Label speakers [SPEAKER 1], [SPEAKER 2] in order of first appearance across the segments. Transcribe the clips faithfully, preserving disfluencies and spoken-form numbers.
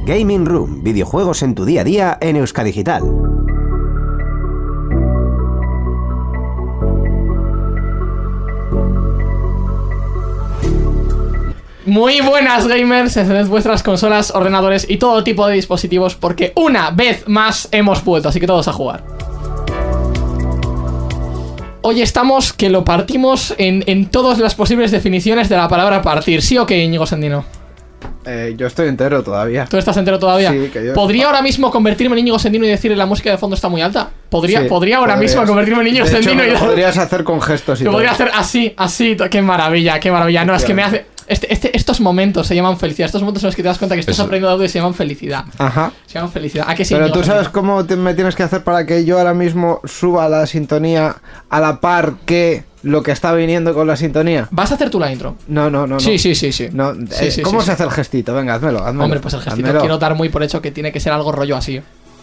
[SPEAKER 1] Gaming Room, videojuegos en tu día a día en Euskadigital.
[SPEAKER 2] Muy buenas, gamers, encended vuestras consolas, ordenadores y todo tipo de dispositivos porque una vez más hemos vuelto, así que todos a jugar. Hoy estamos que lo partimos en, en todas las posibles definiciones de la palabra partir. ¿Sí o qué, Íñigo Sendino?
[SPEAKER 3] Eh, yo estoy entero todavía.
[SPEAKER 2] ¿Tú estás entero todavía?
[SPEAKER 3] Sí, que yo...
[SPEAKER 2] ¿Podría ahora mismo convertirme en Íñigo Sendino y decirle la música de fondo está muy alta? ¿Podría,
[SPEAKER 3] Sí,
[SPEAKER 2] ¿podría ahora
[SPEAKER 3] podrías.
[SPEAKER 2] mismo convertirme en Íñigo
[SPEAKER 3] De hecho,
[SPEAKER 2] Sendino?
[SPEAKER 3] me
[SPEAKER 2] y
[SPEAKER 3] lo podrías hacer con gestos y
[SPEAKER 2] Lo
[SPEAKER 3] todo.
[SPEAKER 2] podría hacer así, así. Qué maravilla, qué maravilla. No, es que me hace... Este, este, estos momentos se llaman felicidad. Estos momentos en los que te das cuenta que estás
[SPEAKER 4] Eso.
[SPEAKER 2] aprendiendo audio se llaman felicidad.
[SPEAKER 3] Ajá.
[SPEAKER 2] Se llaman felicidad. ¿A qué sí?
[SPEAKER 3] Pero
[SPEAKER 2] Íñigo
[SPEAKER 3] tú sabes
[SPEAKER 2] Sendino?
[SPEAKER 3] cómo te- me tienes que hacer para que yo ahora mismo suba la sintonía a la par que lo que está viniendo con la sintonía.
[SPEAKER 2] ¿Vas a hacer tú la intro?
[SPEAKER 3] No, no, no. no.
[SPEAKER 2] Sí, sí, sí, sí.
[SPEAKER 3] No,
[SPEAKER 2] Sí,
[SPEAKER 3] eh,
[SPEAKER 2] sí,
[SPEAKER 3] ¿Cómo
[SPEAKER 2] sí,
[SPEAKER 3] se
[SPEAKER 2] sí.
[SPEAKER 3] hace el gestito? Venga, házmelo, házmelo.
[SPEAKER 2] Hombre, pues el gestito
[SPEAKER 3] házmelo.
[SPEAKER 2] quiero dar muy por hecho que tiene que ser algo rollo así.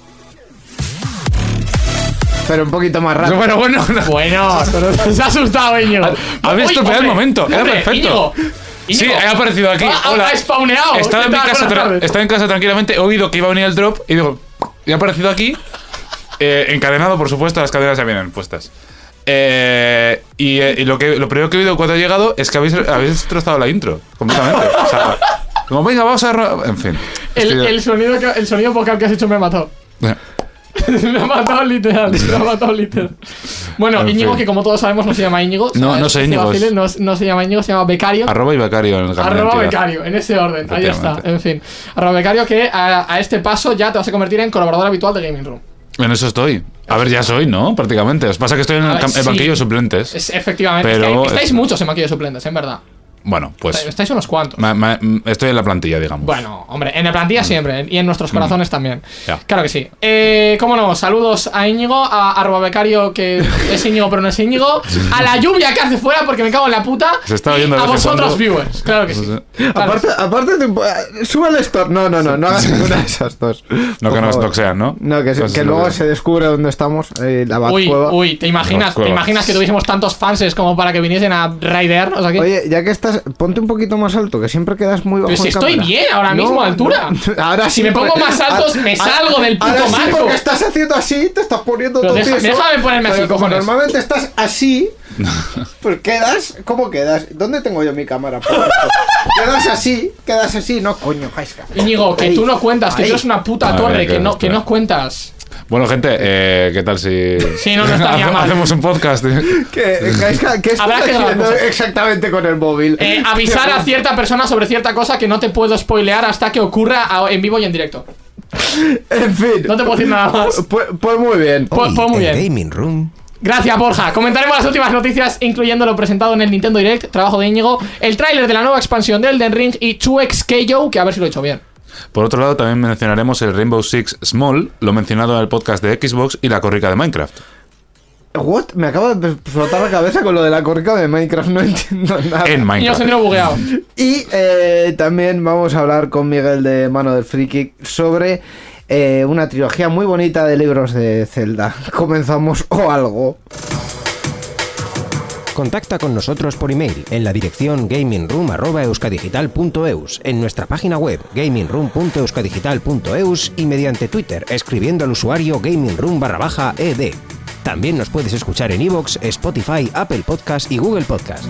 [SPEAKER 3] Pero un poquito más rápido.
[SPEAKER 4] Bueno, bueno, no.
[SPEAKER 2] Bueno, se ha asustado, Íñigo.
[SPEAKER 4] Habéis
[SPEAKER 2] Uy,
[SPEAKER 4] estropeado el
[SPEAKER 2] hombre,
[SPEAKER 4] momento, era
[SPEAKER 2] hombre,
[SPEAKER 4] perfecto.
[SPEAKER 2] Íñigo,
[SPEAKER 4] Sí,
[SPEAKER 2] Íñigo.
[SPEAKER 4] he aparecido aquí.
[SPEAKER 2] Ha- ha-
[SPEAKER 4] Hola.
[SPEAKER 2] ha spawneado.
[SPEAKER 4] Estaba en,
[SPEAKER 2] ¿Qué
[SPEAKER 4] mi
[SPEAKER 2] tal?
[SPEAKER 4] casa
[SPEAKER 2] Buenas
[SPEAKER 4] tra-
[SPEAKER 2] tardes.
[SPEAKER 4] estaba en casa tranquilamente, he oído que iba a venir el drop y digo, y he aparecido aquí, eh, encadenado, por supuesto, las cadenas ya vienen puestas. Eh, y eh, y lo, que, lo primero que he oído cuando he llegado es que habéis, habéis destrozado la intro completamente. O sea, como venga, vamos a... ro-". En fin.
[SPEAKER 2] El,
[SPEAKER 4] Estoy-
[SPEAKER 2] el sonido que- el sonido vocal que has hecho me ha matado. Me ha matado literal, me ha matado literal. Bueno,
[SPEAKER 4] En
[SPEAKER 2] Íñigo,
[SPEAKER 4] fin.
[SPEAKER 2] que como todos sabemos no se llama Íñigo.
[SPEAKER 4] No,
[SPEAKER 2] ¿sabes?
[SPEAKER 4] no sé
[SPEAKER 2] Este
[SPEAKER 4] Íñigo,
[SPEAKER 2] vacile
[SPEAKER 4] es-
[SPEAKER 2] No, no se llama Íñigo, se llama Becario.
[SPEAKER 4] Arroba y becario en el carnet de
[SPEAKER 2] Arroba
[SPEAKER 4] identidad.
[SPEAKER 2] becario, en ese orden, ahí está,
[SPEAKER 4] Efectivamente.
[SPEAKER 2] en fin. Arroba becario que a, a este paso ya te vas a convertir en colaborador habitual de Gaming Room.
[SPEAKER 4] En eso estoy. A ver, ya soy, ¿no? Prácticamente. Os pasa que estoy en
[SPEAKER 2] A
[SPEAKER 4] el,
[SPEAKER 2] ver,
[SPEAKER 4] cam- el
[SPEAKER 2] sí.
[SPEAKER 4] banquillo de suplentes.
[SPEAKER 2] Es, efectivamente, es que
[SPEAKER 4] Pero
[SPEAKER 2] hay- estáis
[SPEAKER 4] es-
[SPEAKER 2] muchos en banquillo de suplentes, en verdad.
[SPEAKER 4] Bueno, pues...
[SPEAKER 2] Estáis unos cuantos.
[SPEAKER 4] ma- ma- estoy en la plantilla, digamos.
[SPEAKER 2] Bueno, hombre, en la plantilla siempre, y en nuestros corazones también.
[SPEAKER 4] Ya.
[SPEAKER 2] Claro que sí. Eh, cómo no, saludos a Íñigo, a arroba becario, que es Íñigo pero no es Íñigo, a la lluvia que hace fuera, porque me cago en la puta,
[SPEAKER 4] Se está
[SPEAKER 2] y
[SPEAKER 4] oyendo de
[SPEAKER 2] a
[SPEAKER 4] vez en
[SPEAKER 2] vosotros
[SPEAKER 4] cuando.
[SPEAKER 2] viewers, claro que sí.
[SPEAKER 4] No sé.
[SPEAKER 2] Claro
[SPEAKER 3] Aparte,
[SPEAKER 2] que sí.
[SPEAKER 3] aparte de un po- sube el store. No, no, no, no hagas ninguna de esas dos.
[SPEAKER 4] No,
[SPEAKER 3] Por
[SPEAKER 4] que nos
[SPEAKER 3] favor.
[SPEAKER 4] doxean, ¿no?
[SPEAKER 3] No, que, se-
[SPEAKER 4] Pues
[SPEAKER 3] que
[SPEAKER 4] es
[SPEAKER 3] luego
[SPEAKER 4] lo que-
[SPEAKER 3] se descubre dónde estamos, eh, la
[SPEAKER 2] Uy,
[SPEAKER 3] Batcueva.
[SPEAKER 2] uy, ¿te imaginas,
[SPEAKER 4] Las
[SPEAKER 2] ¿te
[SPEAKER 4] cuevas.
[SPEAKER 2] imaginas que tuviésemos tantos fanses como para que viniesen a raidearnos aquí?
[SPEAKER 3] Oye, ya que estás, ponte un poquito más alto, que siempre quedas muy bajo
[SPEAKER 2] Pero si
[SPEAKER 3] en
[SPEAKER 2] estoy
[SPEAKER 3] cámara.
[SPEAKER 2] bien ahora mismo a altura.
[SPEAKER 3] no. Ahora
[SPEAKER 2] Si
[SPEAKER 3] sí,
[SPEAKER 2] me pongo
[SPEAKER 3] pues-
[SPEAKER 2] más altos, me
[SPEAKER 3] ahora-
[SPEAKER 2] salgo del puto
[SPEAKER 3] ahora sí,
[SPEAKER 2] marco.
[SPEAKER 3] porque estás haciendo así, te estás poniendo
[SPEAKER 2] Pero
[SPEAKER 3] todo
[SPEAKER 2] deja-
[SPEAKER 3] tieso.
[SPEAKER 2] déjame ponerme
[SPEAKER 3] Pero
[SPEAKER 2] así,
[SPEAKER 3] como
[SPEAKER 2] cojones.
[SPEAKER 3] normalmente estás así, pues quedas, ¿cómo quedas? ¿Dónde tengo yo mi cámara? Por esto? Quedas así, quedas así, no coño, Jaiska.
[SPEAKER 2] Íñigo, que
[SPEAKER 3] Ahí,
[SPEAKER 2] tú no cuentas, que
[SPEAKER 3] ahí.
[SPEAKER 2] tú eres una puta
[SPEAKER 4] A
[SPEAKER 2] torre,
[SPEAKER 4] ver,
[SPEAKER 2] que
[SPEAKER 4] que
[SPEAKER 2] no,
[SPEAKER 4] espera.
[SPEAKER 2] que no cuentas.
[SPEAKER 4] Bueno, gente, eh, ¿qué tal si...
[SPEAKER 2] Sí, no, no estaría mal.
[SPEAKER 4] Hacemos un podcast.
[SPEAKER 3] ¿Qué, Jaiska, ¿qué estás
[SPEAKER 2] Habrá que grabar
[SPEAKER 3] haciendo
[SPEAKER 2] cosas.
[SPEAKER 3] exactamente con el móvil?
[SPEAKER 2] Eh, avisar a cierta persona sobre cierta cosa que no te puedo spoilear hasta que ocurra a- en vivo y en directo.
[SPEAKER 3] En fin.
[SPEAKER 2] No te puedo decir nada más.
[SPEAKER 3] Pues, pues muy bien.
[SPEAKER 2] Pues,
[SPEAKER 1] Hoy
[SPEAKER 2] pues muy
[SPEAKER 1] en
[SPEAKER 2] bien.
[SPEAKER 1] Gaming Room.
[SPEAKER 2] Gracias, Borja. Comentaremos las últimas noticias, incluyendo lo presentado en el Nintendo Direct, trabajo de Íñigo, el tráiler de la nueva expansión de Elden Ring y two X K O, que a ver si lo he hecho bien.
[SPEAKER 4] Por otro lado, también mencionaremos el Rainbow Six Small, lo mencionado en el podcast de Xbox y la corrica de Minecraft.
[SPEAKER 3] What? Me acaba de explotar la cabeza con lo de la corrica de Minecraft, no entiendo nada.
[SPEAKER 4] En
[SPEAKER 2] Íñigo
[SPEAKER 4] Minecraft.
[SPEAKER 2] Sendino bugueado.
[SPEAKER 3] Y eh, también vamos a hablar con Miguel de Mano del Friki sobre eh, una trilogía muy bonita de libros de Zelda. Comenzamos o algo.
[SPEAKER 1] Contacta con nosotros por email en la dirección gamingroom arroba euskadigital punto eus, en nuestra página web gamingroom punto euskadigital punto eus y mediante Twitter escribiendo al usuario gamingroom barra baja ed. También nos puedes escuchar en iVoox, Spotify, Apple Podcast y Google Podcast.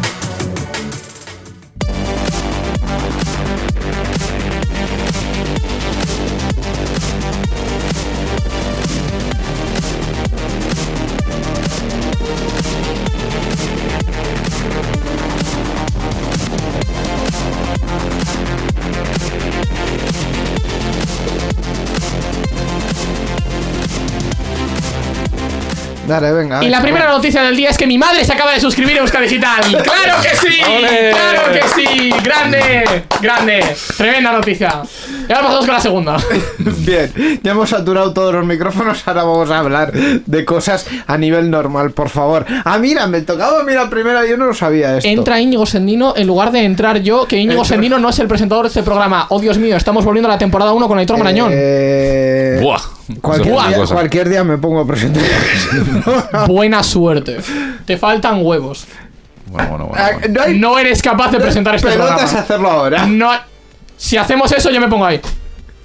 [SPEAKER 3] Dale, venga.
[SPEAKER 2] Y la primera noticia del día es que mi madre se acaba de suscribir a Euskadi Digital. ¡Claro que sí!
[SPEAKER 4] ¡Ole!
[SPEAKER 2] ¡Claro que sí! ¡Grande! ¡Grande! Tremenda noticia. Y ahora pasamos con la segunda.
[SPEAKER 3] Bien, ya hemos saturado todos los micrófonos, ahora vamos a hablar de cosas a nivel normal, por favor. Ah, mira, me tocaba a mí la primera, yo no lo sabía esto.
[SPEAKER 2] Entra Íñigo Sendino en lugar de entrar yo, que Íñigo
[SPEAKER 3] Entra.
[SPEAKER 2] Sendino no es el presentador de este programa. Oh, Dios mío, estamos volviendo a la temporada uno con Aitor Marañón.
[SPEAKER 3] Eh...
[SPEAKER 4] Buah.
[SPEAKER 3] Cualquier,
[SPEAKER 4] Eso es
[SPEAKER 3] día,
[SPEAKER 4] cosa.
[SPEAKER 3] cualquier día me pongo a presentar.
[SPEAKER 2] Buena suerte. Te faltan huevos.
[SPEAKER 4] Bueno, bueno, bueno,
[SPEAKER 3] Ah,
[SPEAKER 4] bueno.
[SPEAKER 3] no hay
[SPEAKER 2] No eres capaz de presentar este
[SPEAKER 3] pelotas a
[SPEAKER 2] programa.
[SPEAKER 3] hacerlo ahora.
[SPEAKER 2] No. Si hacemos eso, yo me pongo ahí.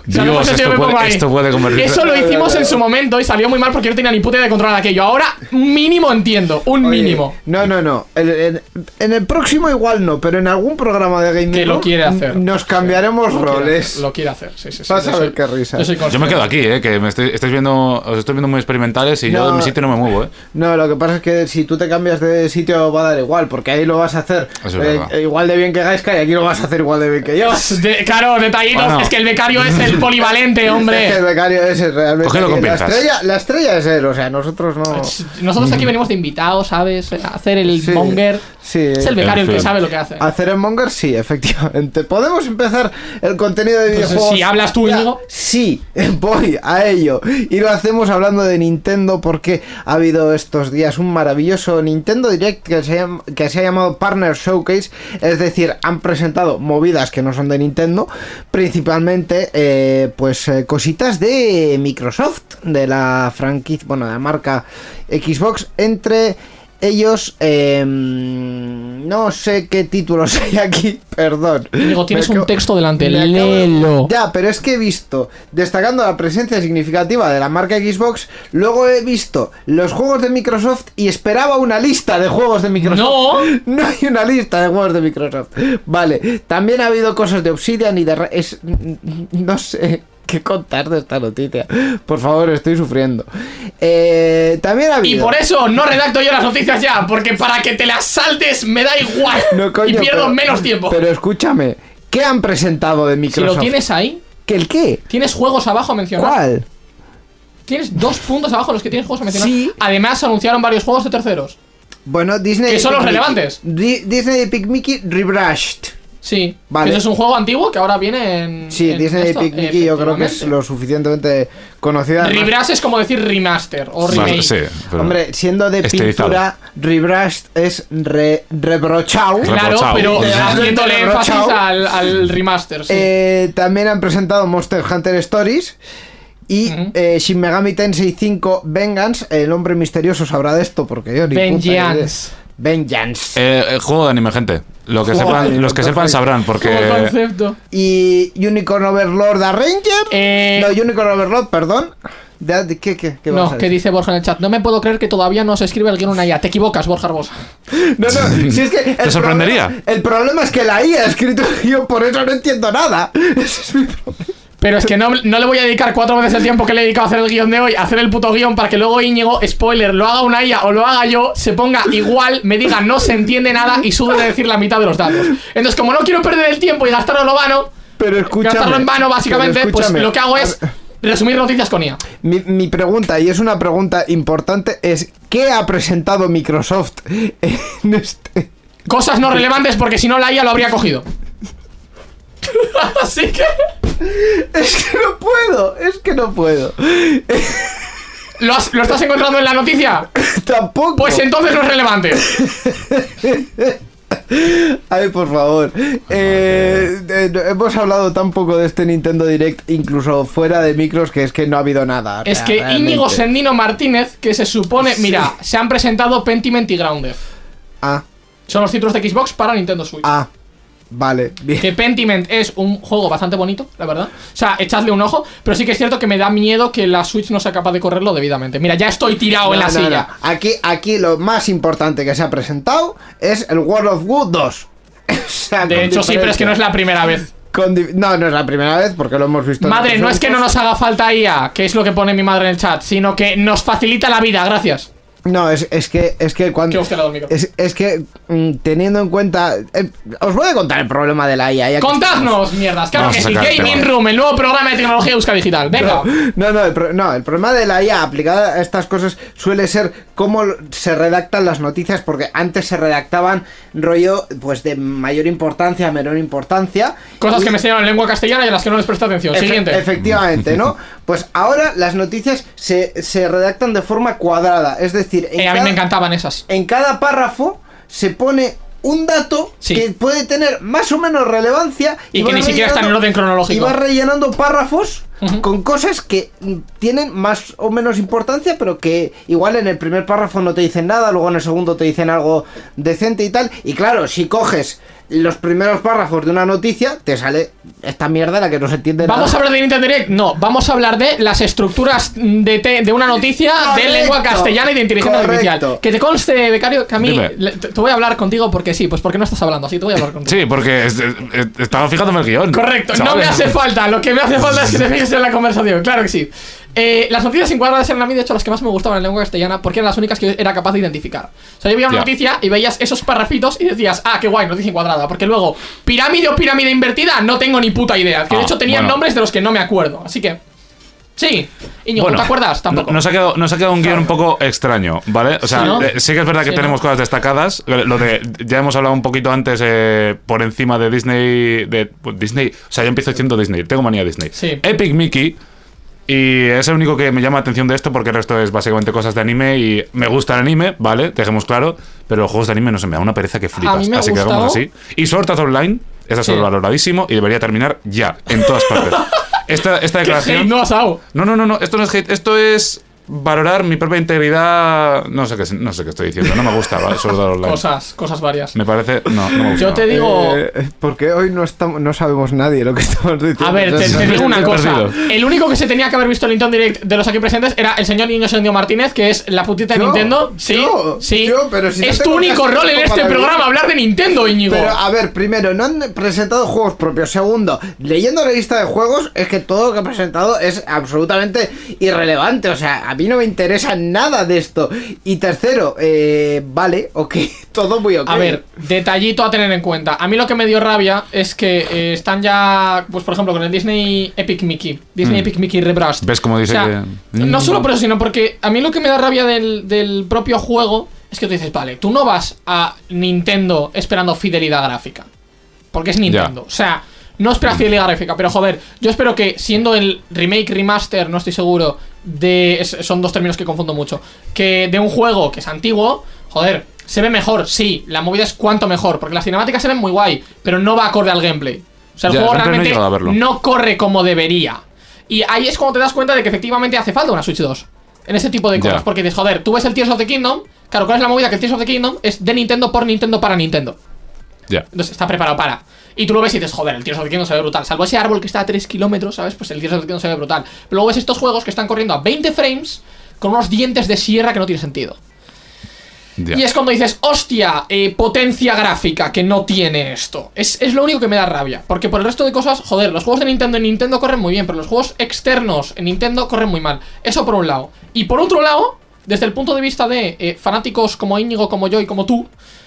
[SPEAKER 2] Si a lo mejor
[SPEAKER 4] Dios,
[SPEAKER 2] yo me
[SPEAKER 4] esto
[SPEAKER 2] pongo
[SPEAKER 4] puede,
[SPEAKER 2] ahí.
[SPEAKER 4] esto puede convertirse.
[SPEAKER 2] Eso lo hicimos en su momento y salió muy mal porque no tenía ni puta idea de controlar aquello. Ahora, un mínimo entiendo, un
[SPEAKER 3] Oye,
[SPEAKER 2] mínimo.
[SPEAKER 3] No, no, no. En, en- en el próximo igual no, pero en algún programa de Gaming
[SPEAKER 2] Que lo
[SPEAKER 3] Room
[SPEAKER 2] quiere hacer.
[SPEAKER 3] nos cambiaremos
[SPEAKER 2] Lo quiere
[SPEAKER 3] roles.
[SPEAKER 2] hacer, Lo quiere hacer, sí, sí, sí.
[SPEAKER 3] Vas
[SPEAKER 2] Yo
[SPEAKER 3] a ver
[SPEAKER 2] soy-
[SPEAKER 3] qué risa.
[SPEAKER 2] Yo, soy
[SPEAKER 4] Yo me quedo aquí, eh, que me estoy, estáis viendo, os estoy viendo muy experimentales y yo
[SPEAKER 3] No.
[SPEAKER 4] de mi sitio no me muevo, eh.
[SPEAKER 3] No, lo que pasa es que si tú te cambias de sitio va a dar igual, porque ahí lo vas a hacer
[SPEAKER 4] Eso es
[SPEAKER 3] eh,
[SPEAKER 4] verdad.
[SPEAKER 3] igual de bien que Gaiska y aquí lo vas a hacer igual de bien que yo.
[SPEAKER 2] De- claro, detallitos.
[SPEAKER 4] Bueno.
[SPEAKER 2] Es que el becario es el polivalente,
[SPEAKER 3] Es que
[SPEAKER 2] hombre.
[SPEAKER 3] el becario ese es realmente.
[SPEAKER 4] Cógelo con
[SPEAKER 3] la
[SPEAKER 4] pinzas.
[SPEAKER 3] estrella, la estrella es él, o sea, nosotros no.
[SPEAKER 2] Nosotros aquí venimos de invitados, ¿sabes? A hacer el
[SPEAKER 3] Sí,
[SPEAKER 2] monger.
[SPEAKER 3] sí,
[SPEAKER 2] Es el becario el que
[SPEAKER 4] fin.
[SPEAKER 2] sabe lo que hace.
[SPEAKER 3] Hacer en Monger, sí, efectivamente. ¿Podemos empezar el contenido de
[SPEAKER 2] Pues,
[SPEAKER 3] videojuegos?
[SPEAKER 2] si hablas tú,
[SPEAKER 3] Ya,
[SPEAKER 2] Íñigo.
[SPEAKER 3] Sí, voy a ello. Y lo hacemos hablando de Nintendo porque ha habido estos días un maravilloso Nintendo Direct que se, llama- que se ha llamado Partner Showcase. Es decir, han presentado movidas que no son de Nintendo. Principalmente, eh, pues, eh, cositas de Microsoft, de la franquicia, bueno, de la marca Xbox, entre... Ellos, eh, no sé qué títulos hay aquí, perdón.
[SPEAKER 2] Íñigo, tienes
[SPEAKER 3] Me
[SPEAKER 2] un
[SPEAKER 3] acabo-
[SPEAKER 2] texto delante,
[SPEAKER 3] me acabo-
[SPEAKER 2] léelo.
[SPEAKER 3] Ya, pero es que he visto, destacando la presencia significativa de la marca Xbox, luego he visto los juegos de Microsoft y esperaba una lista de juegos de Microsoft.
[SPEAKER 2] No.
[SPEAKER 3] No hay una lista de juegos de Microsoft. Vale, también ha habido cosas de Obsidian y de... Ra- Es, no sé... ¿Qué contar de esta noticia? Por favor, estoy sufriendo. Eh, también ha
[SPEAKER 2] Y
[SPEAKER 3] habido...
[SPEAKER 2] por eso no redacto yo las noticias ya, porque para que te las saltes me da igual.
[SPEAKER 3] No, coño,
[SPEAKER 2] y pierdo
[SPEAKER 3] pero-
[SPEAKER 2] menos tiempo.
[SPEAKER 3] Pero escúchame, ¿qué han presentado de
[SPEAKER 2] si
[SPEAKER 3] Microsoft?
[SPEAKER 2] lo tienes ahí,
[SPEAKER 3] ¿Qué el qué?
[SPEAKER 2] tienes juegos abajo a mencionar.
[SPEAKER 3] ¿Cuál?
[SPEAKER 2] Tienes dos puntos abajo en los que tienes juegos a mencionar.
[SPEAKER 3] Sí.
[SPEAKER 2] Además, anunciaron varios juegos de terceros.
[SPEAKER 3] Bueno, Disney...
[SPEAKER 2] Que son los
[SPEAKER 3] Epic Mickey.
[SPEAKER 2] relevantes.
[SPEAKER 3] Di- Disney Epic Mickey Rebrushed.
[SPEAKER 2] Sí.
[SPEAKER 3] Vale.
[SPEAKER 2] Eso es un juego antiguo que ahora viene en.
[SPEAKER 3] Sí,
[SPEAKER 2] en
[SPEAKER 3] Disney
[SPEAKER 2] esto.
[SPEAKER 3] Epic Mickey yo creo que es
[SPEAKER 2] Efectivamente.
[SPEAKER 3] lo suficientemente conocida. además-
[SPEAKER 2] Rebrush es como decir remaster o
[SPEAKER 4] Más-
[SPEAKER 2] remake.
[SPEAKER 4] sí, pero-
[SPEAKER 3] Hombre, siendo de
[SPEAKER 4] estilizado.
[SPEAKER 3] pintura, Rebrushed es re, rebrochao.
[SPEAKER 2] Claro,
[SPEAKER 4] Rebrochao.
[SPEAKER 2] pero
[SPEAKER 4] Sí.
[SPEAKER 2] haciéndole énfasis
[SPEAKER 3] Rebrochao.
[SPEAKER 2] al, al remaster. Sí.
[SPEAKER 3] Eh, también han presentado Monster Hunter Stories y
[SPEAKER 2] Ujú.
[SPEAKER 3] eh, Shin Megami Tensei cinco Vengeance. El hombre misterioso sabrá de esto porque yo ni puta idea.
[SPEAKER 2] Vengeance.
[SPEAKER 3] Vengeance.
[SPEAKER 4] Eh, eh, juego de anime, gente. Lo que
[SPEAKER 3] Juego de
[SPEAKER 4] sepan,
[SPEAKER 3] anime,
[SPEAKER 4] los que sepan
[SPEAKER 3] perfecto.
[SPEAKER 4] sabrán, porque.
[SPEAKER 2] Como concepto.
[SPEAKER 3] Y Unicorn Overlord a Ranger.
[SPEAKER 2] Eh,
[SPEAKER 3] No, Unicorn Overlord, perdón. De- de- ¿Qué, qué, qué vas a
[SPEAKER 2] No, que
[SPEAKER 3] decir?
[SPEAKER 2] dice Borja en el chat. No me puedo creer que todavía no se escribe el guión una I A. Te equivocas, Borja Arbosa.
[SPEAKER 3] No, no, si es que el
[SPEAKER 4] ¿Te sorprendería?
[SPEAKER 3] problema- el problema es que la I A ha escrito el guión, por eso no entiendo nada. Ese es mi problema.
[SPEAKER 2] Pero es que no, no le voy a dedicar cuatro veces el tiempo que le he dedicado a hacer el guión de hoy, a hacer el puto guión, para que luego Íñigo, spoiler, lo haga una I A o lo haga yo, se ponga igual, me diga no se entiende nada y sude de decir la mitad de los datos. Entonces, como no quiero perder el tiempo y gastarlo en lo vano,
[SPEAKER 3] Pero escúchame.
[SPEAKER 2] gastarlo en vano básicamente,
[SPEAKER 3] pero
[SPEAKER 2] pues
[SPEAKER 3] escúchame.
[SPEAKER 2] lo que hago es
[SPEAKER 3] A ver,
[SPEAKER 2] resumir noticias con I A.
[SPEAKER 3] Mi, mi pregunta, y es una pregunta importante, es ¿qué ha presentado Microsoft en este...?
[SPEAKER 2] Cosas no relevantes porque si no la I A lo habría cogido. Así que...
[SPEAKER 3] Es que no puedo, es que no puedo.
[SPEAKER 2] ¿Lo, has- ¿Lo estás encontrando en la noticia?
[SPEAKER 3] Tampoco.
[SPEAKER 2] Pues entonces no es relevante.
[SPEAKER 3] Ay, por favor. Eh, eh, hemos hablado tan poco de este Nintendo Direct, incluso fuera de micros, que es que no ha habido nada.
[SPEAKER 2] Es
[SPEAKER 3] rea-
[SPEAKER 2] que
[SPEAKER 3] realmente.
[SPEAKER 2] Íñigo Sendino Martínez, que se supone... Mira, se han presentado Pentiment y Grounded.
[SPEAKER 3] Ah,
[SPEAKER 2] Son los títulos de Xbox para Nintendo Switch.
[SPEAKER 3] ah. Vale, bien.
[SPEAKER 2] Que Pentiment es un juego bastante bonito, la verdad. O sea, echadle un ojo. Pero sí que es cierto que me da miedo que la Switch no sea capaz de correrlo debidamente. Mira, ya estoy tirado en
[SPEAKER 3] No,
[SPEAKER 2] la
[SPEAKER 3] no,
[SPEAKER 2] silla.
[SPEAKER 3] no. Aquí, aquí lo más importante que se ha presentado es el World of War dos. O sea,
[SPEAKER 2] De
[SPEAKER 3] con
[SPEAKER 2] hecho, sí, pero es que no es
[SPEAKER 3] diferencia.
[SPEAKER 2] la primera vez.
[SPEAKER 3] Con di- no, no es la primera vez porque lo hemos visto. en
[SPEAKER 2] Madre,
[SPEAKER 3] otros
[SPEAKER 2] no es que no
[SPEAKER 3] eventos.
[SPEAKER 2] nos haga falta I A, que es lo que pone mi madre en el chat, sino que nos facilita la vida, gracias.
[SPEAKER 3] No, es, es que es que cuando
[SPEAKER 2] Qué hostia le ha dado el micro.
[SPEAKER 3] es, es que mm, teniendo en cuenta eh, os voy a contar el problema de la I A. ya que
[SPEAKER 2] ¡Contadnos, mierdas! Claro
[SPEAKER 4] Vamos
[SPEAKER 2] que
[SPEAKER 4] a
[SPEAKER 2] sí.
[SPEAKER 4] sacar el
[SPEAKER 2] Gaming
[SPEAKER 4] tema.
[SPEAKER 2] Room, el nuevo programa de tecnología de Euskadi Digital. Venga.
[SPEAKER 3] No, no, el, pro- no, el problema de la I A aplicada a estas cosas suele ser cómo se redactan las noticias, porque antes se redactaban rollo pues de mayor importancia a menor importancia.
[SPEAKER 2] Cosas
[SPEAKER 3] Y-
[SPEAKER 2] que me enseñaron en lengua castellana y a las que no les presto atención.
[SPEAKER 3] Efe-
[SPEAKER 2] Siguiente.
[SPEAKER 3] Efectivamente, ¿no? Pues ahora las noticias se, se redactan de forma cuadrada, es decir, en
[SPEAKER 2] Eh, a mí
[SPEAKER 3] cada-
[SPEAKER 2] me encantaban esas.
[SPEAKER 3] en cada párrafo se pone un dato
[SPEAKER 2] Sí.
[SPEAKER 3] que puede tener más o menos relevancia
[SPEAKER 2] Y que
[SPEAKER 3] va
[SPEAKER 2] ni siquiera está en el
[SPEAKER 3] rellenando-
[SPEAKER 2] orden cronológico.
[SPEAKER 3] y va rellenando párrafos
[SPEAKER 2] Ujú.
[SPEAKER 3] con cosas que mm, tienen más o menos importancia, pero que igual en el primer párrafo no te dicen nada, luego en el segundo te dicen algo decente y tal. Y claro, si coges los primeros párrafos de una noticia te sale esta mierda la que no se entiende nada.
[SPEAKER 2] ¿Vamos a hablar de Nintendo Direct? No, vamos a hablar de las estructuras de, te, de una noticia
[SPEAKER 3] Correcto.
[SPEAKER 2] de lengua castellana y de inteligencia
[SPEAKER 3] Correcto.
[SPEAKER 2] artificial. Que te conste, becario, que a mí
[SPEAKER 4] Dime.
[SPEAKER 2] le- te, te voy a hablar contigo porque sí, pues porque no estás hablando así, te voy a hablar contigo.
[SPEAKER 4] Sí, porque es- es- es- estaba fijándome el guión.
[SPEAKER 2] Correcto, no me
[SPEAKER 4] Chavales.
[SPEAKER 2] hace falta, lo que me hace falta es que te fijes en la conversación, claro que sí. Eh, las noticias encuadradas eran a mí, de hecho, las que más me gustaban en lengua castellana porque eran las únicas que era capaz de identificar. O sea, yo veía una
[SPEAKER 4] Ya.
[SPEAKER 2] noticia y veías esos parrafitos y decías, ah, qué guay, noticia encuadrada. Porque luego, pirámide o pirámide invertida, no tengo ni puta idea. Que de
[SPEAKER 4] Ah,
[SPEAKER 2] hecho tenían
[SPEAKER 4] bueno.
[SPEAKER 2] nombres de los que no me acuerdo. Así que, sí. Íñigo,
[SPEAKER 4] Bueno,
[SPEAKER 2] ¿te acuerdas? Tampoco.
[SPEAKER 4] no- Nos ha, quedado, nos ha quedado un guión un poco extraño, ¿vale? O sea,
[SPEAKER 2] Sí, ¿no?
[SPEAKER 4] eh, sí que es verdad que
[SPEAKER 2] Sí,
[SPEAKER 4] tenemos
[SPEAKER 2] ¿no?
[SPEAKER 4] cosas destacadas. Lo de, ya hemos hablado un poquito antes eh, por encima de Disney. De pues, Disney. O sea, yo empiezo diciendo Disney. Tengo manía de Disney.
[SPEAKER 2] Sí.
[SPEAKER 4] Epic Mickey. Y es el único que me llama la atención de esto porque el resto es básicamente cosas de anime y me gusta el anime, ¿vale? Dejemos claro. Pero los juegos de anime no se me da una pereza que flipas.
[SPEAKER 2] A mí me ha
[SPEAKER 4] así que hagamos
[SPEAKER 2] gustado.
[SPEAKER 4] así. Y Sword Art Online está
[SPEAKER 2] Sí.
[SPEAKER 4] sobrevaloradísimo y debería terminar ya, en todas partes. Esta, esta
[SPEAKER 2] ¿Qué
[SPEAKER 4] declaración.
[SPEAKER 2] hate no has dado?
[SPEAKER 4] No, no, no, no, esto no es hate, esto es valorar mi propia integridad. No sé qué, no sé qué estoy diciendo, no me gusta ¿vale? Sword Art Online.
[SPEAKER 2] Cosas, cosas varias.
[SPEAKER 4] Me parece. No, no me gusta.
[SPEAKER 2] Yo te digo.
[SPEAKER 3] Eh, porque hoy no estamos, no sabemos nadie lo que estamos diciendo.
[SPEAKER 2] A ver, te,
[SPEAKER 3] Entonces,
[SPEAKER 2] te digo una
[SPEAKER 4] Estoy
[SPEAKER 2] cosa.
[SPEAKER 4] perdido.
[SPEAKER 2] El único que se tenía que haber visto el Nintendo Direct de los aquí presentes era el señor Niño Sendio Martínez, que es la putita de
[SPEAKER 3] Yo,
[SPEAKER 2] Nintendo. Sí,
[SPEAKER 3] yo,
[SPEAKER 2] sí.
[SPEAKER 3] yo, pero si no
[SPEAKER 2] es tu
[SPEAKER 3] tengo
[SPEAKER 2] único
[SPEAKER 3] casi
[SPEAKER 2] rol en
[SPEAKER 3] tiempo
[SPEAKER 2] este
[SPEAKER 3] para
[SPEAKER 2] programa,
[SPEAKER 3] vivir.
[SPEAKER 2] hablar de Nintendo, Íñigo.
[SPEAKER 3] Pero a ver, primero, no han presentado juegos propios. Segundo, leyendo la lista de juegos, es que todo lo que han presentado es absolutamente irrelevante. O sea, a mí no me interesa nada de esto. Y tercero, eh, vale, ok, todo muy ok.
[SPEAKER 2] A ver, detallito a tener en cuenta. A mí lo que me dio rabia es que eh, están ya, pues por ejemplo, con el Disney Epic Mickey. Disney
[SPEAKER 4] Mm.
[SPEAKER 2] Epic Mickey Rebrushed.
[SPEAKER 4] ¿Ves cómo dice
[SPEAKER 2] O sea,
[SPEAKER 4] que.?
[SPEAKER 2] no solo por eso, sino porque a mí lo que me da rabia del, del propio juego es que tú dices, vale, tú no vas a Nintendo esperando fidelidad gráfica. Porque es Nintendo.
[SPEAKER 4] Ya.
[SPEAKER 2] O sea, no espera fidelidad gráfica, pero joder, yo espero que siendo el remake, remaster, no estoy seguro, de es- son dos términos que confundo mucho, que de un juego que es antiguo, joder, se ve mejor, sí, la movida es cuanto mejor, porque las cinemáticas se ven muy guay, pero no va acorde al gameplay. O sea, el
[SPEAKER 4] Ya,
[SPEAKER 2] juego
[SPEAKER 4] el gameplay no he
[SPEAKER 2] realmente
[SPEAKER 4] llegado a verlo.
[SPEAKER 2] no corre como debería. Y ahí es cuando te das cuenta de que efectivamente hace falta una Switch dos. En ese tipo de cosas.
[SPEAKER 4] Ya.
[SPEAKER 2] Porque dices, joder, tú ves el Tears of the Kingdom. Claro, ¿cuál es la movida? Que el Tears of the Kingdom es de Nintendo por Nintendo para Nintendo.
[SPEAKER 4] Ya.
[SPEAKER 2] Entonces está preparado para. Y tú lo ves y dices, joder, el Tears of the Kingdom se ve brutal. Salvo ese árbol que está a tres kilómetros, ¿sabes? Pues el Tears of the Kingdom se ve brutal. Pero luego ves estos juegos que están corriendo a veinte frames con unos dientes de sierra que no tiene sentido.
[SPEAKER 4] Ya.
[SPEAKER 2] Y es cuando dices, hostia, eh, potencia gráfica que no tiene esto. Es, es lo único que me da rabia. Porque por el resto de cosas, joder, los juegos de Nintendo en Nintendo corren muy bien, pero los juegos externos en Nintendo corren muy mal. Eso por un lado. Y por otro lado, desde el punto de vista de eh, fanáticos como Íñigo, como yo y como tú,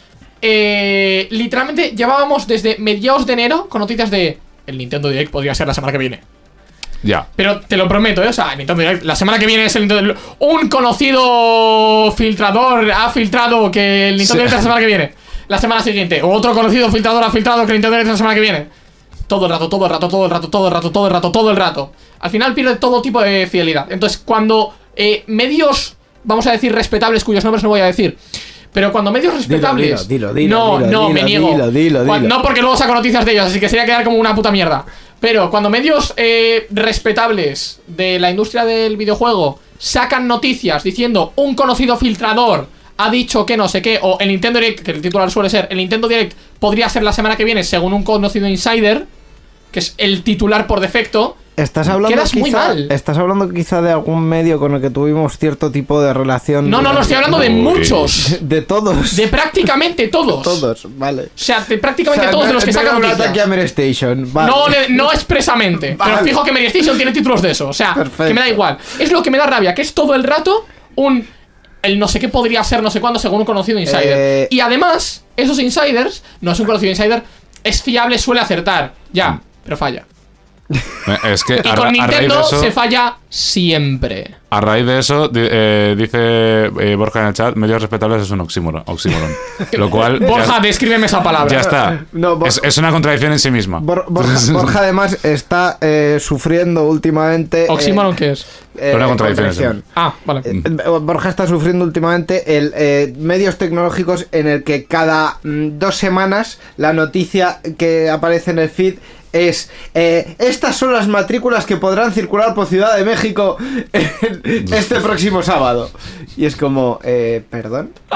[SPEAKER 2] eh, literalmente llevábamos desde mediados de enero con noticias de el Nintendo Direct podría ser la semana que viene.
[SPEAKER 4] Ya.
[SPEAKER 2] Pero te lo prometo, ¿eh? O sea, Nintendo Direct, la semana que viene es el Nintendo Direct. Un conocido filtrador ha filtrado que el Nintendo
[SPEAKER 4] Sí.
[SPEAKER 2] Direct es la semana que viene. La semana siguiente, otro conocido filtrador ha filtrado que el Nintendo Direct es la semana que viene. Todo el rato, todo el rato, todo el rato, todo el rato, todo el rato, todo el rato. Al final pierde todo tipo de fidelidad. Entonces, cuando eh, medios, vamos a decir, respetables, cuyos nombres no voy a decir, pero cuando medios respetables.
[SPEAKER 3] dilo, dilo,
[SPEAKER 2] no,
[SPEAKER 3] dilo,
[SPEAKER 2] no,
[SPEAKER 3] dilo,
[SPEAKER 2] me niego.
[SPEAKER 3] dilo, dilo,
[SPEAKER 2] Cuan-
[SPEAKER 3] dilo.
[SPEAKER 2] No, porque luego saco noticias de ellos, así que sería quedar como una puta mierda. Pero cuando medios eh, respetables de la industria del videojuego sacan noticias diciendo un conocido filtrador ha dicho que no sé qué, o el Nintendo Direct, que el titular suele ser, el Nintendo Direct podría ser la semana que viene según un conocido insider, que es el titular por defecto.
[SPEAKER 3] Estás hablando
[SPEAKER 2] Quedas
[SPEAKER 3] quizá,
[SPEAKER 2] muy mal.
[SPEAKER 3] Estás hablando quizá de algún medio con el que tuvimos cierto tipo de relación.
[SPEAKER 2] No, no, no, estoy hablando de
[SPEAKER 4] Uy.
[SPEAKER 2] muchos.
[SPEAKER 3] De todos.
[SPEAKER 2] De prácticamente todos.
[SPEAKER 3] todos, vale.
[SPEAKER 2] O sea, de prácticamente
[SPEAKER 3] O sea,
[SPEAKER 2] todos
[SPEAKER 3] no-
[SPEAKER 2] de los que
[SPEAKER 3] no
[SPEAKER 2] sacan
[SPEAKER 3] era un
[SPEAKER 2] noticias.
[SPEAKER 3] ataque a Mere Station, vale.
[SPEAKER 2] No, ne- no expresamente.
[SPEAKER 3] Vale.
[SPEAKER 2] Pero fijo que Mary Station tiene títulos de eso. O sea,
[SPEAKER 3] Perfecto.
[SPEAKER 2] que me da igual. Es lo que me da rabia, que es todo el rato un. El no sé qué podría ser, no sé cuándo, según un conocido insider.
[SPEAKER 3] Eh.
[SPEAKER 2] Y además, esos insiders, no es un conocido insider, es fiable, suele acertar. Ya, pero falla.
[SPEAKER 4] Es que
[SPEAKER 2] Y
[SPEAKER 4] a,
[SPEAKER 2] con
[SPEAKER 4] ra- a raíz de
[SPEAKER 2] Nintendo
[SPEAKER 4] eso,
[SPEAKER 2] se falla siempre.
[SPEAKER 4] a raíz de eso di- eh, dice eh, Borja en el chat, medios respetables es un oxímoron. oxímoron. Lo cual ya-
[SPEAKER 2] Borja, descríbeme esa palabra.
[SPEAKER 4] ya está.
[SPEAKER 3] No, Bor-
[SPEAKER 4] es, es una contradicción en sí misma.
[SPEAKER 3] Bor- Borja, Borja además está eh, sufriendo últimamente. eh,
[SPEAKER 2] ¿Oxímoron qué es?
[SPEAKER 3] eh,
[SPEAKER 4] Una contradicción,
[SPEAKER 3] contradicción.
[SPEAKER 2] Ah, vale.
[SPEAKER 3] Eh, Borja está sufriendo últimamente el eh, medios tecnológicos en el que cada mm, dos semanas la noticia que aparece en el feed es eh, estas son las matrículas que podrán circular por Ciudad de México este próximo sábado. Y es como, eh, ¿perdón?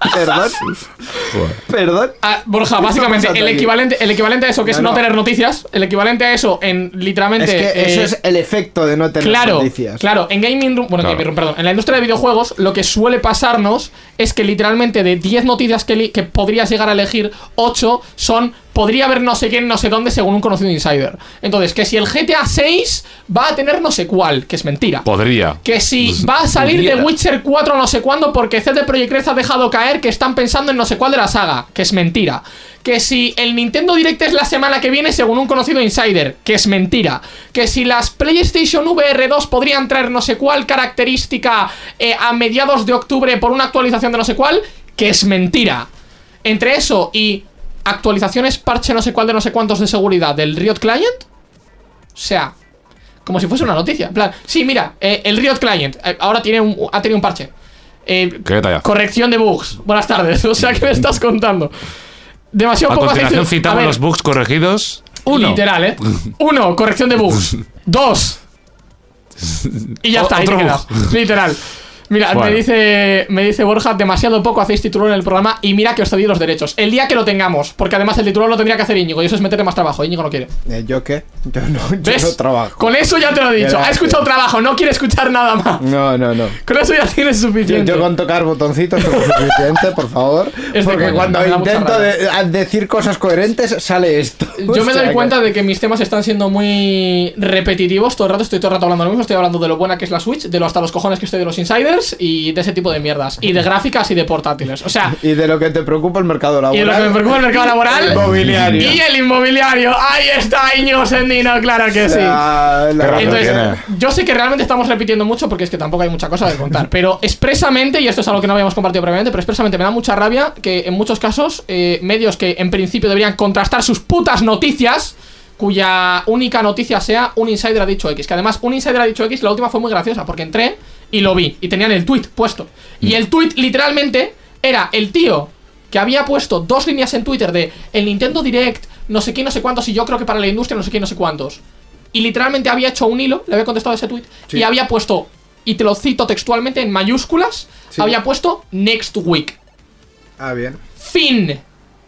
[SPEAKER 3] Perdón. Perdón.
[SPEAKER 2] Ah, Borja, básicamente, el equivalente, el equivalente a eso, que es no,
[SPEAKER 3] no
[SPEAKER 2] tener noticias, el equivalente a eso en literalmente.
[SPEAKER 3] Es que eso
[SPEAKER 2] eh,
[SPEAKER 3] es el efecto de no tener
[SPEAKER 2] claro,
[SPEAKER 3] noticias.
[SPEAKER 2] Claro, en Gaming Room, bueno,
[SPEAKER 4] Claro.
[SPEAKER 2] en Gaming Room, perdón, en la industria de videojuegos, lo que suele pasarnos es que literalmente de diez noticias que, li- que podrías llegar a elegir, ocho son podría haber no sé quién, no sé dónde, según un conocido insider. Entonces, que si el G T A seis va a tener no sé cuál, que es mentira.
[SPEAKER 4] Podría.
[SPEAKER 2] Que si va a salir
[SPEAKER 4] Pudiera.
[SPEAKER 2] de Witcher cuatro no sé cuándo porque C D Projekt Red ha dejado caer que están pensando en no sé cuál de la saga, que es mentira. Que si el Nintendo Direct es la semana que viene según un conocido insider, que es mentira. Que si las PlayStation V R dos podrían traer no sé cuál característica eh, a mediados de octubre por una actualización de no sé cuál, que es mentira. Entre eso y actualizaciones parche no sé cuál de no sé cuántos de seguridad del Riot Client, o sea, como si fuese una noticia. En plan, sí, mira, eh, el Riot Client eh, ahora tiene un, ha tenido un parche. Eh,
[SPEAKER 4] Qué detallazo.
[SPEAKER 2] corrección de bugs. Buenas tardes. O sea, ¿qué me estás contando? Demasiado
[SPEAKER 4] A
[SPEAKER 2] poco
[SPEAKER 4] continuación
[SPEAKER 2] aceite-
[SPEAKER 4] citamos
[SPEAKER 2] A ver,
[SPEAKER 4] los bugs corregidos. Uno.
[SPEAKER 2] Literal, ¿eh? Uno, corrección de bugs. Dos. Y ya
[SPEAKER 4] O-
[SPEAKER 2] está, ahí te
[SPEAKER 4] otro
[SPEAKER 2] quedas.
[SPEAKER 4] bug.
[SPEAKER 2] Literal. Mira,
[SPEAKER 4] Bueno.
[SPEAKER 2] me dice me dice Borja, demasiado poco hacéis titular en el programa y mira que os cedí los derechos. El día que lo tengamos, porque además el titular lo tendría que hacer Íñigo y eso es meterle más trabajo. Íñigo no quiere.
[SPEAKER 3] Eh, ¿Yo qué? Yo no, yo
[SPEAKER 2] ¿Ves?
[SPEAKER 3] no trabajo.
[SPEAKER 2] Con eso ya te lo he dicho. Ha
[SPEAKER 3] Gracias.
[SPEAKER 2] escuchado trabajo, no quiere escuchar nada más.
[SPEAKER 3] No, no, no.
[SPEAKER 2] Con eso ya tienes
[SPEAKER 3] Yo,
[SPEAKER 2] suficiente.
[SPEAKER 3] yo con tocar botoncitos tengo suficiente, por favor.
[SPEAKER 2] Es de
[SPEAKER 3] Porque
[SPEAKER 2] coña,
[SPEAKER 3] cuando
[SPEAKER 2] me da mucha
[SPEAKER 3] intento
[SPEAKER 2] rabia.
[SPEAKER 3] de- a decir cosas coherentes, sale esto.
[SPEAKER 2] Yo me
[SPEAKER 3] O sea
[SPEAKER 2] doy
[SPEAKER 3] que-
[SPEAKER 2] cuenta de que mis temas están siendo muy repetitivos. Todo el rato estoy todo el rato hablando de lo mismo. Estoy hablando de lo buena que es la Switch, de lo hasta los cojones que estoy de los insiders y de ese tipo de mierdas. Y de gráficas y de portátiles. O sea,
[SPEAKER 3] Y de lo que te preocupa el mercado laboral.
[SPEAKER 2] y de lo que me preocupa el mercado laboral.
[SPEAKER 3] El inmobiliario.
[SPEAKER 2] Y el inmobiliario. Ahí está Íñigo Sendino, claro que sí.
[SPEAKER 3] La- la-
[SPEAKER 4] Qué razón
[SPEAKER 2] Entonces,
[SPEAKER 4] tiene.
[SPEAKER 2] yo sé que realmente estamos repitiendo mucho porque es que tampoco hay mucha cosa de contar. Pero expresamente, y esto es algo que no habíamos compartido previamente, pero expresamente me da mucha rabia que en muchos casos eh, medios que en principio deberían contrastar sus putas noticias, cuya única noticia sea un insider ha dicho X. Que además, un insider ha dicho X, la última fue muy graciosa porque entré y lo vi y tenían el tweet puesto. Y el tweet literalmente era el tío que había puesto dos líneas en Twitter de el Nintendo Direct, no sé qué, no sé cuántos, y yo creo que para la industria no sé qué, no sé cuántos. Y literalmente había hecho un hilo, le había contestado ese tweet
[SPEAKER 3] Sí.
[SPEAKER 2] y había puesto, y te lo cito textualmente en mayúsculas,
[SPEAKER 3] Sí.
[SPEAKER 2] había puesto next week.
[SPEAKER 3] Ah, bien.
[SPEAKER 2] Fin.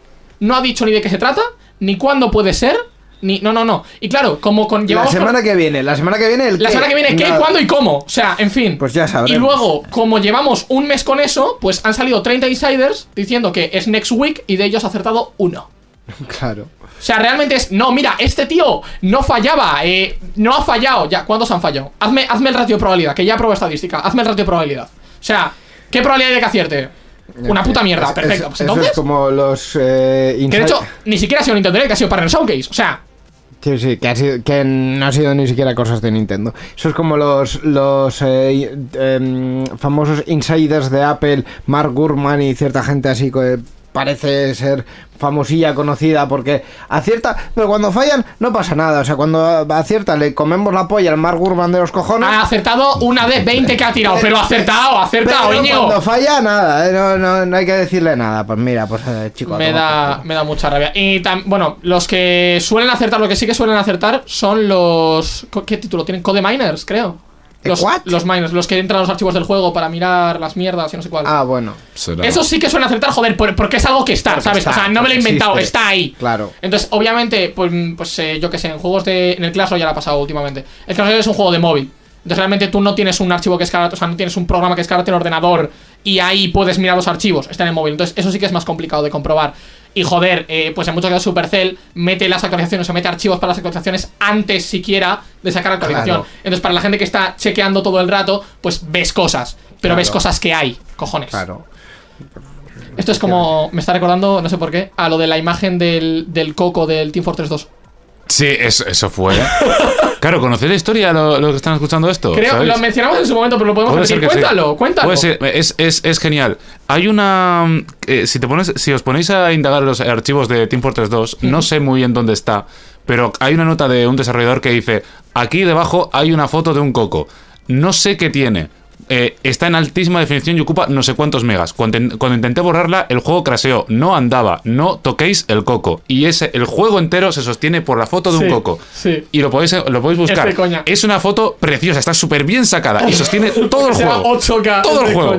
[SPEAKER 2] No ha dicho ni de qué se trata, ni cuándo puede ser, ni... No, no, no. Y claro, como con...
[SPEAKER 3] La
[SPEAKER 2] llevamos
[SPEAKER 3] semana
[SPEAKER 2] con-
[SPEAKER 3] que viene, la semana que viene el
[SPEAKER 2] la
[SPEAKER 3] qué?
[SPEAKER 2] semana que viene, ¿qué,
[SPEAKER 3] Nada.
[SPEAKER 2] cuándo y cómo? O sea, en fin.
[SPEAKER 3] Pues ya sabremos.
[SPEAKER 2] Y luego, como llevamos un mes con eso, pues han salido treinta insiders diciendo que es next week y de ellos ha acertado uno.
[SPEAKER 3] Claro.
[SPEAKER 2] O sea, realmente es... No, mira, este tío no fallaba, eh, no ha fallado. Ya, ¿cuántos han fallado? Hazme, hazme el ratio de probabilidad, que ya probé estadística. Hazme el ratio de probabilidad. O sea, ¿qué probabilidad hay de que acierte? Una puta mierda,
[SPEAKER 3] Es-
[SPEAKER 2] perfecto.
[SPEAKER 3] es-
[SPEAKER 2] Pues
[SPEAKER 3] eso
[SPEAKER 2] entonces...
[SPEAKER 3] es como los eh,
[SPEAKER 2] Que de
[SPEAKER 3] insi-
[SPEAKER 2] hecho, ni siquiera ha sido Nintendo Direct, que ha sido Partner Showcase. O sea,
[SPEAKER 3] Sí, sí, que, ha sido- que no ha sido ni siquiera cosas de Nintendo. Eso es como los, los eh, em, famosos insiders de Apple, Mark Gurman y cierta gente así que parece ser famosilla, conocida, porque acierta, pero cuando fallan no pasa nada. O sea, cuando acierta le comemos la polla al Mark Gurman de los cojones.
[SPEAKER 2] ha acertado una de veinte que ha tirado. Pero ha acertado, ha acertado,
[SPEAKER 3] pero
[SPEAKER 2] Íñigo.
[SPEAKER 3] cuando falla, nada, eh, no, no, no hay que decirle nada. Pues mira, pues eh, chico. a
[SPEAKER 2] Me
[SPEAKER 3] tomar por
[SPEAKER 2] da,
[SPEAKER 3] culo.
[SPEAKER 2] me da mucha rabia. Y tam- bueno, los que suelen acertar, lo que sí que suelen acertar son los... co- ¿Qué título tienen? Code Miners, creo. Los,
[SPEAKER 3] ¿What?
[SPEAKER 2] los miners, los que entran a los archivos del juego para mirar las mierdas y no sé cuál.
[SPEAKER 3] Ah, bueno.
[SPEAKER 4] Será.
[SPEAKER 2] Eso sí que suelen acertar, joder, por- porque es algo que está,
[SPEAKER 3] Porque
[SPEAKER 2] ¿sabes?
[SPEAKER 3] está,
[SPEAKER 2] o sea, no me lo he
[SPEAKER 3] porque
[SPEAKER 2] inventado,
[SPEAKER 3] existe.
[SPEAKER 2] está ahí.
[SPEAKER 3] Claro.
[SPEAKER 2] Entonces, obviamente, pues, pues eh, yo que sé, en juegos de... En el Clash Royale ha pasado últimamente. El Clash Royale es un juego de móvil. Entonces, realmente tú no tienes un archivo que escalarte, o sea, no tienes un programa que escalarte en ordenador y ahí puedes mirar los archivos, está en el móvil. Entonces, eso sí que es más complicado de comprobar. Y joder, eh, pues en muchos casos Supercell mete las actualizaciones o mete archivos para las actualizaciones antes siquiera de sacar actualización.
[SPEAKER 3] Claro.
[SPEAKER 2] Entonces, para la gente que está chequeando todo el rato, pues ves cosas. Pero
[SPEAKER 3] Claro.
[SPEAKER 2] ves cosas que hay, cojones.
[SPEAKER 3] Claro.
[SPEAKER 2] Esto es como, me está recordando, no sé por qué, a lo de la imagen del, del coco del Team Fortress dos.
[SPEAKER 4] Sí, eso, eso fue. Claro, ¿conocéis la historia lo, lo que están escuchando esto?
[SPEAKER 2] Creo que
[SPEAKER 4] ¿Sabéis?
[SPEAKER 2] lo mencionamos en su momento, pero lo podemos
[SPEAKER 4] Puede
[SPEAKER 2] repetir.
[SPEAKER 4] ser que sí.
[SPEAKER 2] Cuéntalo, cuéntalo.
[SPEAKER 4] Puede ser, es, es, es genial. Hay una... eh, si, te pones, si os ponéis a indagar los archivos de Team Fortress dos, no sé muy bien dónde está, pero hay una nota de un desarrollador que dice, aquí debajo hay una foto de un coco. No sé qué tiene. Eh, está en altísima definición y ocupa no sé cuántos megas. Cuando, cuando intenté borrarla, el juego crasheó. No andaba. No toquéis el coco. Y ese, el juego entero se sostiene por la foto de
[SPEAKER 2] Sí,
[SPEAKER 4] un coco.
[SPEAKER 2] sí.
[SPEAKER 4] Y lo podéis, lo podéis buscar.
[SPEAKER 2] Es de coña.
[SPEAKER 4] Es una foto preciosa, está súper bien sacada y sostiene todo el
[SPEAKER 2] Será
[SPEAKER 4] juego.
[SPEAKER 2] ocho K,
[SPEAKER 4] Todo
[SPEAKER 2] es
[SPEAKER 4] el
[SPEAKER 2] de
[SPEAKER 4] juego.
[SPEAKER 2] coña.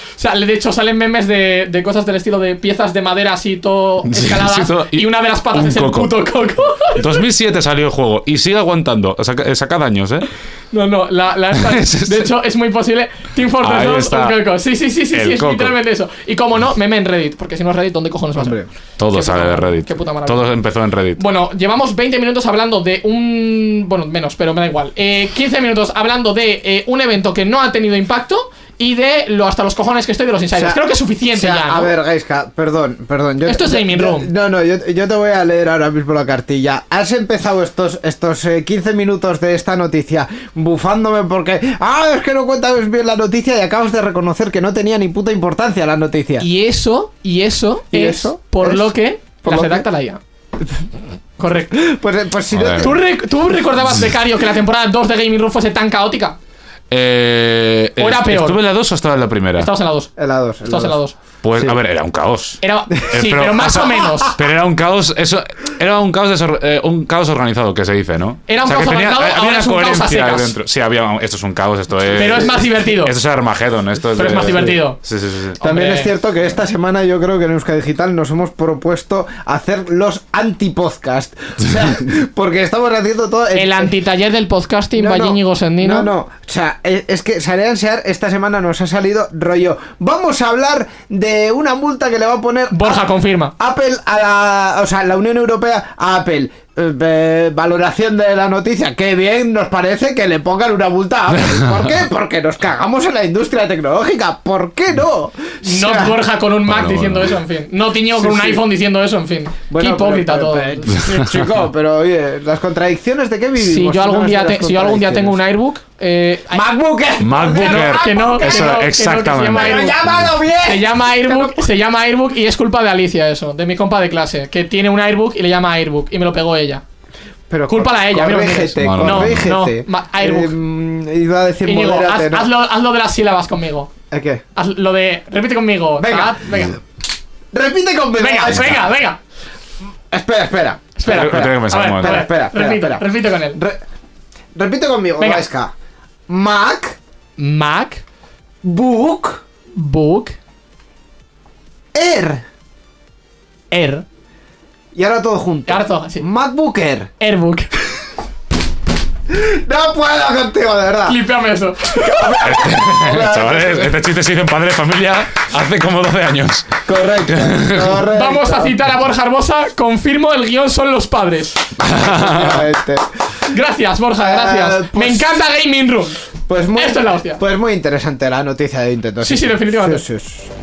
[SPEAKER 2] O sea, de hecho salen memes de, de cosas del estilo de piezas de madera así todo
[SPEAKER 4] Sí,
[SPEAKER 2] escaladas
[SPEAKER 4] sí, todo-
[SPEAKER 2] y,
[SPEAKER 4] y
[SPEAKER 2] una de las patas
[SPEAKER 4] un
[SPEAKER 2] es el
[SPEAKER 4] coco.
[SPEAKER 2] puto coco.
[SPEAKER 4] dos mil siete salió el juego y sigue aguantando. Saca, saca daños, ¿eh?
[SPEAKER 2] No, no, la, la esta-
[SPEAKER 4] Es ese.
[SPEAKER 2] de hecho es muy posible. Team Fortress
[SPEAKER 4] Ahí
[SPEAKER 2] dos,
[SPEAKER 4] está.
[SPEAKER 2] un coco. Sí, sí, sí, sí,
[SPEAKER 4] El
[SPEAKER 2] sí, es
[SPEAKER 4] coco.
[SPEAKER 2] literalmente eso. Y como no, meme en Reddit, porque si no es Reddit, ¿dónde cojones va a ser?
[SPEAKER 3] Hombre.
[SPEAKER 4] Todo
[SPEAKER 2] Qué
[SPEAKER 4] sale
[SPEAKER 2] puta
[SPEAKER 4] de
[SPEAKER 2] maravilla,
[SPEAKER 4] Reddit.
[SPEAKER 2] qué puta maravilla.
[SPEAKER 4] Todo empezó en Reddit.
[SPEAKER 2] Bueno, llevamos veinte minutos hablando de un... Bueno, menos, pero me da igual. Eh, quince minutos hablando de eh, un evento que no ha tenido impacto y de lo hasta los cojones que estoy de los insiders.
[SPEAKER 3] O sea,
[SPEAKER 2] Creo que es suficiente
[SPEAKER 3] o sea,
[SPEAKER 2] ya, ¿no?
[SPEAKER 3] A ver, Gaiska, perdón, perdón. Yo,
[SPEAKER 2] Esto es
[SPEAKER 3] yo-
[SPEAKER 2] Gaming
[SPEAKER 3] yo-
[SPEAKER 2] Room.
[SPEAKER 3] No, no, yo, yo te voy a leer ahora mismo la cartilla. Has empezado estos, estos eh, quince minutos de esta noticia bufándome porque... Ah, es que no cuentas bien la noticia y acabas de reconocer que no tenía ni puta importancia la noticia.
[SPEAKER 2] Y eso, y eso
[SPEAKER 3] ¿Y
[SPEAKER 2] es
[SPEAKER 3] eso?
[SPEAKER 2] por
[SPEAKER 3] ¿Es?
[SPEAKER 2] lo que
[SPEAKER 3] ¿Por
[SPEAKER 2] la
[SPEAKER 3] lo que?
[SPEAKER 2] redacta la I A. Correcto.
[SPEAKER 3] Pues, eh, pues si no
[SPEAKER 4] Joder.
[SPEAKER 3] te-
[SPEAKER 2] ¿Tú, rec- ¿Tú recordabas, Becario, que la temporada dos de Gaming Room fuese tan caótica?
[SPEAKER 4] Eh,
[SPEAKER 2] ¿O era
[SPEAKER 4] est-
[SPEAKER 2] peor?
[SPEAKER 4] ¿Estuve en la dos o estaba en la primera?
[SPEAKER 2] Estabas en la dos.
[SPEAKER 3] En la dos.
[SPEAKER 2] Estabas en la dos.
[SPEAKER 4] Pues,
[SPEAKER 3] Sí.
[SPEAKER 4] a ver, era un caos.
[SPEAKER 2] Era...
[SPEAKER 4] Eh,
[SPEAKER 2] Sí, pero, más o menos.
[SPEAKER 4] Pero era un caos, eso, era un caos, desor- eh, un caos organizado, que se dice, ¿no?
[SPEAKER 2] Era un
[SPEAKER 4] que
[SPEAKER 2] caos organizado,
[SPEAKER 4] había
[SPEAKER 2] ahora
[SPEAKER 4] una
[SPEAKER 2] es un caos a
[SPEAKER 4] coherencia
[SPEAKER 2] secas.
[SPEAKER 4] dentro. Sí, había, esto es un caos, esto es...
[SPEAKER 2] Pero es más divertido.
[SPEAKER 4] Esto es Armageddon, esto es...
[SPEAKER 2] Pero es
[SPEAKER 4] de-
[SPEAKER 2] más divertido.
[SPEAKER 4] Sí, sí, sí. sí.
[SPEAKER 3] También
[SPEAKER 2] Hombre.
[SPEAKER 3] es cierto que esta semana yo creo que en Euskadi Digital nos hemos propuesto hacer los anti-podcast. O sea, porque estamos haciendo todo...
[SPEAKER 2] El antitaller del podcasting, by Íñigo Sendino.
[SPEAKER 3] No, no. O sea, es, es que Sarean Sear esta semana nos ha salido rollo. Vamos a hablar de una multa que le va a poner
[SPEAKER 2] Borja,
[SPEAKER 3] a-
[SPEAKER 2] confirma.
[SPEAKER 3] Apple a la... O sea, la Unión Europea a Apple. Eh, eh, valoración de la noticia. Qué bien nos parece que le pongan una multa a Apple. ¿Por qué? Porque nos cagamos en la industria tecnológica. ¿Por qué no? O
[SPEAKER 2] No
[SPEAKER 3] sea,
[SPEAKER 2] Borja con un Mac
[SPEAKER 4] Bueno,
[SPEAKER 2] diciendo
[SPEAKER 4] bueno.
[SPEAKER 2] eso, en fin. No Tiño
[SPEAKER 3] Sí,
[SPEAKER 2] con un
[SPEAKER 3] sí.
[SPEAKER 2] iPhone diciendo eso, en fin.
[SPEAKER 3] bueno,
[SPEAKER 2] Qué hipócrita
[SPEAKER 3] pero-
[SPEAKER 2] todo.
[SPEAKER 3] pero- pero- chico, pero oye, las contradicciones de qué vivimos.
[SPEAKER 2] Si yo algún
[SPEAKER 3] No
[SPEAKER 2] día,
[SPEAKER 3] sé las
[SPEAKER 2] te- si yo algún día tengo un
[SPEAKER 3] contradicciones.
[SPEAKER 2] Airbook, eh, ay,
[SPEAKER 3] MacBook Air.
[SPEAKER 4] MacBook Air.
[SPEAKER 2] que no, que
[SPEAKER 4] Eso,
[SPEAKER 2] no, que no, que se
[SPEAKER 4] exactamente.
[SPEAKER 2] llama
[SPEAKER 3] Pero
[SPEAKER 2] Airbook.
[SPEAKER 3] llámalo bien.
[SPEAKER 2] Se llama Airbook, se llama Airbook y es culpa de Alicia eso, de mi compa de clase, que tiene un Airbook y le llama Airbook y me lo pegó ella.
[SPEAKER 3] Pero
[SPEAKER 2] Cúlpala a ella, a mí no me
[SPEAKER 3] corrígete,
[SPEAKER 2] mires.
[SPEAKER 4] No, no,
[SPEAKER 3] corrígete.
[SPEAKER 2] no, ma- Airbook.
[SPEAKER 3] Eh, iba a decir
[SPEAKER 2] Íñigo,
[SPEAKER 3] modérate,
[SPEAKER 2] haz,
[SPEAKER 3] ¿no?
[SPEAKER 2] hazlo, hazlo de las sílabas conmigo.
[SPEAKER 3] ¿El qué?
[SPEAKER 2] Haz lo de. Repite conmigo.
[SPEAKER 3] Venga.
[SPEAKER 2] Tad, venga.
[SPEAKER 3] Repite conmigo.
[SPEAKER 2] Venga,
[SPEAKER 3] Gaiska.
[SPEAKER 2] venga, venga.
[SPEAKER 3] Espera, espera.
[SPEAKER 2] Espera,
[SPEAKER 4] Lo tengo que pensar
[SPEAKER 2] a ver,
[SPEAKER 4] un
[SPEAKER 2] a
[SPEAKER 4] momento.
[SPEAKER 2] ver,
[SPEAKER 3] Espera, espera,
[SPEAKER 2] repite,
[SPEAKER 3] espera.
[SPEAKER 2] repite con él.
[SPEAKER 3] Re- repite conmigo,
[SPEAKER 2] Venga.
[SPEAKER 3] Gaiska. Mac,
[SPEAKER 2] Mac,
[SPEAKER 3] Book,
[SPEAKER 2] Book,
[SPEAKER 3] Air.
[SPEAKER 2] Air,
[SPEAKER 3] Y ahora todo junto.
[SPEAKER 2] Ahora todo, sí.
[SPEAKER 3] MacBook Air.
[SPEAKER 2] Airbook.
[SPEAKER 3] No puedo contigo, de verdad.
[SPEAKER 2] Clipeame eso.
[SPEAKER 4] Chavales, este chiste se hizo en Padre de Familia hace como doce años.
[SPEAKER 3] Correcto. correcto.
[SPEAKER 2] Vamos a citar a Borja Hermosa. Confirmo, el guión son los padres.
[SPEAKER 3] Efectivamente.
[SPEAKER 2] Gracias, Borja, gracias.
[SPEAKER 3] Eh, pues-
[SPEAKER 2] Me encanta Gaming Room.
[SPEAKER 3] Pues muy,
[SPEAKER 2] Esto es la hostia.
[SPEAKER 3] Pues muy interesante la noticia de Nintendo.
[SPEAKER 2] Sí, sí, definitivamente.
[SPEAKER 3] Sí, sí, sí.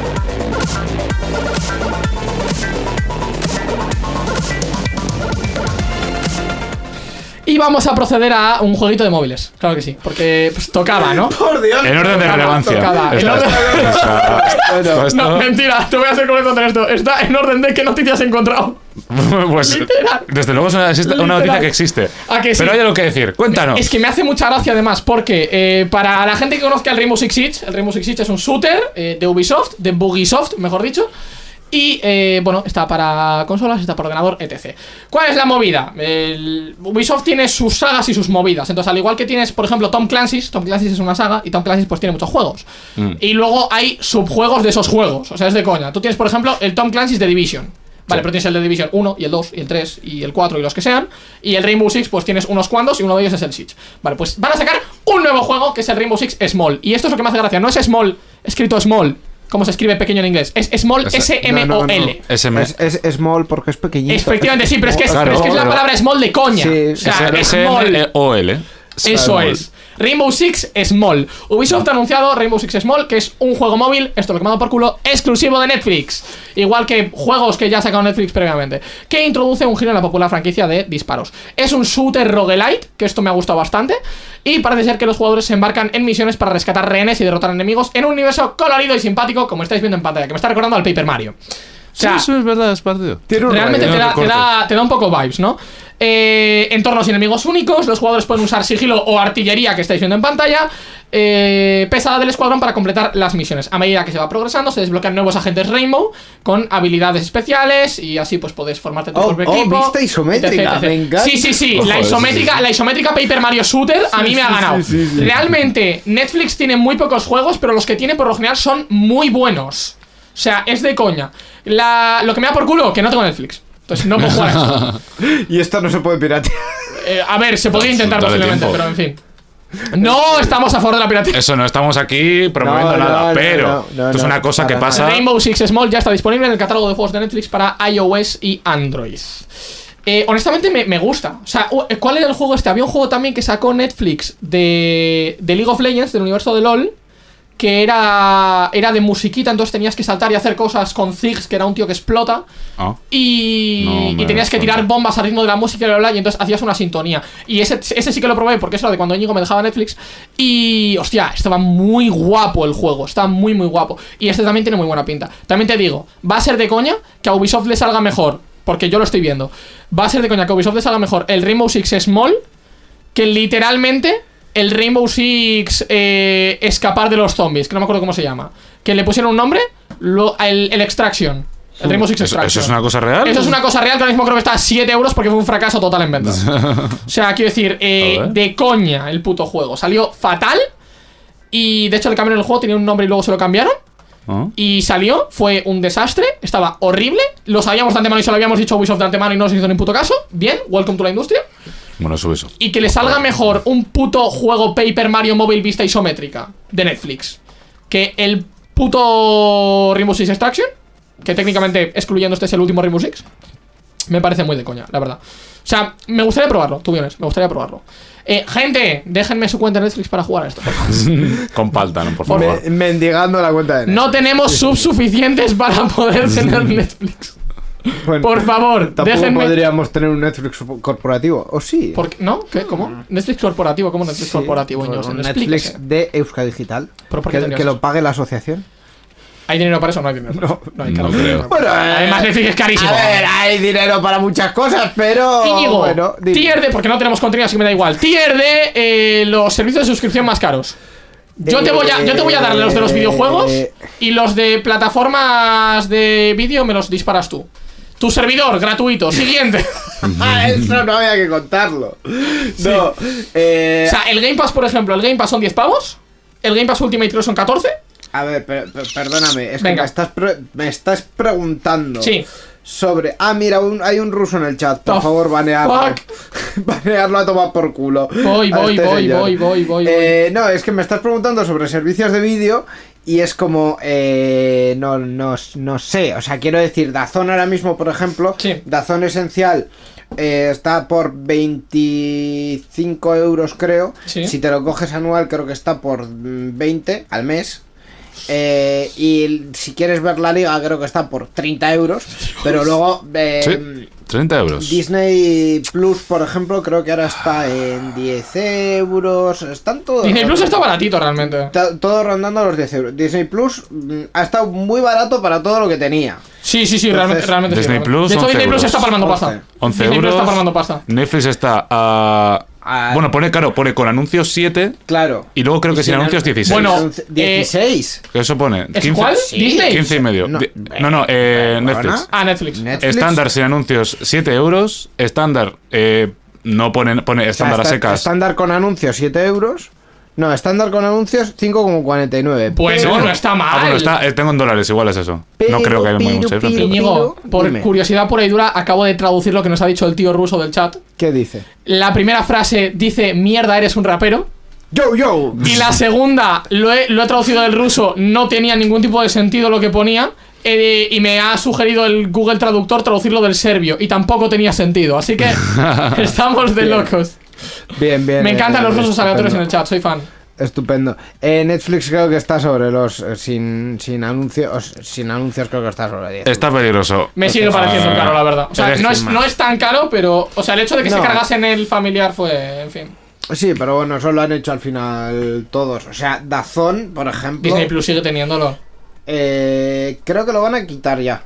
[SPEAKER 2] Y vamos a proceder a un jueguito de móviles. Claro que sí. Porque pues, tocaba, ¿no?
[SPEAKER 3] Por Dios.
[SPEAKER 4] En orden de
[SPEAKER 2] Tocaba,
[SPEAKER 4] relevancia.
[SPEAKER 2] tocaba. En
[SPEAKER 4] Está-
[SPEAKER 2] orden-
[SPEAKER 4] está-
[SPEAKER 3] Bueno,
[SPEAKER 4] esto-
[SPEAKER 2] No, mentira, te voy a ser correcto con esto. Está en orden de qué noticias he encontrado.
[SPEAKER 4] Pues,
[SPEAKER 2] Literal.
[SPEAKER 4] desde luego es una, existe- una
[SPEAKER 2] Literal.
[SPEAKER 4] noticia que existe.
[SPEAKER 2] ¿A que sí?
[SPEAKER 4] Pero hay algo que decir. Cuéntanos.
[SPEAKER 2] Es que me hace mucha gracia además porque eh, para la gente que conozca el Rainbow Six Siege, el Rainbow Six Siege es un shooter eh, de Ubisoft, de Bugisoft, mejor dicho. Y eh, bueno, está para consolas, está para ordenador, etcétera. ¿Cuál es la movida? El Ubisoft tiene sus sagas y sus movidas. Entonces, al igual que tienes, por ejemplo, Tom Clancy's, Tom Clancy's es una saga y Tom Clancy's pues tiene muchos juegos.
[SPEAKER 4] Mm.
[SPEAKER 2] Y luego hay subjuegos de esos juegos. O sea, es de coña. Tú tienes, por ejemplo, el Tom Clancy's de Division. Vale,
[SPEAKER 4] Sí.
[SPEAKER 2] pero tienes el de Division uno y el dos y el tres y el cuatro y los que sean. Y el Rainbow Six, pues tienes unos cuantos y uno de ellos es el Siege. Vale, pues van a sacar un nuevo juego que es el Rainbow Six Small. Y esto es lo que me hace gracia. No es Small, escrito Small, como se escribe pequeño en inglés. Es Small,
[SPEAKER 4] Es-
[SPEAKER 2] S M O L.
[SPEAKER 4] S M.
[SPEAKER 3] Es, es small porque es pequeñito.
[SPEAKER 2] Efectivamente, sí, pero es que es,
[SPEAKER 4] Claro,
[SPEAKER 2] pero es, que es la
[SPEAKER 4] claro.
[SPEAKER 2] palabra Small de coña.
[SPEAKER 3] Sí,
[SPEAKER 2] o sea,
[SPEAKER 4] S M
[SPEAKER 2] Small.
[SPEAKER 4] O L.
[SPEAKER 2] Eso
[SPEAKER 4] Small.
[SPEAKER 2] es. Rainbow Six Small. Ubisoft ha anunciado Rainbow Six Small, que es un juego móvil, esto lo que me ha dado por culo, exclusivo de Netflix. Igual que juegos que ya ha sacado Netflix previamente. Que introduce un giro en la popular franquicia de disparos. Es un shooter roguelite, que esto me ha gustado bastante. Y parece ser que los jugadores se embarcan en misiones para rescatar rehenes y derrotar enemigos en un universo colorido y simpático, como estáis viendo en pantalla, que me está recordando al Paper Mario. O sea,
[SPEAKER 4] sí, eso es verdad, es partido.
[SPEAKER 2] realmente te da, te,
[SPEAKER 4] Recortes.
[SPEAKER 2] da, te da un poco vibes, ¿no? Eh, entornos y enemigos únicos. Los jugadores pueden usar sigilo o artillería que estáis viendo en pantalla. Eh, pesada del escuadrón para completar las misiones. A medida que se va progresando se desbloquean nuevos agentes Rainbow con habilidades especiales y así pues podés formarte tu
[SPEAKER 3] Oh,
[SPEAKER 2] propio
[SPEAKER 3] oh,
[SPEAKER 2] equipo.
[SPEAKER 3] vista isométrica,
[SPEAKER 2] etc, etcétera.
[SPEAKER 3] me encanta.
[SPEAKER 2] Sí, sí, sí,
[SPEAKER 4] Ojo,
[SPEAKER 2] la
[SPEAKER 4] eso
[SPEAKER 2] isométrica,
[SPEAKER 4] sí.
[SPEAKER 2] la isométrica Paper Mario Shooter a mí me ha ganado.
[SPEAKER 3] sí, sí, sí.
[SPEAKER 2] Realmente Netflix tiene muy pocos juegos, pero los que tiene por lo general son muy buenos. O sea, es de coña. La, lo que me da por culo, que no tengo Netflix. Entonces no puedo jugar a esto.
[SPEAKER 3] Y esto no se puede piratear.
[SPEAKER 2] Eh, a ver, se podría
[SPEAKER 4] No,
[SPEAKER 2] intentar
[SPEAKER 4] dale
[SPEAKER 2] posiblemente,
[SPEAKER 4] tiempo.
[SPEAKER 2] pero en fin. No estamos a favor de la piratería.
[SPEAKER 4] Eso no estamos aquí promoviendo
[SPEAKER 3] No, no,
[SPEAKER 4] nada,
[SPEAKER 3] no,
[SPEAKER 4] pero
[SPEAKER 3] no, no,
[SPEAKER 4] esto es
[SPEAKER 3] no,
[SPEAKER 4] una cosa que
[SPEAKER 3] para
[SPEAKER 4] pasa.
[SPEAKER 3] nada.
[SPEAKER 2] Rainbow Six Small ya está disponible en el catálogo de juegos de Netflix para iOS y Android. Eh, honestamente me, me gusta. O sea, ¿cuál era el juego este? Había un juego también que sacó Netflix de, de League of Legends, del universo de LoL, que era, era de musiquita, entonces tenías que saltar y hacer cosas con Ziggs, que era un tío que explota.
[SPEAKER 4] Ah.
[SPEAKER 2] Y,
[SPEAKER 4] No me
[SPEAKER 2] y tenías que
[SPEAKER 4] suena.
[SPEAKER 2] tirar bombas al ritmo de la música y bla, bla, bla, y entonces hacías una sintonía. Y ese, ese sí que lo probé porque eso era de cuando Íñigo me dejaba Netflix. Y, hostia, estaba muy guapo el juego, estaba muy, muy guapo. Y este también tiene muy buena pinta. También te digo, va a ser de coña que a Ubisoft le salga mejor, porque yo lo estoy viendo. Va a ser de coña que a Ubisoft le salga mejor el Rainbow Six Small que literalmente el Rainbow Six eh, escapar de los zombies, que no me acuerdo cómo se llama. Que le pusieron un nombre, lo, el, el Extraction. El Rainbow Six
[SPEAKER 4] ¿Eso,
[SPEAKER 2] Extraction.
[SPEAKER 4] eso es una cosa real?
[SPEAKER 2] Eso es una cosa real que ahora mismo creo que está a siete euros porque fue un fracaso total en ventas. O sea, quiero decir, eh,
[SPEAKER 4] A ver.
[SPEAKER 2] de coña el puto juego. Salió fatal. Y de hecho le cambiaron el juego, tenía un nombre y luego se lo cambiaron.
[SPEAKER 4] ¿Ah?
[SPEAKER 2] Y salió, fue un desastre, estaba horrible. Lo sabíamos de antemano y se lo habíamos dicho a Ubisoft de antemano y no se hizo ni puto caso. Bien, welcome to la industria.
[SPEAKER 4] Bueno, eso eso.
[SPEAKER 2] Y que le salga mejor un puto juego Paper Mario Mobile Vista isométrica de Netflix que el puto Rainbow Six Extraction, que técnicamente, excluyendo este, es el último Rainbow Six. Me parece muy de coña, la verdad. O sea, me gustaría probarlo, tú vienes, me gustaría probarlo. Eh, gente, déjenme su cuenta de Netflix para jugar a esto, por favor.
[SPEAKER 4] Compártanlo, por favor.
[SPEAKER 3] Me- mendigando la cuenta de Netflix.
[SPEAKER 2] No tenemos subs suficientes para poder tener Netflix.
[SPEAKER 3] Bueno,
[SPEAKER 2] Por favor,
[SPEAKER 3] tampoco
[SPEAKER 2] déjenme.
[SPEAKER 3] podríamos tener un Netflix corporativo. ¿O sí?
[SPEAKER 2] ¿Por qué? ¿No? ¿Qué? ¿Cómo? Netflix corporativo, ¿cómo Netflix
[SPEAKER 3] Sí,
[SPEAKER 2] corporativo,
[SPEAKER 3] bueno,
[SPEAKER 2] Ñosen?
[SPEAKER 3] un
[SPEAKER 2] Explíquese.
[SPEAKER 3] Netflix de Euskadigital.
[SPEAKER 2] ¿Pero por qué
[SPEAKER 3] que,
[SPEAKER 2] tendrías
[SPEAKER 3] que lo
[SPEAKER 2] eso?
[SPEAKER 3] pague la asociación.
[SPEAKER 2] ¿Hay dinero para eso o no hay dinero? para eso? No, hay
[SPEAKER 4] no
[SPEAKER 2] carajo.
[SPEAKER 4] creo.
[SPEAKER 3] Bueno,
[SPEAKER 2] Además, Netflix es carísimo.
[SPEAKER 3] A ver, hay dinero para muchas cosas, pero.
[SPEAKER 2] Íñigo,
[SPEAKER 3] bueno, dime.
[SPEAKER 2] tier de, porque no tenemos contenido así que me da igual. Tier de eh, los servicios de suscripción más caros. Yo te voy a, yo te voy a dar los de los videojuegos
[SPEAKER 3] Eh,
[SPEAKER 2] y los de plataformas de vídeo me los disparas tú. Tu servidor, gratuito. Siguiente.
[SPEAKER 3] Ah, eso no había que contarlo. No. Eh,
[SPEAKER 2] O sea, el Game Pass, por ejemplo, el Game Pass son diez pavos. El Game Pass Ultimate creo que son catorce.
[SPEAKER 3] a ver, per- per- perdóname. Es
[SPEAKER 2] Venga.
[SPEAKER 3] que me estás, pre- me estás preguntando.
[SPEAKER 2] Sí.
[SPEAKER 3] Sobre. Ah, mira, un- hay un ruso en el chat. Por
[SPEAKER 2] The
[SPEAKER 3] favor, banearlo.
[SPEAKER 2] fuck.
[SPEAKER 3] Banearlo a tomar por culo.
[SPEAKER 2] Voy,
[SPEAKER 3] a
[SPEAKER 2] voy,
[SPEAKER 3] este
[SPEAKER 2] voy,
[SPEAKER 3] señor.
[SPEAKER 2] voy, voy, voy,
[SPEAKER 3] Eh, no, es que me estás preguntando sobre servicios de vídeo. Y es como. Eh, no, no, no sé. O sea, quiero decir, DAZN ahora mismo, por ejemplo.
[SPEAKER 2] Sí.
[SPEAKER 3] DAZN Esencial. eh, está por veinticinco euros, creo.
[SPEAKER 2] Sí.
[SPEAKER 3] Si te lo coges anual, creo que está por mm, veinte al mes. Eh, y el- si quieres ver la liga, creo que está por treinta euros. Pero luego. eh,
[SPEAKER 4] Sí, treinta euros.
[SPEAKER 3] Disney Plus, por ejemplo, creo que ahora está en diez euros. Están todos.
[SPEAKER 2] Disney Plus está
[SPEAKER 3] rondando-
[SPEAKER 2] baratito realmente.
[SPEAKER 3] está todo rondando los diez euros. Disney Plus mm, ha estado muy barato para todo lo que tenía.
[SPEAKER 2] Sí, sí, sí,
[SPEAKER 3] Entonces,
[SPEAKER 2] realmente, realmente sí,
[SPEAKER 4] Disney
[SPEAKER 2] realmente.
[SPEAKER 4] Plus,
[SPEAKER 2] De hecho,
[SPEAKER 4] once
[SPEAKER 2] Disney Plus
[SPEAKER 4] euros.
[SPEAKER 2] está palmando
[SPEAKER 3] once.
[SPEAKER 2] pasta.
[SPEAKER 4] once
[SPEAKER 2] Disney Plus
[SPEAKER 4] euros.
[SPEAKER 2] está palmando pasta.
[SPEAKER 4] Netflix está a.
[SPEAKER 3] Ah,
[SPEAKER 4] Bueno, pone claro, pone con anuncios siete.
[SPEAKER 3] Claro.
[SPEAKER 4] Y luego creo que
[SPEAKER 3] Y
[SPEAKER 4] sin
[SPEAKER 3] sin
[SPEAKER 4] anuncios
[SPEAKER 3] an-
[SPEAKER 4] dieciséis.
[SPEAKER 2] Bueno,
[SPEAKER 3] Entonces, dieciséis.
[SPEAKER 4] ¿Qué eso pone?
[SPEAKER 2] ¿Es cuál? ¿Disney?
[SPEAKER 4] quince y medio.
[SPEAKER 3] No,
[SPEAKER 4] Di- No, no, eh,
[SPEAKER 3] ¿perdona?
[SPEAKER 4] Netflix.
[SPEAKER 2] Ah, Netflix.
[SPEAKER 3] Netflix.
[SPEAKER 4] Estándar sin anuncios siete euros. Estándar eh, no pone, pone
[SPEAKER 3] O sea,
[SPEAKER 4] estándar a
[SPEAKER 3] está-
[SPEAKER 4] secas.
[SPEAKER 3] Estándar con anuncios siete euros. No, estándar con anuncios cinco coma cuarenta y nueve.
[SPEAKER 2] Pues
[SPEAKER 3] Pero-
[SPEAKER 2] no, no está mal.
[SPEAKER 4] Ah, bueno, está, eh, tengo en dólares, igual es eso.
[SPEAKER 3] Pero,
[SPEAKER 4] no creo que haya muy
[SPEAKER 3] pero,
[SPEAKER 4] mucha
[SPEAKER 3] pero,
[SPEAKER 4] diferencia.
[SPEAKER 2] Íñigo, por
[SPEAKER 3] Dime.
[SPEAKER 2] curiosidad por ahí dura, acabo de traducir lo que nos ha dicho el tío ruso del chat.
[SPEAKER 3] ¿Qué dice?
[SPEAKER 2] La primera frase dice, mierda, eres un rapero.
[SPEAKER 3] Yo, yo.
[SPEAKER 2] Y la segunda, lo he, lo he traducido del ruso, no tenía ningún tipo de sentido lo que ponía. eh, y me ha sugerido el Google Traductor traducirlo del serbio. Y tampoco tenía sentido. Así que estamos de locos.
[SPEAKER 3] Bien, bien.
[SPEAKER 2] Me encantan
[SPEAKER 3] eh,
[SPEAKER 2] los rusos aleatorios en
[SPEAKER 3] estupendo.
[SPEAKER 2] el chat, soy fan.
[SPEAKER 3] Estupendo. Eh, Netflix creo que está sobre los eh, sin, sin anuncios. Sin anuncios creo que está sobre diez.
[SPEAKER 4] Está peligroso.
[SPEAKER 2] Me sigue pareciendo
[SPEAKER 4] Ah,
[SPEAKER 2] caro, la verdad. O sea,
[SPEAKER 4] eres
[SPEAKER 2] no es,
[SPEAKER 3] sin
[SPEAKER 2] no
[SPEAKER 3] más.
[SPEAKER 2] es tan caro, pero. O sea, el hecho de que se
[SPEAKER 3] No.
[SPEAKER 2] cargase en el familiar fue. En fin.
[SPEAKER 3] Sí, pero bueno, eso lo han hecho al final todos. O sea, DAZN, por ejemplo.
[SPEAKER 2] Disney Plus sigue teniéndolo.
[SPEAKER 3] eh, creo que lo van a quitar ya.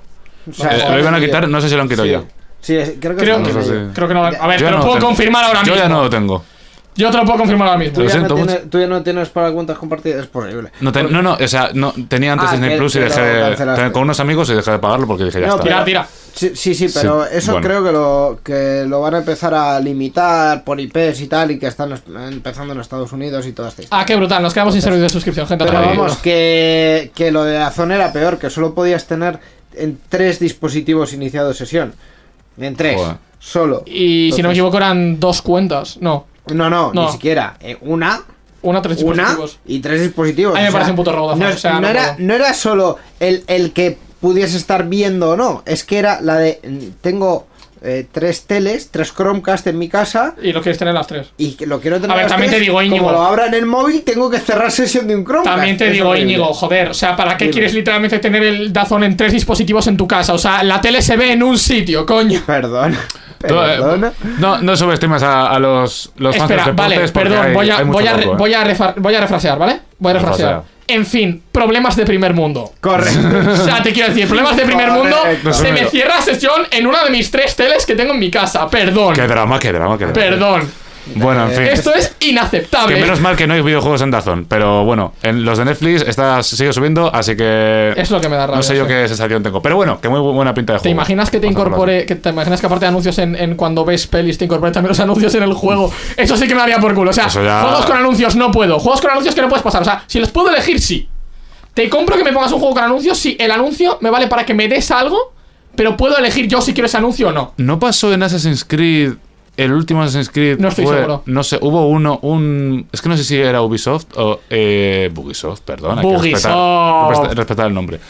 [SPEAKER 3] O sea,
[SPEAKER 4] Eh, lo iban a quitar, no sé si lo han quitado
[SPEAKER 3] sí.
[SPEAKER 4] ya.
[SPEAKER 3] Sí, es- creo que
[SPEAKER 2] Creo,
[SPEAKER 3] está
[SPEAKER 4] no
[SPEAKER 3] en
[SPEAKER 4] sé
[SPEAKER 3] ello.
[SPEAKER 4] si-
[SPEAKER 2] creo que no. A ver,
[SPEAKER 4] Yo
[SPEAKER 2] te
[SPEAKER 4] ya
[SPEAKER 2] lo
[SPEAKER 4] no
[SPEAKER 2] puedo
[SPEAKER 4] tengo.
[SPEAKER 2] confirmar ahora mismo.
[SPEAKER 4] Yo ya no lo tengo.
[SPEAKER 2] Yo te lo puedo confirmar ahora mismo.
[SPEAKER 3] ¿Tú,
[SPEAKER 4] Lo
[SPEAKER 3] ya no
[SPEAKER 4] siento
[SPEAKER 3] tienes,
[SPEAKER 4] mucho.
[SPEAKER 3] tú ya no tienes para cuentas compartidas, es posible.
[SPEAKER 4] No, te- no, no, o sea, no, tenía antes
[SPEAKER 3] Ah,
[SPEAKER 4] Disney
[SPEAKER 3] que-
[SPEAKER 4] Plus y
[SPEAKER 3] que
[SPEAKER 4] dejé
[SPEAKER 3] lo
[SPEAKER 4] de,
[SPEAKER 3] cancelaste.
[SPEAKER 4] con unos amigos y dejé de pagarlo porque dije ya
[SPEAKER 3] No,
[SPEAKER 4] está.
[SPEAKER 2] Tira, tira.
[SPEAKER 3] Sí, sí, sí, pero
[SPEAKER 4] Sí,
[SPEAKER 3] eso
[SPEAKER 4] bueno.
[SPEAKER 3] creo que lo que lo van a empezar a limitar por I Ps y tal, y que están es- empezando en Estados Unidos y todo esto.
[SPEAKER 2] Ah, qué brutal. Nos quedamos sin servicio de suscripción, gente.
[SPEAKER 3] Pero
[SPEAKER 2] otra vez.
[SPEAKER 3] vamos, que, que lo de Azón era peor, que solo podías tener en tres dispositivos iniciado sesión. En tres,
[SPEAKER 4] Joder.
[SPEAKER 3] solo.
[SPEAKER 2] Y si no me
[SPEAKER 3] Entonces-
[SPEAKER 2] equivoco, eran dos cuentas. No,
[SPEAKER 3] No, no,
[SPEAKER 2] No.
[SPEAKER 3] ni siquiera. Eh, una,
[SPEAKER 2] una, tres
[SPEAKER 3] una
[SPEAKER 2] dispositivos.
[SPEAKER 3] y tres dispositivos.
[SPEAKER 2] A mí me
[SPEAKER 3] O sea,
[SPEAKER 2] parece un puto robo de
[SPEAKER 3] no,
[SPEAKER 2] Azón, o sea,
[SPEAKER 3] no
[SPEAKER 2] no
[SPEAKER 3] era,
[SPEAKER 2] puedo.
[SPEAKER 3] no era solo el, el que pudiese estar viendo o no, es que era la de. mm, Tengo eh, tres teles, tres Chromecast en mi casa.
[SPEAKER 2] Y lo quieres tener las tres.
[SPEAKER 3] Y que lo quiero tener
[SPEAKER 2] A ver,
[SPEAKER 3] las
[SPEAKER 2] también
[SPEAKER 3] tres,
[SPEAKER 2] te digo, Íñigo.
[SPEAKER 3] como lo abra en el móvil, tengo que cerrar sesión de un Chromecast.
[SPEAKER 2] También te
[SPEAKER 3] Es
[SPEAKER 2] digo,
[SPEAKER 3] horrible.
[SPEAKER 2] Íñigo, joder, o sea, ¿para qué
[SPEAKER 3] Dime.
[SPEAKER 2] quieres literalmente tener el Dazón en tres dispositivos en tu casa? O sea, la tele se ve en un sitio, coño.
[SPEAKER 3] Perdón.
[SPEAKER 4] Tú, eh,
[SPEAKER 3] Perdón.
[SPEAKER 4] no, no subestimas a, a los, los fans de
[SPEAKER 2] Espera,
[SPEAKER 4] los
[SPEAKER 2] vale,
[SPEAKER 4] deportes porque
[SPEAKER 2] perdón,
[SPEAKER 4] hay-
[SPEAKER 2] voy a,
[SPEAKER 4] hay mucho
[SPEAKER 2] voy, a, re-
[SPEAKER 4] loco, ¿eh?
[SPEAKER 2] voy, a refar- voy a refrasear, ¿vale? Voy a refrasear.
[SPEAKER 4] Refrasea.
[SPEAKER 2] En fin, problemas de primer mundo.
[SPEAKER 3] Correcto.
[SPEAKER 2] O sea, te quiero decir, problemas de primer mundo.
[SPEAKER 3] Correcto.
[SPEAKER 2] Se me cierra sesión en una de mis tres teles que tengo en mi casa. Perdón.
[SPEAKER 4] Qué drama, qué drama, qué drama.
[SPEAKER 2] Perdón.
[SPEAKER 4] Bueno, en fin.
[SPEAKER 2] Esto es inaceptable.
[SPEAKER 4] Que menos mal que no hay videojuegos en Dazón, pero bueno, en los de Netflix está, sigue subiendo, así que
[SPEAKER 2] Es lo que me da rabia.
[SPEAKER 4] no sé yo
[SPEAKER 2] sí.
[SPEAKER 4] qué sensación tengo. Pero bueno, que muy buena pinta de juego.
[SPEAKER 2] ¿Te imaginas que te
[SPEAKER 4] Vamos a hablar.
[SPEAKER 2] incorpore, que te imaginas que aparte de anuncios en, en cuando ves pelis, te incorpore también los anuncios en el juego? Eso sí que me daría por culo. O sea,
[SPEAKER 4] Eso ya-
[SPEAKER 2] juegos con anuncios no puedo. Juegos con anuncios que no puedes pasar. O sea, si los puedo elegir, sí. Te compro que me pongas un juego con anuncios si el anuncio me vale para que me des algo, pero puedo elegir yo si quiero ese anuncio o no.
[SPEAKER 4] ¿No pasó en Assassin's Creed? El último Assassin's Creed
[SPEAKER 2] No estoy
[SPEAKER 4] fue,
[SPEAKER 2] seguro.
[SPEAKER 4] No sé, hubo uno, un... Es que no sé si era Ubisoft o... Eh, Bugisoft, perdón. hay que respetar,
[SPEAKER 2] Bugisoft.
[SPEAKER 4] respetar- respetar el nombre.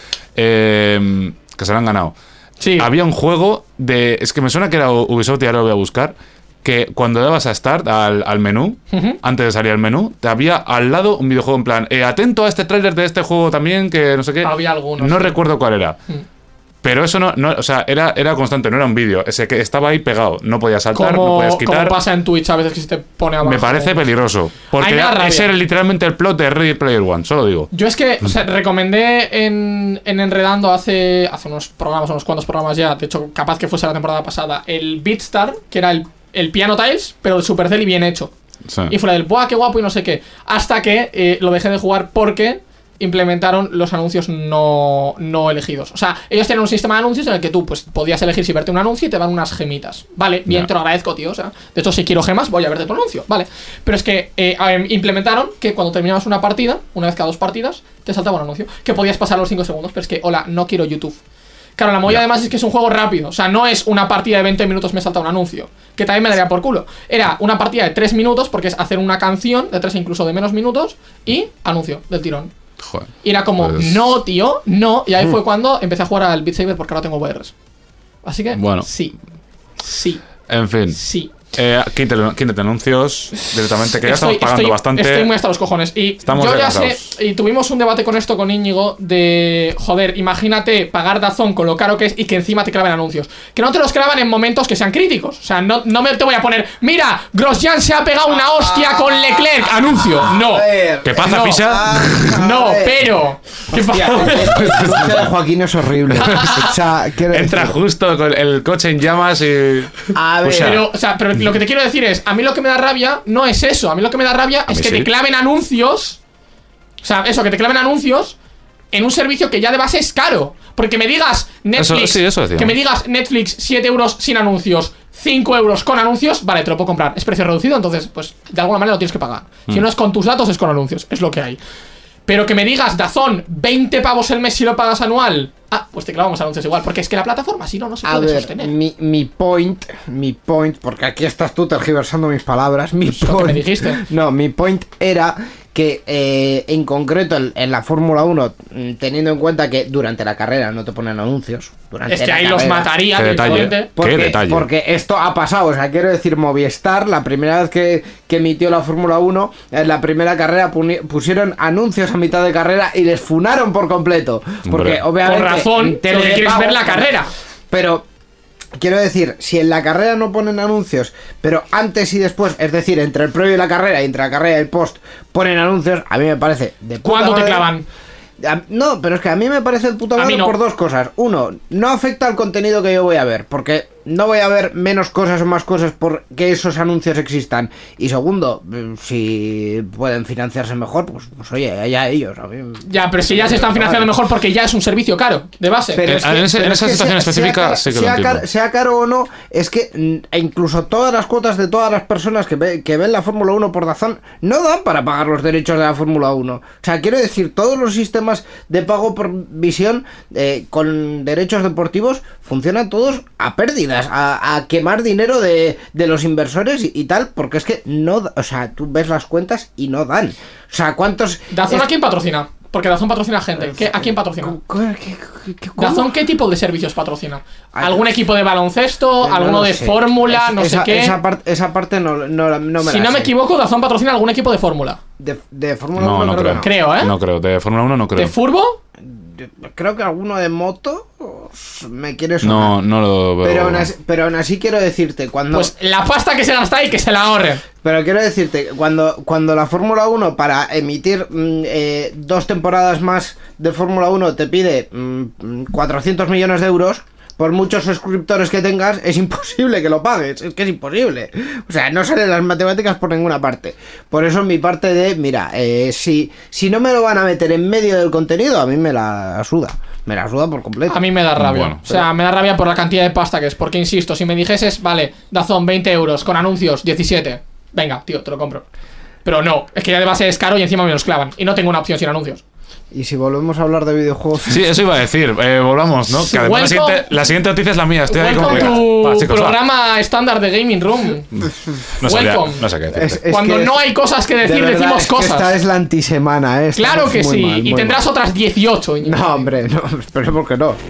[SPEAKER 4] Eh, que se lo han ganado.
[SPEAKER 2] Sí.
[SPEAKER 4] Había un juego de... Es que me suena que era Ubisoft y ahora lo voy a buscar. Que cuando dabas a Start, al, al menú,
[SPEAKER 2] Ujú.
[SPEAKER 4] antes de salir al menú, te había al lado un videojuego en plan, eh, atento a este tráiler de este juego también, que no sé qué.
[SPEAKER 2] Había algunos,
[SPEAKER 4] No
[SPEAKER 2] sí.
[SPEAKER 4] recuerdo cuál era.
[SPEAKER 2] Mm.
[SPEAKER 4] Pero eso no, no, o sea, era, era constante, no era un vídeo. Ese que estaba ahí pegado. No podías saltar, no
[SPEAKER 2] Como,
[SPEAKER 4] podías
[SPEAKER 2] como
[SPEAKER 4] quitar.
[SPEAKER 2] pasa en Twitch a veces que se te pone abajo.
[SPEAKER 4] Me parece peligroso.
[SPEAKER 2] Ay,
[SPEAKER 4] Porque
[SPEAKER 2] me da rabia.
[SPEAKER 4] ese era literalmente el plot de Ready Player One, solo digo.
[SPEAKER 2] Yo es que, o sea, recomendé en, en Enredando hace, hace unos programas, unos cuantos programas ya, de hecho, capaz que fuese la temporada pasada, el Beatstar, que era el, el Piano Tiles, pero de Supercell y bien hecho.
[SPEAKER 4] Sí.
[SPEAKER 2] Y fuera del, ¡buah, qué guapo! Y no sé qué. Hasta que eh, lo dejé de jugar porque implementaron los anuncios no, no elegidos. O sea, ellos tienen un sistema de anuncios en el que tú pues podías elegir si verte un anuncio y te dan unas gemitas. Vale, bien,
[SPEAKER 4] Ya.
[SPEAKER 2] te lo agradezco, tío. O sea, de hecho, si quiero gemas, voy a verte tu anuncio. Vale. Pero es que eh, em, implementaron que cuando terminabas una partida, una vez cada dos partidas, te saltaba un anuncio. Que podías pasar los cinco segundos, pero es que, hola, no quiero YouTube. Claro, la movida
[SPEAKER 4] Ya.
[SPEAKER 2] además es que es un juego rápido. O sea, no es una partida de veinte minutos me salta un anuncio. Que también me daría por culo. Era una partida de tres minutos, porque es hacer una canción de tres incluso de menos minutos, y anuncio del tirón.
[SPEAKER 4] Joder.
[SPEAKER 2] Y era como,
[SPEAKER 4] Pues-
[SPEAKER 2] no, tío, no. Y ahí fue cuando empecé a jugar al Beat Saber porque ahora tengo V Rs. Así que,
[SPEAKER 4] Bueno.
[SPEAKER 2] sí. Sí,
[SPEAKER 4] En fin.
[SPEAKER 2] sí.
[SPEAKER 4] Eh, quítate, quítate anuncios directamente, que ya
[SPEAKER 2] Estoy-
[SPEAKER 4] estamos pagando
[SPEAKER 2] estoy-
[SPEAKER 4] bastante.
[SPEAKER 2] Estoy muy hasta los cojones. Y
[SPEAKER 4] Estamos
[SPEAKER 2] yo
[SPEAKER 4] ya
[SPEAKER 2] ya sé,
[SPEAKER 4] cansados.
[SPEAKER 2] y tuvimos un debate con esto con Íñigo de, joder, imagínate pagar Dazón con lo caro que es y que encima te claven anuncios. Que no te los clavan en momentos que sean críticos. O sea, no, no me te voy a poner, mira, Grosjean se ha pegado una hostia con Leclerc, anuncio. No.
[SPEAKER 3] A ver,
[SPEAKER 4] ¿Qué pasa,
[SPEAKER 2] No.
[SPEAKER 4] Pisa?
[SPEAKER 3] Ah,
[SPEAKER 2] No,
[SPEAKER 3] a ver.
[SPEAKER 2] pero... ¿Qué
[SPEAKER 3] Hostia,
[SPEAKER 2] pasa?
[SPEAKER 3] el anuncio de Joaquín es horrible. O sea, quiero
[SPEAKER 4] Entra
[SPEAKER 3] decir-
[SPEAKER 4] justo con el coche en llamas y...
[SPEAKER 3] A ver,
[SPEAKER 4] Pucha.
[SPEAKER 2] Pero, o sea, pero lo que te quiero decir es, a mí lo que me da rabia no es eso, a mí lo que me da rabia es
[SPEAKER 4] mí
[SPEAKER 2] que
[SPEAKER 4] sí.
[SPEAKER 2] te claven anuncios, o sea, eso, que te claven anuncios en un servicio que ya de base es caro. Porque me digas Netflix,
[SPEAKER 4] Eso- sí, eso decíamos.
[SPEAKER 2] que me digas Netflix siete euros sin anuncios, cinco euros con anuncios, vale, te lo puedo comprar, es precio reducido, entonces, pues, de alguna manera lo tienes que pagar. Si
[SPEAKER 4] Mm.
[SPEAKER 2] no es con tus datos, es con anuncios, es lo que hay. Pero que me digas, Dazón, veinte pavos el mes si lo pagas anual. Ah, pues te clavamos anuncios igual, porque es que la plataforma, si no, no se
[SPEAKER 3] a
[SPEAKER 2] puede
[SPEAKER 3] ver,
[SPEAKER 2] sostener.
[SPEAKER 3] mi, mi point, mi point, porque aquí estás tú tergiversando mis palabras, mi
[SPEAKER 2] lo que
[SPEAKER 3] point,
[SPEAKER 2] me dijiste.
[SPEAKER 3] No, mi point era que eh, en concreto en, en la Fórmula uno, mm, teniendo en cuenta que durante la carrera no te ponen anuncios, durante
[SPEAKER 2] Es que
[SPEAKER 3] la
[SPEAKER 2] ahí los
[SPEAKER 3] carrera,
[SPEAKER 2] mataría
[SPEAKER 4] Qué detalle.
[SPEAKER 2] directamente.
[SPEAKER 3] Porque,
[SPEAKER 4] Qué detalle.
[SPEAKER 3] porque esto ha pasado, o sea, quiero decir, Movistar, la primera vez que, que emitió la Fórmula uno, en la primera carrera puni- pusieron anuncios a mitad de carrera y les funaron por completo. Porque
[SPEAKER 4] Hombre.
[SPEAKER 3] obviamente...
[SPEAKER 2] Por razón,
[SPEAKER 3] en tele
[SPEAKER 2] lo que
[SPEAKER 3] de
[SPEAKER 2] quieres
[SPEAKER 3] pago-
[SPEAKER 2] ver la carrera.
[SPEAKER 3] Pero... Quiero decir, si en la carrera no ponen anuncios, pero antes y después, es decir, entre el previo y la carrera y entre la carrera y el post, ponen anuncios, a mí me parece de puta
[SPEAKER 2] ¿Cuándo te
[SPEAKER 3] madre.
[SPEAKER 2] clavan?
[SPEAKER 3] No, pero es que a mí me parece el puto
[SPEAKER 2] A mí
[SPEAKER 3] madre
[SPEAKER 2] no.
[SPEAKER 3] por dos cosas. Uno, no afecta al contenido que yo voy a ver, porque no voy a ver menos cosas o más cosas porque esos anuncios existan. Y segundo, si pueden financiarse mejor, pues, pues oye, allá ellos. A mí...
[SPEAKER 2] Ya, pero si ya se están financiando mejor porque ya es un servicio caro, de base.
[SPEAKER 3] Pero
[SPEAKER 4] Eh,
[SPEAKER 3] es
[SPEAKER 4] en ese- en
[SPEAKER 3] pero
[SPEAKER 4] esa
[SPEAKER 3] es
[SPEAKER 4] situación
[SPEAKER 3] sea-
[SPEAKER 4] específica
[SPEAKER 3] sea,
[SPEAKER 4] sí que lo
[SPEAKER 3] sea,
[SPEAKER 4] entiendo.
[SPEAKER 3] car- sea caro o no, es que mm, e incluso todas las cuotas de todas las personas que, ve- que ven la Fórmula uno por Dazón no dan para pagar los derechos de la Fórmula uno. O sea, quiero decir, todos los sistemas de pago por visión eh, con derechos deportivos funcionan todos a pérdidas, a, a quemar dinero de, de los inversores y, y tal, porque es que no, da- o sea, tú ves las cuentas y no dan. O sea, ¿cuántos...
[SPEAKER 2] ¿Dazón
[SPEAKER 3] es-
[SPEAKER 2] a quién patrocina? Porque Dazón patrocina gente. ¿Qué, ¿A quién patrocina?
[SPEAKER 3] ¿Cómo- cómo- qué- qué- qué- cómo?
[SPEAKER 2] ¿Dazón qué tipo de servicios patrocina?
[SPEAKER 3] Ay,
[SPEAKER 2] ¿Algún equipo de baloncesto?
[SPEAKER 3] No
[SPEAKER 2] ¿Alguno
[SPEAKER 3] lo
[SPEAKER 2] de
[SPEAKER 3] sé.
[SPEAKER 2] fórmula?
[SPEAKER 3] Es-
[SPEAKER 2] No
[SPEAKER 3] esa,
[SPEAKER 2] sé qué.
[SPEAKER 3] Esa, part- esa parte no, no, no me
[SPEAKER 2] Si
[SPEAKER 3] la
[SPEAKER 2] no me
[SPEAKER 3] sé.
[SPEAKER 2] equivoco, Dazón patrocina algún equipo de fórmula.
[SPEAKER 3] De, de Fórmula
[SPEAKER 4] No,
[SPEAKER 3] uno
[SPEAKER 4] no
[SPEAKER 3] creo,
[SPEAKER 4] creo.
[SPEAKER 3] que no.
[SPEAKER 2] Creo, ¿eh?
[SPEAKER 4] No creo, de Fórmula uno no creo.
[SPEAKER 2] ¿De furbo?
[SPEAKER 3] De- creo que alguno de moto me quiere sonar.
[SPEAKER 4] No, no lo veo.
[SPEAKER 3] Pero aún, así, pero aún así quiero decirte, cuando...
[SPEAKER 2] Pues la pasta que se gasta ahí, que se la ahorren.
[SPEAKER 3] Pero quiero decirte, cuando, cuando la Fórmula uno, para emitir mm, eh, dos temporadas más de Fórmula uno, te pide mm, cuatrocientos millones de euros, por muchos suscriptores que tengas, es imposible que lo pagues. Es que es imposible. O sea, no salen las matemáticas por ninguna parte. Por eso mi parte de, mira, eh, si, si no me lo van a meter en medio del contenido, a mí me la suda. Me la suda por completo.
[SPEAKER 2] A mí me da rabia.
[SPEAKER 4] Bueno,
[SPEAKER 2] o sea, me da rabia por la cantidad de pasta que es. Porque, insisto, si me dijeses, vale, Dazón, veinte euros, con anuncios, diecisiete. Venga, tío, te lo compro. Pero no, es que ya de base es caro y encima me los clavan. Y no tengo una opción sin anuncios.
[SPEAKER 3] Y si volvemos a hablar de videojuegos...
[SPEAKER 4] Sí, eso iba a decir. Eh, volvamos, ¿no? Que además la
[SPEAKER 2] Welcome-
[SPEAKER 4] siguiente, la siguiente noticia es la mía. Estoy ahí como
[SPEAKER 2] Welcome
[SPEAKER 4] que-
[SPEAKER 2] to
[SPEAKER 4] Va, chicos, va.
[SPEAKER 2] programa estándar de Gaming Room.
[SPEAKER 4] No sabía-
[SPEAKER 2] Welcome.
[SPEAKER 4] no sé qué decirte.
[SPEAKER 3] Es- es
[SPEAKER 2] Cuando
[SPEAKER 3] que-
[SPEAKER 2] no hay cosas que
[SPEAKER 3] de
[SPEAKER 2] decir,
[SPEAKER 3] verdad,
[SPEAKER 2] decimos
[SPEAKER 3] es que
[SPEAKER 2] cosas.
[SPEAKER 3] esta es la antisemana, ¿eh?
[SPEAKER 2] Claro
[SPEAKER 3] Estamos
[SPEAKER 2] que
[SPEAKER 3] muy
[SPEAKER 2] sí.
[SPEAKER 3] mal,
[SPEAKER 2] y
[SPEAKER 3] muy
[SPEAKER 2] tendrás
[SPEAKER 3] mal.
[SPEAKER 2] otras dieciocho. Íñigo.
[SPEAKER 3] No, hombre, no, esperemos que no.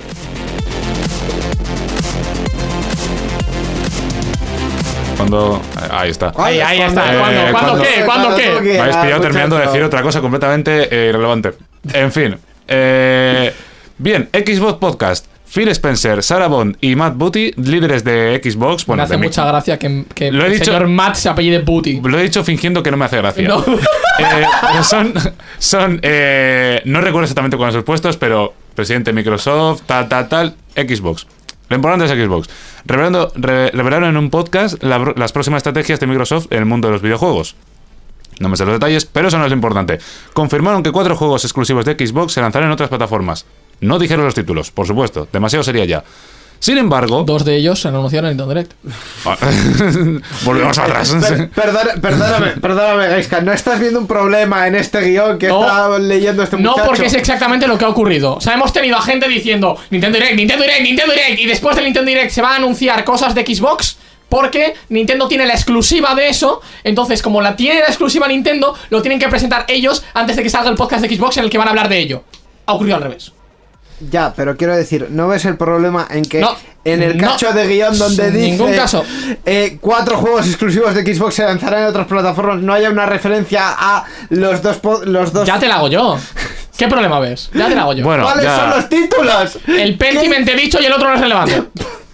[SPEAKER 4] Cuando. Ahí está.
[SPEAKER 2] Ahí, ahí está.
[SPEAKER 4] Eh,
[SPEAKER 2] ¿Cuándo, ¿cuándo
[SPEAKER 4] cuando-
[SPEAKER 2] qué? ¿Cuándo qué?
[SPEAKER 3] tú
[SPEAKER 4] Me habéis
[SPEAKER 3] quieras,
[SPEAKER 4] pillado terminando de
[SPEAKER 3] muchacho.
[SPEAKER 4] decir otra cosa completamente eh, irrelevante. En fin. Eh, bien, Xbox Podcast. Phil Spencer, Sarah Bond y Matt Booty, líderes de Xbox. Bueno,
[SPEAKER 2] me hace
[SPEAKER 4] de mi-
[SPEAKER 2] mucha gracia que, que
[SPEAKER 4] Lo he
[SPEAKER 2] el
[SPEAKER 4] dicho-
[SPEAKER 2] señor Matt se apellide Booty.
[SPEAKER 4] Lo he dicho fingiendo que no me hace gracia.
[SPEAKER 2] No.
[SPEAKER 4] Eh, pero son. son eh, no recuerdo exactamente cuáles son sus puestos, pero presidente de Microsoft, tal, tal, tal, Xbox. Lo importante es Xbox. Revelando, re- revelaron en un podcast la- las próximas estrategias de Microsoft en el mundo de los videojuegos. No me sé los detalles, pero eso no es lo importante. Confirmaron que cuatro juegos exclusivos de Xbox se lanzarán en otras plataformas. No dijeron los títulos, por supuesto. Demasiado sería ya. Sin embargo...
[SPEAKER 2] Dos de ellos se anunciaron en Nintendo Direct.
[SPEAKER 4] Volvemos atrás.
[SPEAKER 3] Per- perdona- perdóname, perdóname, Gaiska, ¿no estás viendo un problema en este guión que
[SPEAKER 2] No.
[SPEAKER 3] está leyendo este
[SPEAKER 2] No,
[SPEAKER 3] muchacho?
[SPEAKER 2] porque es exactamente lo que ha ocurrido. O sea, hemos tenido a gente diciendo Nintendo Direct, Nintendo Direct, Nintendo Direct. Y después del Nintendo Direct se va a anunciar cosas de Xbox. Porque Nintendo tiene la exclusiva de eso. Entonces, como la tiene la exclusiva Nintendo, lo tienen que presentar ellos antes de que salga el podcast de Xbox en el que van a hablar de ello. Ha ocurrido al revés.
[SPEAKER 3] Ya, pero quiero decir, ¿no ves el problema en que
[SPEAKER 2] No,
[SPEAKER 3] en el
[SPEAKER 2] no,
[SPEAKER 3] cacho de guión donde
[SPEAKER 2] en
[SPEAKER 3] dice
[SPEAKER 2] ningún caso.
[SPEAKER 3] eh, cuatro juegos exclusivos de Xbox se lanzarán en otras plataformas, no haya una referencia a los dos po- los dos
[SPEAKER 2] Ya te la hago yo. ¿Qué problema ves? Ya te la hago yo.
[SPEAKER 4] Bueno,
[SPEAKER 3] ¿Cuáles
[SPEAKER 4] ya-
[SPEAKER 3] son los títulos?
[SPEAKER 2] El Pentiment te he dicho y el otro no es relevante.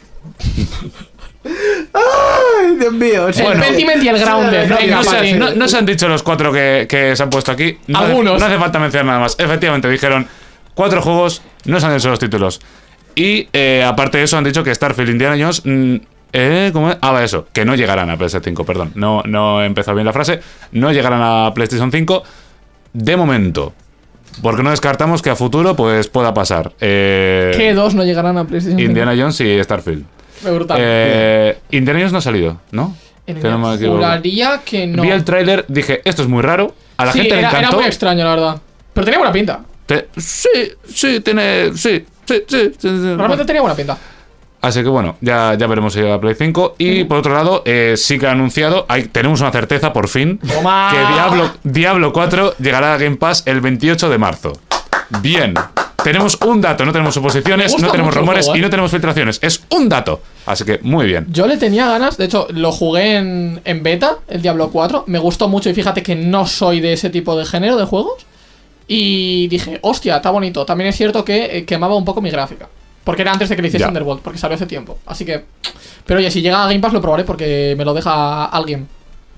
[SPEAKER 3] Ay, Dios mío. sí.
[SPEAKER 2] El Pentiment y el Grounded.
[SPEAKER 3] Sí,
[SPEAKER 2] Venga,
[SPEAKER 4] No se,
[SPEAKER 2] vale.
[SPEAKER 4] no- no se han dicho los cuatro que, que se han puesto aquí. No,
[SPEAKER 2] Algunos.
[SPEAKER 4] No hace falta mencionar nada más. Efectivamente, dijeron cuatro juegos, no se han dicho los títulos. Y eh, aparte de eso, han dicho que Starfield, Indiana Jones. mm, eh, ¿cómo es? Ah, va, eso. Que no llegarán a P S cinco, perdón. No, no he empezado bien la frase. No llegarán a PlayStation cinco de momento. Porque no descartamos que a futuro pues pueda pasar. Eh,
[SPEAKER 2] ¿Qué dos no llegarán a PlayStation cinco?
[SPEAKER 4] Indiana Jones y Starfield.
[SPEAKER 2] Fue brutal.
[SPEAKER 4] Eh, Indiana Jones no ha salido, ¿no?
[SPEAKER 2] En
[SPEAKER 4] Que no me equivoco.
[SPEAKER 2] juraría que no.
[SPEAKER 4] Vi el tráiler, dije, esto es muy raro. A la
[SPEAKER 2] Sí,
[SPEAKER 4] gente le
[SPEAKER 2] era, era
[SPEAKER 4] encantó.
[SPEAKER 2] muy extraño, la verdad. Pero tenía buena pinta.
[SPEAKER 4] Te- sí, sí, tiene. Sí, sí, sí. sí, sí.
[SPEAKER 2] Realmente
[SPEAKER 4] Bueno.
[SPEAKER 2] tenía buena pinta.
[SPEAKER 4] Así que bueno, ya, ya veremos si llega a Play cinco. Y por otro lado, eh, sí que ha anunciado, hay, tenemos una certeza por fin,
[SPEAKER 2] Toma.
[SPEAKER 4] que Diablo, Diablo cuatro llegará a Game Pass el veintiocho de marzo. Bien. Tenemos un dato, no tenemos
[SPEAKER 2] Me
[SPEAKER 4] suposiciones,
[SPEAKER 2] gusta
[SPEAKER 4] no tenemos
[SPEAKER 2] mucho el
[SPEAKER 4] rumores
[SPEAKER 2] juego, ¿eh?
[SPEAKER 4] y no tenemos filtraciones. Es un dato. Así que muy bien.
[SPEAKER 2] Yo le tenía ganas, de hecho, lo jugué en, en beta, el Diablo cuatro. Me gustó mucho y fíjate que no soy de ese tipo de género de juegos. Y dije, hostia, está bonito. También es cierto que eh, quemaba un poco mi gráfica. Porque era antes de que le hiciese
[SPEAKER 4] Ya.
[SPEAKER 2] Underworld, porque salió hace tiempo. Así que. Pero oye, si llega a Game Pass lo probaré porque me lo deja alguien.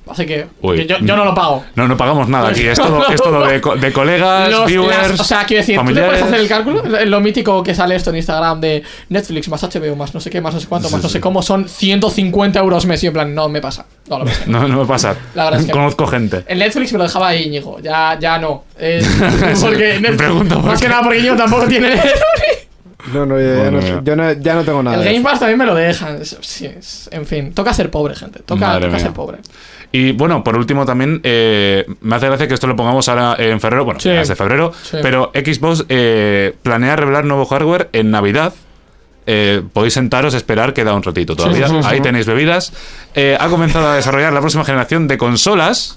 [SPEAKER 2] Así que,
[SPEAKER 4] Uy.
[SPEAKER 2] que yo, yo no lo pago.
[SPEAKER 4] No, no pagamos nada aquí. Es todo, es todo de, co- de colegas,
[SPEAKER 2] Los-
[SPEAKER 4] viewers,
[SPEAKER 2] las- o sea, quiero decir, ¿tú te
[SPEAKER 4] familiares.
[SPEAKER 2] puedes hacer el cálculo? Lo mítico que sale esto en Instagram de Netflix más H B O más no sé qué, más no sé cuánto, más no sé cómo, son ciento cincuenta euros mes. Y en plan, no me pasa. No lo pasa.
[SPEAKER 4] No, no me pasa.
[SPEAKER 2] La verdad es que
[SPEAKER 4] Conozco gente.
[SPEAKER 2] En Netflix me lo dejaba ahí Íñigo. Ya, ya no. Eh, porque Netflix,
[SPEAKER 4] pregunto por
[SPEAKER 2] más
[SPEAKER 4] qué.
[SPEAKER 2] que nada porque Íñigo tampoco tiene Netflix.
[SPEAKER 3] No, no, ya, ya
[SPEAKER 4] Bueno,
[SPEAKER 3] no, yo no, ya no tengo nada.
[SPEAKER 2] El
[SPEAKER 3] de
[SPEAKER 2] Game
[SPEAKER 3] eso.
[SPEAKER 2] Pass también me lo dejan. Es- sí, es- en fin, toca ser pobre, gente. Toca,
[SPEAKER 4] Madre
[SPEAKER 2] toca
[SPEAKER 4] mía.
[SPEAKER 2] ser pobre.
[SPEAKER 4] Y bueno, por último también, eh, me hace gracia que esto lo pongamos ahora en febrero, bueno,
[SPEAKER 2] Sí.
[SPEAKER 4] hasta febrero,
[SPEAKER 2] Sí.
[SPEAKER 4] pero Xbox eh, planea revelar nuevo hardware en Navidad. Eh, podéis sentaros, esperar, queda un ratito todavía.
[SPEAKER 2] Sí, sí, sí.
[SPEAKER 4] Ahí tenéis bebidas. Eh, ha comenzado a desarrollar la próxima generación de consolas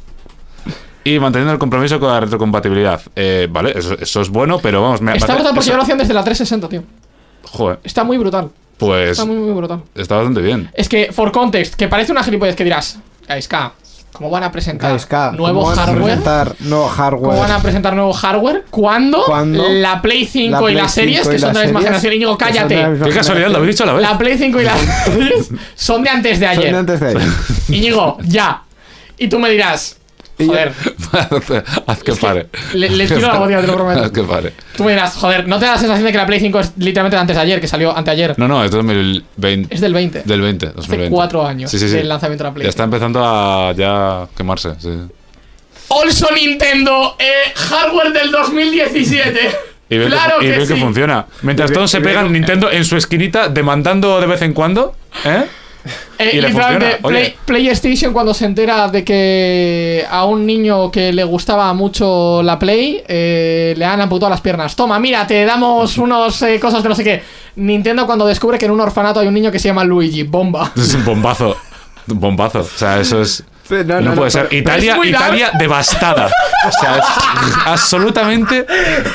[SPEAKER 4] y manteniendo el compromiso con la retrocompatibilidad. Eh, vale, eso, eso es bueno, pero vamos, me, me
[SPEAKER 2] Está
[SPEAKER 4] hace-
[SPEAKER 2] brutal porque
[SPEAKER 4] eso-
[SPEAKER 2] ya lo hacían desde la trescientos sesenta, tío.
[SPEAKER 4] Joder,
[SPEAKER 2] Está muy brutal.
[SPEAKER 4] pues
[SPEAKER 2] Está muy, muy brutal.
[SPEAKER 4] está bastante bien.
[SPEAKER 2] Es que, for context, que parece una gilipollez que dirás, Gaiska, ¿cómo van a presentar
[SPEAKER 3] K S K,
[SPEAKER 2] nuevo
[SPEAKER 3] ¿cómo van a
[SPEAKER 2] hardware?
[SPEAKER 3] presentar nuevo hardware?
[SPEAKER 2] ¿Cómo van a presentar nuevo hardware? ¿Cuándo?
[SPEAKER 3] ¿Cuándo?
[SPEAKER 2] La Play cinco
[SPEAKER 3] La
[SPEAKER 2] y
[SPEAKER 3] Play
[SPEAKER 2] las series,
[SPEAKER 3] cinco y
[SPEAKER 2] que son de la
[SPEAKER 3] las
[SPEAKER 2] misma
[SPEAKER 3] series,
[SPEAKER 2] generación. Íñigo,
[SPEAKER 3] que son de la
[SPEAKER 2] cállate.
[SPEAKER 3] misma
[SPEAKER 4] Qué casualidad, lo habéis dicho a la vez.
[SPEAKER 2] La Play cinco y las series son de antes de
[SPEAKER 3] Son
[SPEAKER 2] ayer.
[SPEAKER 3] de antes de ayer.
[SPEAKER 2] Íñigo, ya. Y tú me dirás,
[SPEAKER 3] Y yo-
[SPEAKER 2] joder,
[SPEAKER 4] Haz que pare.
[SPEAKER 2] le, le tiro la botella, te lo prometo.
[SPEAKER 4] Haz que pare.
[SPEAKER 2] Tú me dirás, joder, ¿no te da la sensación de que la Play cinco es literalmente de antes de ayer, que salió anteayer?
[SPEAKER 4] No, no, es de dos mil veinte.
[SPEAKER 2] Es del veinte.
[SPEAKER 4] Del veinte, dos mil
[SPEAKER 2] Hace
[SPEAKER 4] veinte.
[SPEAKER 2] cuatro años
[SPEAKER 4] Sí, sí, sí.
[SPEAKER 2] del lanzamiento de la Play.
[SPEAKER 4] Ya está empezando a ya quemarse. Sí.
[SPEAKER 2] Also Nintendo, eh, hardware del dos mil diecisiete.
[SPEAKER 4] Y ven,
[SPEAKER 2] Claro
[SPEAKER 4] que, y
[SPEAKER 2] que
[SPEAKER 4] ven que
[SPEAKER 2] sí.
[SPEAKER 4] funciona. Mientras
[SPEAKER 3] Y ve-
[SPEAKER 4] todos se
[SPEAKER 3] y ve-
[SPEAKER 4] pegan Nintendo en su esquinita demandando de vez en cuando, ¿eh?
[SPEAKER 2] Eh,
[SPEAKER 4] Y le
[SPEAKER 2] literalmente,
[SPEAKER 4] funciona, oye.
[SPEAKER 2] Play- PlayStation cuando se entera de que a un niño que le gustaba mucho la Play eh, le han amputado las piernas. Toma, mira, te damos unos eh, cosas de no sé qué. Nintendo cuando descubre que en un orfanato hay un niño que se llama Luigi. Bomba.
[SPEAKER 4] Es un bombazo. Un bombazo. O sea, eso es.
[SPEAKER 3] Sí,
[SPEAKER 4] No,
[SPEAKER 3] no, no,
[SPEAKER 4] puede
[SPEAKER 3] no,
[SPEAKER 4] ser.
[SPEAKER 3] pero-
[SPEAKER 4] Italia,
[SPEAKER 2] es muy
[SPEAKER 4] Italia devastada. O sea, es absolutamente.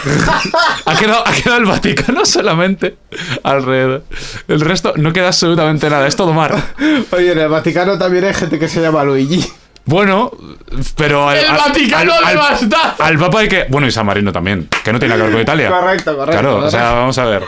[SPEAKER 4] Ha quedado, ha quedado el Vaticano solamente alrededor. El resto no queda absolutamente nada. Es todo mar.
[SPEAKER 3] Oye, en el Vaticano también hay gente que se llama Luigi.
[SPEAKER 4] Bueno, pero.
[SPEAKER 2] El Vaticano devasta.
[SPEAKER 4] Al Papa hay que. Bueno, y San Marino también. Que no tiene nada que ver con Italia.
[SPEAKER 3] Correcto, correcto.
[SPEAKER 4] Claro, o sea,
[SPEAKER 3] correcto.
[SPEAKER 4] vamos a ver.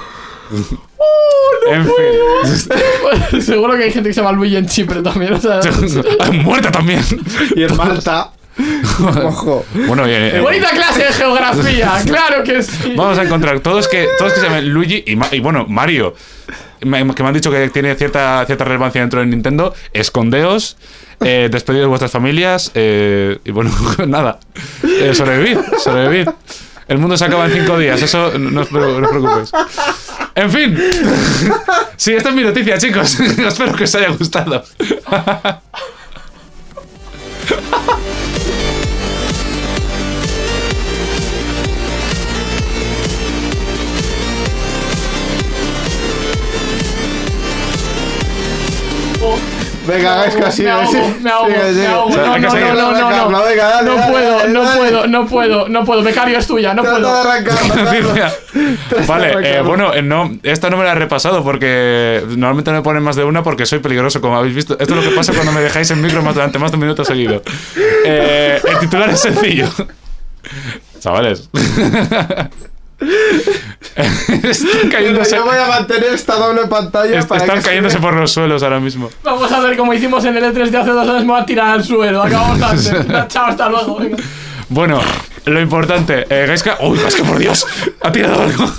[SPEAKER 4] En fin.
[SPEAKER 2] Seguro que hay gente que se llama Luigi en Chipre también. O sea,
[SPEAKER 4] Muerta también.
[SPEAKER 3] Y en Malta. Ojo.
[SPEAKER 4] Bueno, y, eh,
[SPEAKER 2] bonita clase de geografía, claro que sí.
[SPEAKER 4] vamos a encontrar todos que todos que se llaman Luigi y, Ma- y bueno, Mario, me- que me han dicho que tiene cierta cierta relevancia dentro de Nintendo. Escondeos, eh, despedidos de vuestras familias, eh, y bueno, nada, eh, sobrevivid, sobrevivid. El mundo se acaba en cinco días, eso no os, pre- no os preocupéis. En fin, sí, esta es mi noticia, chicos. Espero que os haya gustado.
[SPEAKER 3] Venga,
[SPEAKER 2] Me
[SPEAKER 3] es que así.
[SPEAKER 2] ahogo,
[SPEAKER 3] así.
[SPEAKER 2] me ahogo,
[SPEAKER 3] Sigue, sigue.
[SPEAKER 2] me ahogo.
[SPEAKER 4] O sea,
[SPEAKER 2] No,
[SPEAKER 4] hay que
[SPEAKER 2] no,
[SPEAKER 4] seguir.
[SPEAKER 2] no, no, no,
[SPEAKER 3] Arrancarlo,
[SPEAKER 2] no.
[SPEAKER 3] venga, dale,
[SPEAKER 2] No
[SPEAKER 3] dale,
[SPEAKER 2] puedo,
[SPEAKER 3] dale,
[SPEAKER 2] no
[SPEAKER 3] dale.
[SPEAKER 2] puedo, no puedo, no puedo. Becario es tuya, no
[SPEAKER 3] Trata de
[SPEAKER 2] puedo.
[SPEAKER 3] arrancarlo, Carlos.
[SPEAKER 4] Noticia. Vale, eh, bueno, eh, no, esta no me la he repasado porque normalmente no me ponen más de una porque soy peligroso, como habéis visto. Esto es lo que pasa cuando me dejáis en micro más durante más de un minuto seguido. Eh, el titular es sencillo. Chavales. Están cayéndose,
[SPEAKER 3] Yo voy a mantener esta doble pantalla
[SPEAKER 4] est-
[SPEAKER 3] para
[SPEAKER 4] están
[SPEAKER 3] que se
[SPEAKER 4] cayéndose
[SPEAKER 3] vea.
[SPEAKER 4] por los suelos ahora mismo.
[SPEAKER 2] Vamos a ver como hicimos en el E tres de hace dos años. Me voy a tirar al suelo. Acabamos antes. Chao, hasta luego. Venga.
[SPEAKER 4] Bueno, lo importante, eh, Gaiska. ¡Uy, es que por Dios! Ha tirado algo.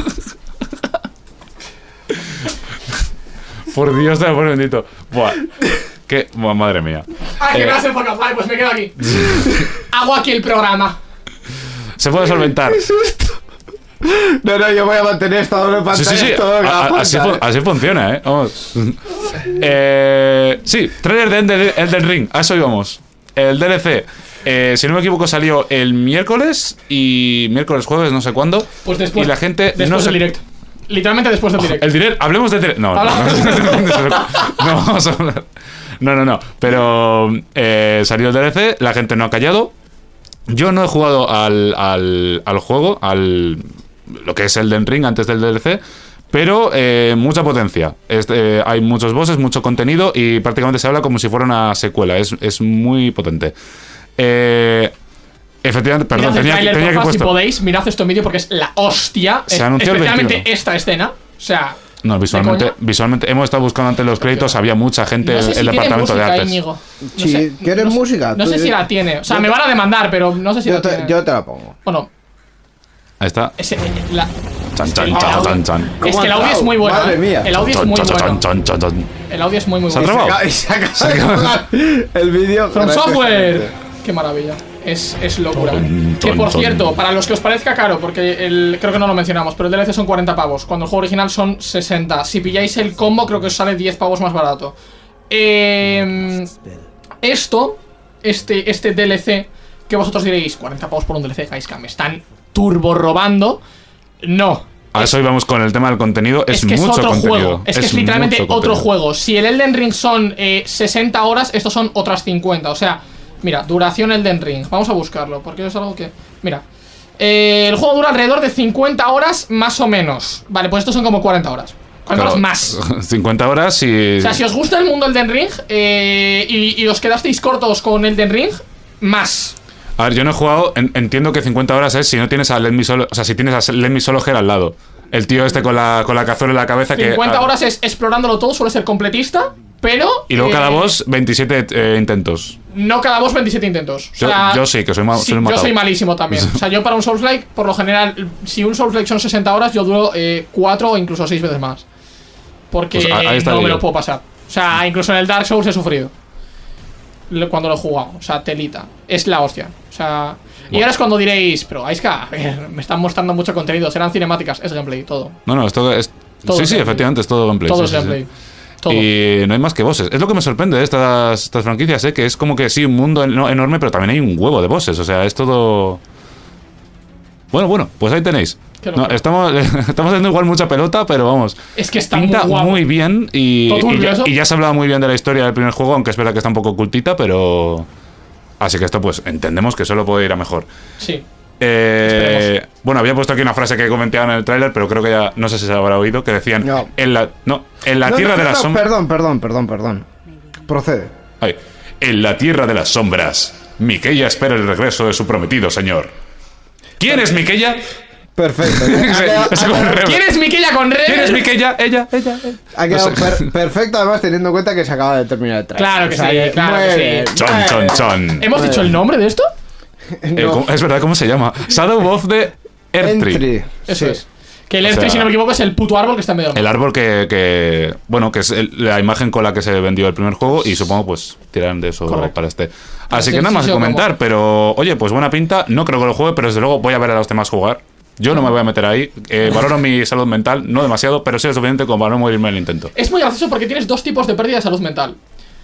[SPEAKER 4] Por Dios, de amor bendito. Buah. Qué. Buah, madre mía.
[SPEAKER 2] Ah, que
[SPEAKER 4] Eh,
[SPEAKER 2] me has enfocado. Vale, pues me quedo aquí. Hago aquí el programa.
[SPEAKER 4] Se puede solventar.
[SPEAKER 3] No, no, yo voy a mantener esta doble
[SPEAKER 4] Sí,
[SPEAKER 3] pantalla.
[SPEAKER 4] sí, sí.
[SPEAKER 3] todo lo que
[SPEAKER 4] A-
[SPEAKER 3] haga
[SPEAKER 4] a- así,
[SPEAKER 3] falta,
[SPEAKER 4] fu-
[SPEAKER 3] ¿eh?
[SPEAKER 4] así funciona, ¿eh? Vamos. Eh, sí, trailer de Elden, Elden Ring. A eso íbamos. El D L C. Eh, si no me equivoco, salió el miércoles y miércoles, jueves, no sé cuándo.
[SPEAKER 2] Pues después.
[SPEAKER 4] Y la gente
[SPEAKER 2] Después
[SPEAKER 4] no
[SPEAKER 2] del
[SPEAKER 4] se-
[SPEAKER 2] directo. Literalmente después del directo.
[SPEAKER 4] El direct, hablemos de direct. No, no,
[SPEAKER 2] Habla-
[SPEAKER 4] no, no vamos a hablar. No, no, no. Pero eh, salió el D L C, la gente no ha callado. Yo no he jugado al, al, al juego, al lo que es el Elden Ring antes del D L C, pero eh, mucha potencia. Es, eh, hay muchos bosses, mucho contenido y prácticamente se habla como si fuera una secuela. Es, es muy potente. Eh, efectivamente, perdón,
[SPEAKER 2] mirad el
[SPEAKER 4] tenía,
[SPEAKER 2] tráiler,
[SPEAKER 4] tenía que
[SPEAKER 2] porfa, si
[SPEAKER 4] puesto.
[SPEAKER 2] podéis, mirad este vídeo porque es la hostia.
[SPEAKER 4] Se
[SPEAKER 2] Es-
[SPEAKER 4] anunció el
[SPEAKER 2] especialmente
[SPEAKER 4] veintiuno.
[SPEAKER 2] esta escena. O sea,
[SPEAKER 4] No, visualmente,
[SPEAKER 2] coña?
[SPEAKER 4] visualmente hemos estado buscando antes los créditos, había mucha gente
[SPEAKER 2] No
[SPEAKER 4] en
[SPEAKER 2] sé si
[SPEAKER 4] el
[SPEAKER 2] tiene
[SPEAKER 4] departamento de
[SPEAKER 2] música,
[SPEAKER 4] artes.
[SPEAKER 2] Íñigo. No
[SPEAKER 3] Si
[SPEAKER 2] sé-
[SPEAKER 3] quieres
[SPEAKER 2] no sé-
[SPEAKER 3] música,
[SPEAKER 2] No
[SPEAKER 3] tú
[SPEAKER 2] sé si
[SPEAKER 3] di-
[SPEAKER 2] la tiene. O sea,
[SPEAKER 3] yo
[SPEAKER 2] me
[SPEAKER 3] te-
[SPEAKER 2] van a demandar, pero no sé si
[SPEAKER 3] Yo
[SPEAKER 2] la
[SPEAKER 3] te,
[SPEAKER 2] tiene.
[SPEAKER 3] yo te la pongo.
[SPEAKER 2] Bueno,
[SPEAKER 4] Ahí está.
[SPEAKER 2] ese, la-
[SPEAKER 4] Chan, chan,
[SPEAKER 2] el
[SPEAKER 4] chan,
[SPEAKER 2] audio-
[SPEAKER 4] chan, chan.
[SPEAKER 2] Es
[SPEAKER 3] ¿Cómo
[SPEAKER 2] que el
[SPEAKER 3] ha
[SPEAKER 2] audio es
[SPEAKER 3] entrado?
[SPEAKER 2] muy bueno.
[SPEAKER 3] Madre
[SPEAKER 2] ¿eh?
[SPEAKER 3] mía.
[SPEAKER 2] El audio es
[SPEAKER 4] Chan,
[SPEAKER 2] muy
[SPEAKER 4] chan,
[SPEAKER 2] bueno.
[SPEAKER 4] chan, chan, chan, chan.
[SPEAKER 2] El audio es muy, muy
[SPEAKER 4] ¿Se ha
[SPEAKER 2] bueno.
[SPEAKER 4] trabado?
[SPEAKER 3] Y se acaba de colgar el vídeo.
[SPEAKER 2] From
[SPEAKER 3] gracias,
[SPEAKER 2] Software.
[SPEAKER 3] gente.
[SPEAKER 2] Qué maravilla. Es, es locura.
[SPEAKER 4] Ton,
[SPEAKER 2] Que
[SPEAKER 4] ton,
[SPEAKER 2] por
[SPEAKER 4] ton.
[SPEAKER 2] cierto, para los que os parezca caro, porque el, creo que no lo mencionamos, pero el D L C son cuarenta pavos, cuando el juego original son sesenta. Si pilláis el combo, creo que os sale diez pavos más barato. Eh, esto, este, este D L C, que vosotros diréis, cuarenta pavos por un D L C, Gaiska, me están turbo robando. No.
[SPEAKER 4] A eso íbamos con el tema del contenido. Es,
[SPEAKER 2] Es que es
[SPEAKER 4] mucho
[SPEAKER 2] otro
[SPEAKER 4] contenido.
[SPEAKER 2] juego. Es que es literalmente
[SPEAKER 4] mucho
[SPEAKER 2] otro
[SPEAKER 4] contenido.
[SPEAKER 2] juego. Si el Elden Ring son eh, sesenta horas, estos son otras cincuenta. O sea, mira, duración Elden Ring. Vamos a buscarlo, porque es algo que... Mira. Eh, el juego dura alrededor de cincuenta horas más o menos. Vale, pues estos son como cuarenta horas. cuarenta
[SPEAKER 4] Claro,
[SPEAKER 2] horas más.
[SPEAKER 4] cincuenta horas y.
[SPEAKER 2] O sea, si os gusta el mundo Elden Ring eh, y, y os quedasteis cortos con Elden Ring, más.
[SPEAKER 4] A ver, yo no he jugado. en- entiendo que cincuenta horas es si no tienes a Let Me Solo. O sea, si tienes a Let Me Sologer al lado. El tío este con la, con la cazuela en la cabeza que.
[SPEAKER 2] cincuenta
[SPEAKER 4] ah,
[SPEAKER 2] horas es explorándolo todo, suele ser completista, pero...
[SPEAKER 4] Y luego
[SPEAKER 2] eh,
[SPEAKER 4] cada boss, veintisiete eh, intentos.
[SPEAKER 2] No cada boss veintisiete intentos. O
[SPEAKER 4] Yo,
[SPEAKER 2] sea,
[SPEAKER 4] yo sí, que soy, ma
[SPEAKER 2] sí,
[SPEAKER 4] soy un
[SPEAKER 2] yo
[SPEAKER 4] matado.
[SPEAKER 2] soy malísimo también. O sea, yo para un Souls-like, por lo general, si un Souls-like son sesenta horas, yo duro cuatro o incluso seis veces más. Porque
[SPEAKER 4] Pues ahí está
[SPEAKER 2] no
[SPEAKER 4] el
[SPEAKER 2] me
[SPEAKER 4] lío.
[SPEAKER 2] lo puedo pasar. O sea, incluso en el Dark Souls he sufrido. Lo- Cuando lo he jugado. O sea, telita. Es la hostia. O sea... Y ahora es cuando diréis, pero Aiska, a ver, me están mostrando mucho contenido. Serán cinemáticas, es gameplay, todo.
[SPEAKER 4] No, no, esto es.
[SPEAKER 2] Todo
[SPEAKER 4] sí,
[SPEAKER 2] es
[SPEAKER 4] sí,
[SPEAKER 2] gameplay.
[SPEAKER 4] efectivamente, es todo gameplay.
[SPEAKER 2] Todo
[SPEAKER 4] sí,
[SPEAKER 2] es
[SPEAKER 4] sí, sí.
[SPEAKER 2] gameplay. Todo.
[SPEAKER 4] Y no hay más que bosses. Es lo que me sorprende de estas, estas franquicias, ¿eh? Que es como que sí, un mundo eno- enorme, pero también hay un huevo de bosses. O sea, es todo. Bueno, bueno, pues ahí tenéis.
[SPEAKER 2] Qué
[SPEAKER 4] No,
[SPEAKER 2] locura.
[SPEAKER 4] estamos, estamos haciendo igual mucha pelota, pero vamos.
[SPEAKER 2] Es que está
[SPEAKER 4] Pinta
[SPEAKER 2] muy guapo.
[SPEAKER 4] muy bien y,
[SPEAKER 2] ¿Todo
[SPEAKER 4] y,
[SPEAKER 2] turbio
[SPEAKER 4] ya,
[SPEAKER 2] eso?
[SPEAKER 4] y ya se ha hablado muy bien de la historia del primer juego, aunque es verdad que está un poco ocultita, pero. Así que esto, pues, entendemos que solo puede ir a mejor.
[SPEAKER 2] Sí.
[SPEAKER 4] Eh,
[SPEAKER 2] Esperemos.
[SPEAKER 4] bueno, había puesto aquí una frase que comentaban en el tráiler, pero creo que ya no sé si se habrá oído, que decían
[SPEAKER 3] No.
[SPEAKER 4] en la no, en la
[SPEAKER 3] No,
[SPEAKER 4] tierra
[SPEAKER 3] no,
[SPEAKER 4] de
[SPEAKER 3] no,
[SPEAKER 4] las
[SPEAKER 3] no,
[SPEAKER 4] sombras.
[SPEAKER 3] Perdón, perdón, perdón, perdón. Procede.
[SPEAKER 4] Ay, en la tierra de las sombras, Miquella espera el regreso de su prometido señor. ¿Quién es Miquella?
[SPEAKER 3] Perfecto. Ha quedado-
[SPEAKER 4] Ese
[SPEAKER 3] ha
[SPEAKER 4] con
[SPEAKER 3] quedado-
[SPEAKER 4] re-
[SPEAKER 2] ¿Quién es Miquella con Red?
[SPEAKER 4] ¿Quién es Miquella? Ella, ella. ella.
[SPEAKER 3] Ha quedado
[SPEAKER 4] No sé.
[SPEAKER 3] per- perfecto, además teniendo en cuenta que se acaba de terminar el trailer.
[SPEAKER 2] Claro que sí, claro
[SPEAKER 3] muy
[SPEAKER 2] que sí.
[SPEAKER 3] bien,
[SPEAKER 4] Chon,
[SPEAKER 3] muy
[SPEAKER 4] chon,
[SPEAKER 3] bien.
[SPEAKER 4] chon.
[SPEAKER 2] ¿Hemos dicho el nombre de esto?
[SPEAKER 4] Eh,
[SPEAKER 3] No.
[SPEAKER 4] ¿cómo- es verdad, ¿cómo se llama? Shadow of the Erdtree.
[SPEAKER 3] Entry.
[SPEAKER 2] Eso
[SPEAKER 3] Sí.
[SPEAKER 2] es. Que el
[SPEAKER 4] O
[SPEAKER 2] Erdtree,
[SPEAKER 4] sea,
[SPEAKER 2] si no me equivoco, es el puto árbol que está en medio del
[SPEAKER 4] El
[SPEAKER 2] mapa.
[SPEAKER 4] árbol que, que bueno, que es el- la imagen con la que se vendió el primer juego y supongo pues tirarán de eso
[SPEAKER 2] Correcto.
[SPEAKER 4] para este. Así
[SPEAKER 2] Sí,
[SPEAKER 4] que nada
[SPEAKER 2] sí,
[SPEAKER 4] más
[SPEAKER 2] sí,
[SPEAKER 4] que
[SPEAKER 2] o
[SPEAKER 4] comentar,
[SPEAKER 2] como-
[SPEAKER 4] pero oye, pues buena pinta. No creo que lo juegue, pero desde luego voy a ver a los demás jugar. Yo no me voy a meter ahí. Eh, valoro mi salud mental, no demasiado, pero sí lo suficiente como para no morirme en el intento.
[SPEAKER 2] Es muy gracioso porque tienes dos tipos de pérdida de salud mental.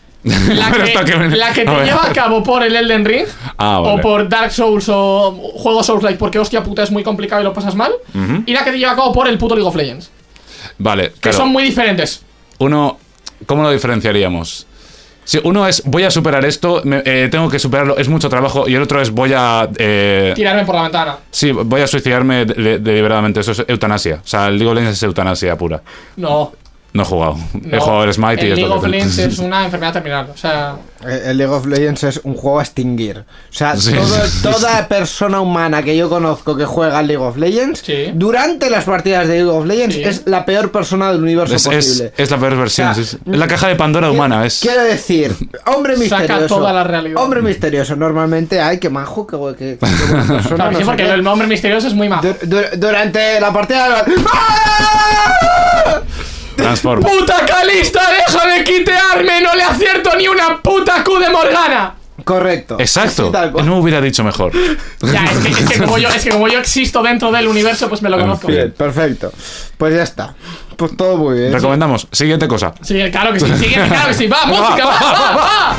[SPEAKER 2] La
[SPEAKER 4] Pero
[SPEAKER 2] que,
[SPEAKER 4] hasta que me-
[SPEAKER 2] la que
[SPEAKER 4] a
[SPEAKER 2] te
[SPEAKER 4] ver.
[SPEAKER 2] lleva a cabo por el Elden Ring
[SPEAKER 4] Ah,
[SPEAKER 2] o
[SPEAKER 4] vale.
[SPEAKER 2] por Dark Souls o juegos Souls-like porque hostia puta es muy complicado y lo pasas mal.
[SPEAKER 4] Ujú.
[SPEAKER 2] Y la que te lleva a cabo por el puto League of Legends.
[SPEAKER 4] Vale,
[SPEAKER 2] Que
[SPEAKER 4] claro.
[SPEAKER 2] son muy diferentes.
[SPEAKER 4] Uno, ¿cómo lo diferenciaríamos? Si uno es voy a superar esto, me- eh, tengo que superarlo, es mucho trabajo, y el otro es voy a eh,
[SPEAKER 2] Tirarme por la ventana.
[SPEAKER 4] sí, voy a suicidarme de- de- deliberadamente. Eso es eutanasia. O sea, el League of Legends es eutanasia pura.
[SPEAKER 2] No.
[SPEAKER 4] No he jugado. He
[SPEAKER 2] no.
[SPEAKER 4] jugado el Smite y
[SPEAKER 2] El
[SPEAKER 4] es
[SPEAKER 2] League
[SPEAKER 4] lo
[SPEAKER 2] of
[SPEAKER 4] que-
[SPEAKER 2] Legends es una enfermedad terminal. O sea,
[SPEAKER 3] Eh, El League of Legends es un juego a extinguir. O sea,
[SPEAKER 4] Sí,
[SPEAKER 3] todo-
[SPEAKER 4] sí, sí,
[SPEAKER 3] toda persona humana que yo conozco que juega al League of Legends,
[SPEAKER 2] Sí.
[SPEAKER 3] durante las partidas de League of Legends,
[SPEAKER 2] Sí.
[SPEAKER 3] es la peor persona del universo
[SPEAKER 4] Es, es,
[SPEAKER 3] posible.
[SPEAKER 4] es la peor versión.
[SPEAKER 3] O sea,
[SPEAKER 4] es, es la caja de Pandora humana. Es,
[SPEAKER 3] Quiero decir, hombre
[SPEAKER 2] Saca
[SPEAKER 3] misterioso.
[SPEAKER 2] toda la realidad.
[SPEAKER 3] Hombre misterioso. Normalmente, ay, qué majo, qué, qué, qué buena persona.
[SPEAKER 2] claro,
[SPEAKER 3] no
[SPEAKER 2] sí,
[SPEAKER 3] sé
[SPEAKER 2] porque
[SPEAKER 3] qué.
[SPEAKER 2] el nombre misterioso es muy majo.
[SPEAKER 3] Dur- dur- durante la partida de... ¡Ah!
[SPEAKER 4] Transform.
[SPEAKER 2] ¡Puta Calista, deja de quitearme! ¡No le acierto ni una puta Q de Morgana!
[SPEAKER 3] Correcto.
[SPEAKER 4] Exacto.
[SPEAKER 3] Sí, tal cual.
[SPEAKER 4] No hubiera dicho mejor.
[SPEAKER 2] Ya, es que, es que como yo, es que como yo existo dentro del universo, pues me lo conozco.
[SPEAKER 3] Bien, perfecto. Pues ya está. Pues todo muy bien.
[SPEAKER 4] Recomendamos. Siguiente cosa.
[SPEAKER 2] Sí, claro que sí, siguiente, claro que sí. ¡Va, música, va, va, va!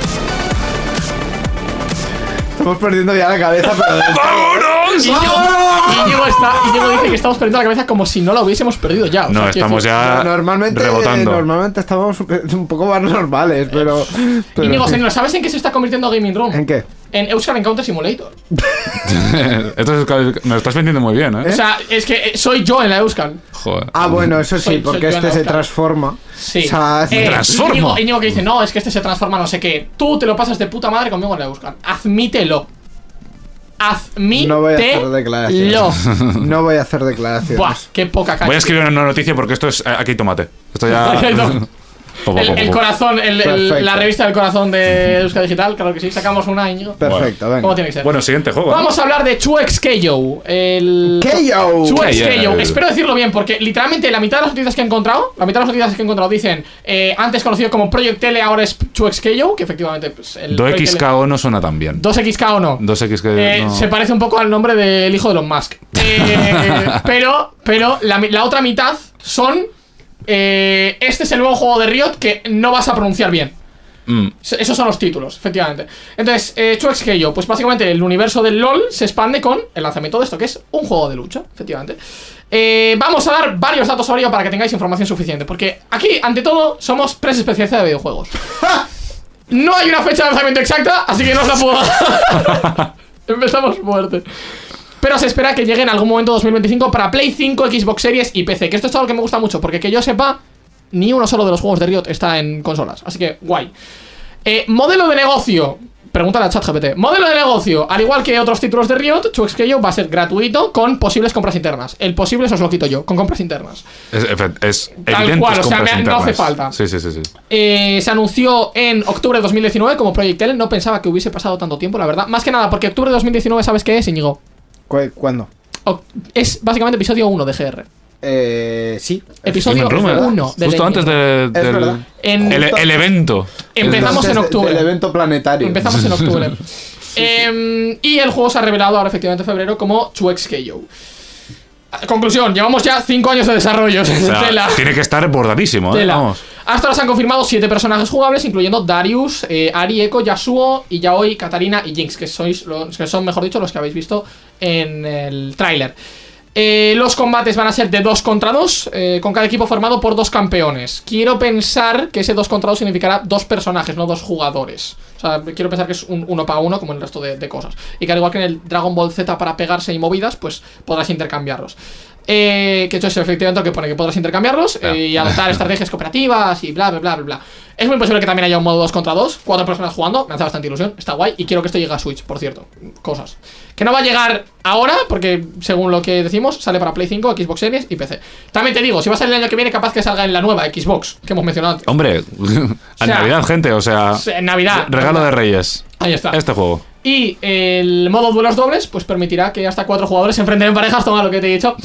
[SPEAKER 3] Estamos perdiendo ya la cabeza, pero... del todo.
[SPEAKER 4] ¡Vámonos!
[SPEAKER 2] Íñigo, Íñigo está, Íñigo dice que estamos perdiendo la cabeza como si no la hubiésemos perdido ya. o
[SPEAKER 4] No,
[SPEAKER 2] sea, quiero
[SPEAKER 4] estamos
[SPEAKER 2] decir,
[SPEAKER 4] ya
[SPEAKER 3] Normalmente,
[SPEAKER 4] rebotando.
[SPEAKER 3] normalmente estábamos un poco más normales, pero... pero
[SPEAKER 2] Íñigo,
[SPEAKER 3] sí.
[SPEAKER 2] señor, ¿sabes en qué se está convirtiendo Gaming Room?
[SPEAKER 3] ¿En qué?
[SPEAKER 2] En Euskal Encounter Simulator.
[SPEAKER 4] Esto es, me lo estás vendiendo muy bien, ¿eh?
[SPEAKER 2] O sea, es que eh, soy yo en la Euskal.
[SPEAKER 4] Joder.
[SPEAKER 3] Ah, bueno, eso sí,
[SPEAKER 2] Soy- soy
[SPEAKER 3] porque
[SPEAKER 2] yo en
[SPEAKER 3] este
[SPEAKER 2] la
[SPEAKER 3] se
[SPEAKER 2] Oscar.
[SPEAKER 3] transforma.
[SPEAKER 2] Sí.
[SPEAKER 3] O sea,
[SPEAKER 2] Eh,
[SPEAKER 4] transforma.
[SPEAKER 2] Íñigo, Íñigo que dice, no, es que este se transforma no sé qué. Tú te lo pasas de puta madre conmigo en la Euskal. Admítelo. Admítelo.
[SPEAKER 3] No voy a hacer declaraciones. No voy a hacer declaraciones.
[SPEAKER 2] Buah, qué poca caña.
[SPEAKER 4] Voy a escribir una noticia porque esto es. Aquí hay tomate. Esto ya.
[SPEAKER 2] El, el corazón, el, el, la revista del corazón de Euskadi Digital, claro que sí, sacamos un año.
[SPEAKER 3] Perfecto,
[SPEAKER 2] bueno,
[SPEAKER 3] venga.
[SPEAKER 2] ¿Cómo tiene que ser?
[SPEAKER 4] Bueno, siguiente juego.
[SPEAKER 2] Vamos
[SPEAKER 4] ¿no?
[SPEAKER 2] a hablar de two X K O. El
[SPEAKER 3] K O.
[SPEAKER 2] two X K O.
[SPEAKER 4] K O.
[SPEAKER 2] Espero decirlo bien, porque literalmente la mitad de las noticias que he encontrado, la mitad de las noticias que he encontrado dicen eh, antes conocido como Project L, ahora es two X K O, que efectivamente pues, el
[SPEAKER 4] dos X K O no suena tan bien.
[SPEAKER 2] dos X K O no.
[SPEAKER 4] dos X K O
[SPEAKER 2] Eh,
[SPEAKER 4] no.
[SPEAKER 2] Se parece un poco al nombre del hijo de Elon Musk. Eh, pero pero la, la otra mitad son eh, este es el nuevo juego de Riot que no vas a pronunciar bien.
[SPEAKER 4] Mm.
[SPEAKER 2] Esos son los títulos, efectivamente. Entonces, eh, two X K O, pues básicamente el universo del LoL se expande con el lanzamiento de esto, que es un juego de lucha, efectivamente. Eh, vamos a dar varios datos sobre ello para que tengáis información suficiente, porque aquí, ante todo, somos prensa especializada de videojuegos. No hay una fecha de lanzamiento exacta, así que no os la puedo dar. Empezamos fuerte. Pero se espera que llegue en algún momento dos mil veinticinco para Play cinco, Xbox Series y P C. Que esto es algo que me gusta mucho, porque que yo sepa, ni uno solo de los juegos de Riot está en consolas. Así que, guay. eh, Modelo de negocio. Pregúntale a ChatGPT. Modelo de negocio. Al igual que otros títulos de Riot, two X K O va a ser gratuito con posibles compras internas. El posible, eso os lo quito yo, con compras internas.
[SPEAKER 4] Es, es
[SPEAKER 2] Tal
[SPEAKER 4] evidente.
[SPEAKER 2] cual, o sea, me- no hace falta.
[SPEAKER 4] Sí, sí, sí, sí.
[SPEAKER 2] Eh, se anunció en octubre de dos mil diecinueve como Project L. No pensaba que hubiese pasado tanto tiempo, la verdad. Más que nada, porque octubre de dos mil diecinueve, ¿sabes qué es, Íñigo?
[SPEAKER 3] ¿Cu- ¿Cuándo?
[SPEAKER 2] O- Es básicamente episodio uno de G R.
[SPEAKER 3] Eh, sí.
[SPEAKER 2] Episodio
[SPEAKER 4] Gaming Room, ¿eh?
[SPEAKER 2] uno de
[SPEAKER 4] Justo
[SPEAKER 2] Gaming
[SPEAKER 4] antes
[SPEAKER 2] Room.
[SPEAKER 4] de,
[SPEAKER 3] Es
[SPEAKER 4] del
[SPEAKER 3] verdad.
[SPEAKER 2] En-
[SPEAKER 4] el, el evento.
[SPEAKER 2] Empezamos en
[SPEAKER 3] Entonces,
[SPEAKER 2] octubre.
[SPEAKER 3] Del evento planetario.
[SPEAKER 2] Empezamos en octubre. Eh, y el juego se ha revelado ahora efectivamente en febrero como two X K O. Conclusión, llevamos ya cinco años de desarrollo.
[SPEAKER 4] O sea,
[SPEAKER 2] Tela.
[SPEAKER 4] tiene que estar bordadísimo, ¿eh?
[SPEAKER 2] Tela.
[SPEAKER 4] Vamos.
[SPEAKER 2] Hasta ahora se han confirmado siete personajes jugables, incluyendo Darius, eh, Ari, Echo, Yasuo, Yaoi, Katarina y Jinx, que sois los que son, mejor dicho, los que habéis visto en el tráiler. Eh, los combates van a ser de dos contra dos, eh, con cada equipo formado por dos campeones. Quiero pensar que ese dos contra dos significará dos personajes, no dos jugadores. O sea, quiero pensar que es un uno para uno, como en el resto de, de cosas. Y que al igual que en el Dragon Ball Z para pegarse y movidas, pues podrás intercambiarlos. Eh, que hecho es efectivamente lo que pone, que podrás intercambiarlos eh, y adoptar estrategias cooperativas y bla, bla, bla, bla, bla. Es muy posible que también haya un modo dos contra dos, cuatro personas jugando, me hace bastante ilusión, está guay. Y quiero que esto llegue a Switch, por cierto. Cosas que no va a llegar ahora, porque según lo que decimos, sale para Play cinco, Xbox Series y P C. También te digo, si va a salir el año que viene, capaz que salga en la nueva Xbox, que hemos mencionado antes.
[SPEAKER 4] Hombre, a
[SPEAKER 2] sea,
[SPEAKER 4] Navidad, gente, o sea.
[SPEAKER 2] En Navidad.
[SPEAKER 4] Regalo de Reyes.
[SPEAKER 2] Ahí está.
[SPEAKER 4] Este juego.
[SPEAKER 2] Y el modo duelos dobles, pues permitirá que hasta cuatro jugadores se enfrenten en parejas, toma lo que te he dicho,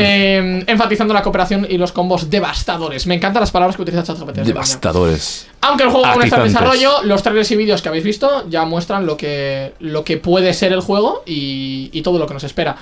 [SPEAKER 2] eh, enfatizando la cooperación y los combos devastadores. Me encantan las palabras que utiliza ChatGPT.
[SPEAKER 4] Devastadores.
[SPEAKER 2] Aunque el juego aún está en
[SPEAKER 4] Atizantes.
[SPEAKER 2] desarrollo, los trailers y vídeos que habéis visto ya muestran lo que, lo que puede ser el juego y, y todo lo que nos espera.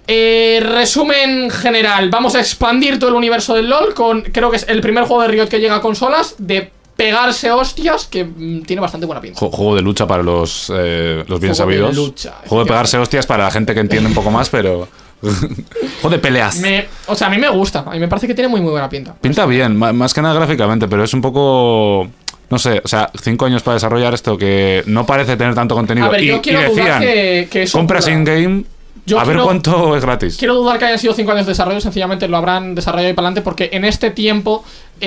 [SPEAKER 2] Eh, resumen general, vamos a expandir todo el universo del LoL con, creo que es el primer juego de Riot que llega a consolas, de pegarse hostias, que mm, tiene bastante buena pinta.
[SPEAKER 4] Ju- Juego de lucha para los, eh, los bien
[SPEAKER 2] Juego de
[SPEAKER 4] sabidos.
[SPEAKER 2] lucha,
[SPEAKER 4] Juego de pegarse hostias para la gente que entiende un poco más, pero. Juego de peleas.
[SPEAKER 2] Me, o sea, a mí me gusta, a mí me parece que tiene muy muy buena pinta.
[SPEAKER 4] Pinta bien, ma- más que nada gráficamente, pero es un poco. No sé, o sea, cinco años para desarrollar esto que no parece tener tanto contenido.
[SPEAKER 2] A ver,
[SPEAKER 4] y,
[SPEAKER 2] yo quiero
[SPEAKER 4] y
[SPEAKER 2] dudar
[SPEAKER 4] decían,
[SPEAKER 2] que, que eso
[SPEAKER 4] compras
[SPEAKER 2] ocurra.
[SPEAKER 4] in-game,
[SPEAKER 2] Yo
[SPEAKER 4] a ver
[SPEAKER 2] quiero-
[SPEAKER 4] cuánto es gratis.
[SPEAKER 2] Quiero dudar que hayan sido cinco años de desarrollo, sencillamente lo habrán desarrollado y para adelante, porque en este tiempo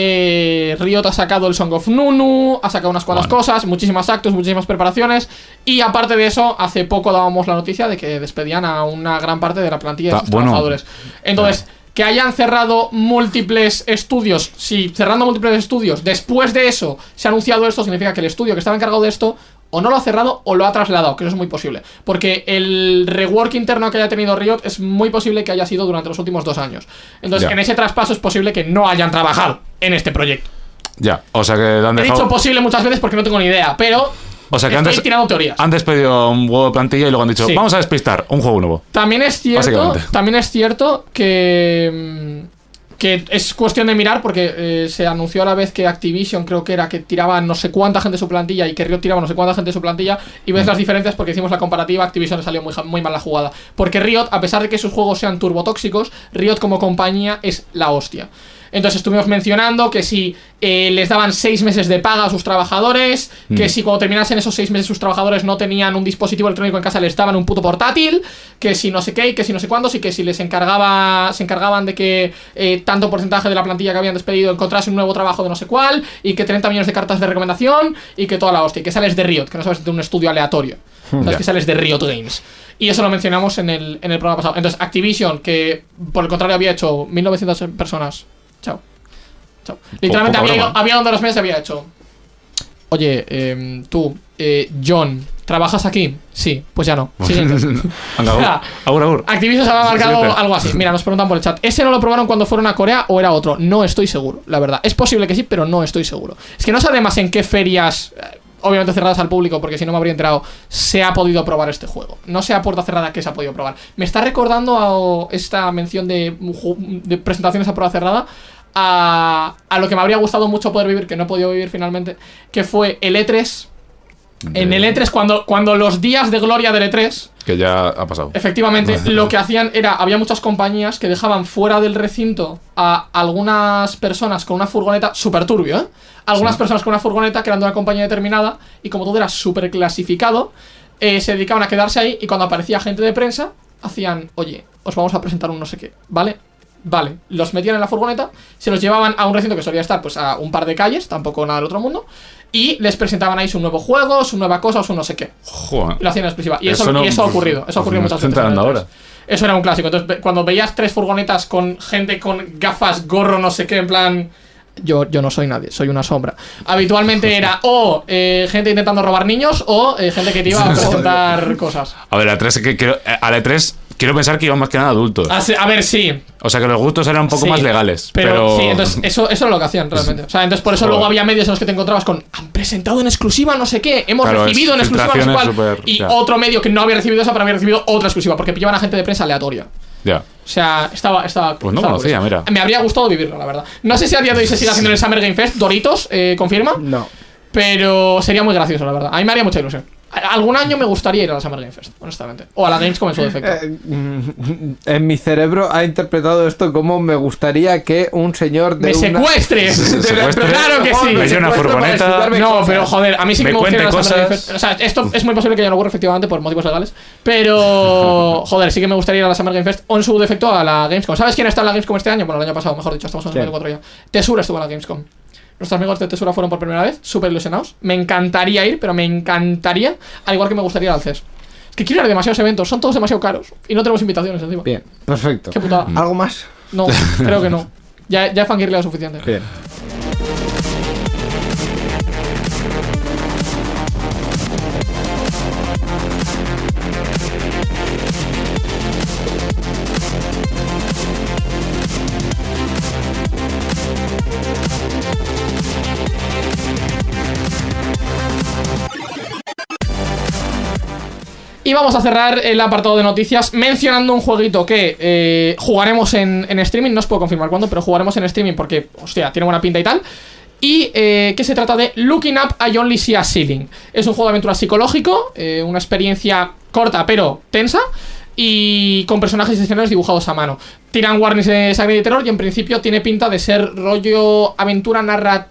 [SPEAKER 2] eh, Riot ha sacado el Song of Nunu, ha sacado unas cuantas
[SPEAKER 4] Bueno.
[SPEAKER 2] cosas, muchísimos actos, muchísimas preparaciones, y aparte de eso, hace poco dábamos la noticia de que despedían a una gran parte de la plantilla de
[SPEAKER 4] Ta-
[SPEAKER 2] sus
[SPEAKER 4] bueno.
[SPEAKER 2] trabajadores. Entonces, que hayan cerrado múltiples estudios, si cerrando múltiples estudios, después de eso se ha anunciado esto, significa que el estudio que estaba encargado de esto o no lo ha cerrado o lo ha trasladado, que eso es muy posible. Porque el rework interno que haya tenido Riot es muy posible que haya sido durante los últimos dos años. Entonces,
[SPEAKER 4] Ya.
[SPEAKER 2] en ese traspaso es posible que no hayan trabajado en este proyecto.
[SPEAKER 4] Ya, o sea que han
[SPEAKER 2] He
[SPEAKER 4] dejado.
[SPEAKER 2] dicho posible muchas veces porque no tengo ni idea, pero
[SPEAKER 4] O sea que
[SPEAKER 2] estoy
[SPEAKER 4] antes
[SPEAKER 2] tirando teorías.
[SPEAKER 4] han despedido un juego de plantilla y luego han dicho,
[SPEAKER 2] Sí.
[SPEAKER 4] vamos a despistar un juego nuevo.
[SPEAKER 2] También es cierto,
[SPEAKER 4] Básicamente.
[SPEAKER 2] también es cierto que, mm, que es cuestión de mirar porque eh, se anunció a la vez que Activision creo que era que tiraba no sé cuánta gente de su plantilla y que Riot tiraba no sé cuánta gente de su plantilla y ves las diferencias porque hicimos la comparativa, Activision le salió muy, ja- muy mal la jugada. Porque Riot, a pesar de que sus juegos sean turbotóxicos, Riot como compañía es la hostia. Entonces estuvimos mencionando que si eh, les daban seis meses de paga a sus trabajadores, que
[SPEAKER 4] Mm.
[SPEAKER 2] si cuando terminasen esos seis meses sus trabajadores no tenían un dispositivo electrónico en casa les daban un puto portátil, que si no sé qué, y que si no sé cuándos, y que si les encargaba, se encargaban de que eh, tanto porcentaje de la plantilla que habían despedido encontrase un nuevo trabajo de no sé cuál, y que treinta millones de cartas de recomendación, y que toda la hostia, y que sales de Riot, que no sabes de un estudio aleatorio, sabes
[SPEAKER 4] Ya.
[SPEAKER 2] que sales de Riot Games. Y eso lo mencionamos en el, en el programa pasado. Entonces, Activision, que por el contrario había hecho mil novecientas personas. Chao. Chao. Literalmente
[SPEAKER 4] poca
[SPEAKER 2] había,
[SPEAKER 4] broma.
[SPEAKER 2] había uno de los meses había hecho. Oye, eh, tú, eh, John, ¿trabajas aquí? Sí, pues ya no. Siguiente.
[SPEAKER 4] Venga,
[SPEAKER 2] O sea,
[SPEAKER 4] agur, agur.
[SPEAKER 2] Activision se había marcado
[SPEAKER 4] Siguiente.
[SPEAKER 2] algo así. Mira, nos preguntan por el chat. ¿Ese no lo probaron cuando fueron a Corea o era otro? No estoy seguro, la verdad. Es posible que sí, pero no estoy seguro. Es que no sé además en qué ferias, eh, obviamente cerradas al público, porque si no me habría enterado, se ha podido probar este juego. No sé a puerta cerrada que se ha podido probar. Me está recordando a esta mención de, de presentaciones a puerta cerrada a, a lo que me habría gustado mucho poder vivir, que no he podido vivir finalmente, que fue el E tres. En el E tres, cuando, cuando los días de gloria del E tres,
[SPEAKER 4] Que ya ha pasado.
[SPEAKER 2] efectivamente, lo que hacían era, había muchas compañías que dejaban fuera del recinto a algunas personas con una furgoneta, súper turbio, ¿eh? Algunas
[SPEAKER 4] Sí.
[SPEAKER 2] personas con una furgoneta que eran de una compañía determinada, y como todo era súper clasificado, eh, se dedicaban a quedarse ahí, y cuando aparecía gente de prensa, hacían, oye, os vamos a presentar un no sé qué, ¿vale? Vale, los metían en la furgoneta, se los llevaban a un recinto que solía estar pues a un par de calles, tampoco nada del otro mundo, y les presentaban ahí su nuevo juego, su nueva cosa o su no sé qué.
[SPEAKER 4] Joder.
[SPEAKER 2] Y lo hacían en exclusiva. Y eso,
[SPEAKER 4] Eso no-
[SPEAKER 2] y eso ha ocurrido. Eso ha ocurrido
[SPEAKER 4] me
[SPEAKER 2] muchas
[SPEAKER 4] estoy
[SPEAKER 2] veces. en el
[SPEAKER 4] enterando
[SPEAKER 2] E tres. Eso era un clásico. Entonces, ve- cuando veías tres furgonetas con gente con gafas, gorro, no sé qué, en plan. Yo, yo no soy nadie, soy una sombra. Habitualmente era o eh, gente intentando robar niños o eh, gente que te iba a presentar cosas.
[SPEAKER 4] A ver, a la E tres, que quiero, a la E tres quiero pensar que iban más que nada adultos.
[SPEAKER 2] A, se- a ver, sí.
[SPEAKER 4] O sea que los gustos eran un poco
[SPEAKER 2] Sí,
[SPEAKER 4] más legales.
[SPEAKER 2] Pero,
[SPEAKER 4] Pero,
[SPEAKER 2] sí, entonces eso, eso es lo que hacían realmente. O sea, entonces por eso
[SPEAKER 4] Joder.
[SPEAKER 2] luego había medios en los que te encontrabas con han presentado en exclusiva no sé qué, hemos
[SPEAKER 4] Claro,
[SPEAKER 2] recibido
[SPEAKER 4] es
[SPEAKER 2] en exclusiva no sé
[SPEAKER 4] filtraciones
[SPEAKER 2] cuál.
[SPEAKER 4] súper-
[SPEAKER 2] Y
[SPEAKER 4] ya.
[SPEAKER 2] otro medio que no había recibido esa, pero había recibido otra exclusiva, porque pillaban a gente de prensa aleatoria.
[SPEAKER 4] Ya.
[SPEAKER 2] O sea, estaba. estaba
[SPEAKER 4] Pues no
[SPEAKER 2] estaba
[SPEAKER 4] conocía,
[SPEAKER 2] curioso.
[SPEAKER 4] mira.
[SPEAKER 2] Me habría gustado vivirlo, la verdad. No sé si a día de hoy se sigue haciendo en el Summer Game Fest. Doritos, eh, confirma.
[SPEAKER 3] No.
[SPEAKER 2] Pero sería muy gracioso, la verdad. A mí me haría mucha ilusión. A- Algún año me gustaría ir a la Summer Game Fest, honestamente. O a la Gamescom en su defecto.
[SPEAKER 3] Eh, mm, en mi cerebro ha interpretado esto como me gustaría que un señor de
[SPEAKER 2] ¡Me
[SPEAKER 3] una...
[SPEAKER 2] secuestre!
[SPEAKER 4] secuestre.
[SPEAKER 2] ¡Claro que sí!
[SPEAKER 4] Me lleve una furgoneta.
[SPEAKER 2] No, pero joder, a mí sí que
[SPEAKER 4] Me
[SPEAKER 2] me gustaría ir a la
[SPEAKER 4] cuente
[SPEAKER 2] Summer Game
[SPEAKER 4] cosas.
[SPEAKER 2] Fest. O sea, esto es muy posible que ya no ocurra efectivamente por motivos legales. Pero, joder, sí que me gustaría ir a la Summer Game Fest o en su defecto a la Gamescom. ¿Sabes quién está en la Gamescom este año? Bueno, el año pasado, mejor dicho, estamos en
[SPEAKER 3] ¿Quién?
[SPEAKER 2] dos mil veinticuatro ya. Tesura estuvo en la Gamescom. Nuestros amigos de Tesura fueron por primera vez, súper ilusionados. Me encantaría ir, pero me encantaría, al igual que me gustaría ir al C E S. Es que quiero ir a demasiados eventos, son todos demasiado caros. Y no tenemos invitaciones encima.
[SPEAKER 3] Bien, perfecto.
[SPEAKER 2] Qué putada.
[SPEAKER 3] ¿Algo más?
[SPEAKER 2] No, creo que no. Ya, ya he fangirleado suficiente.
[SPEAKER 3] Bien.
[SPEAKER 2] Y vamos a cerrar el apartado de noticias mencionando un jueguito que eh, jugaremos en, en streaming. No os puedo confirmar cuándo, pero jugaremos en streaming porque, hostia, tiene buena pinta y tal. Y eh, que se trata de Looking Up, I Only See a Ceiling. Es un juego de aventura psicológico, eh, una experiencia corta pero tensa, y con personajes y escenarios dibujados a mano. Tiran warnings de sangre y de terror y en principio tiene pinta de ser rollo aventura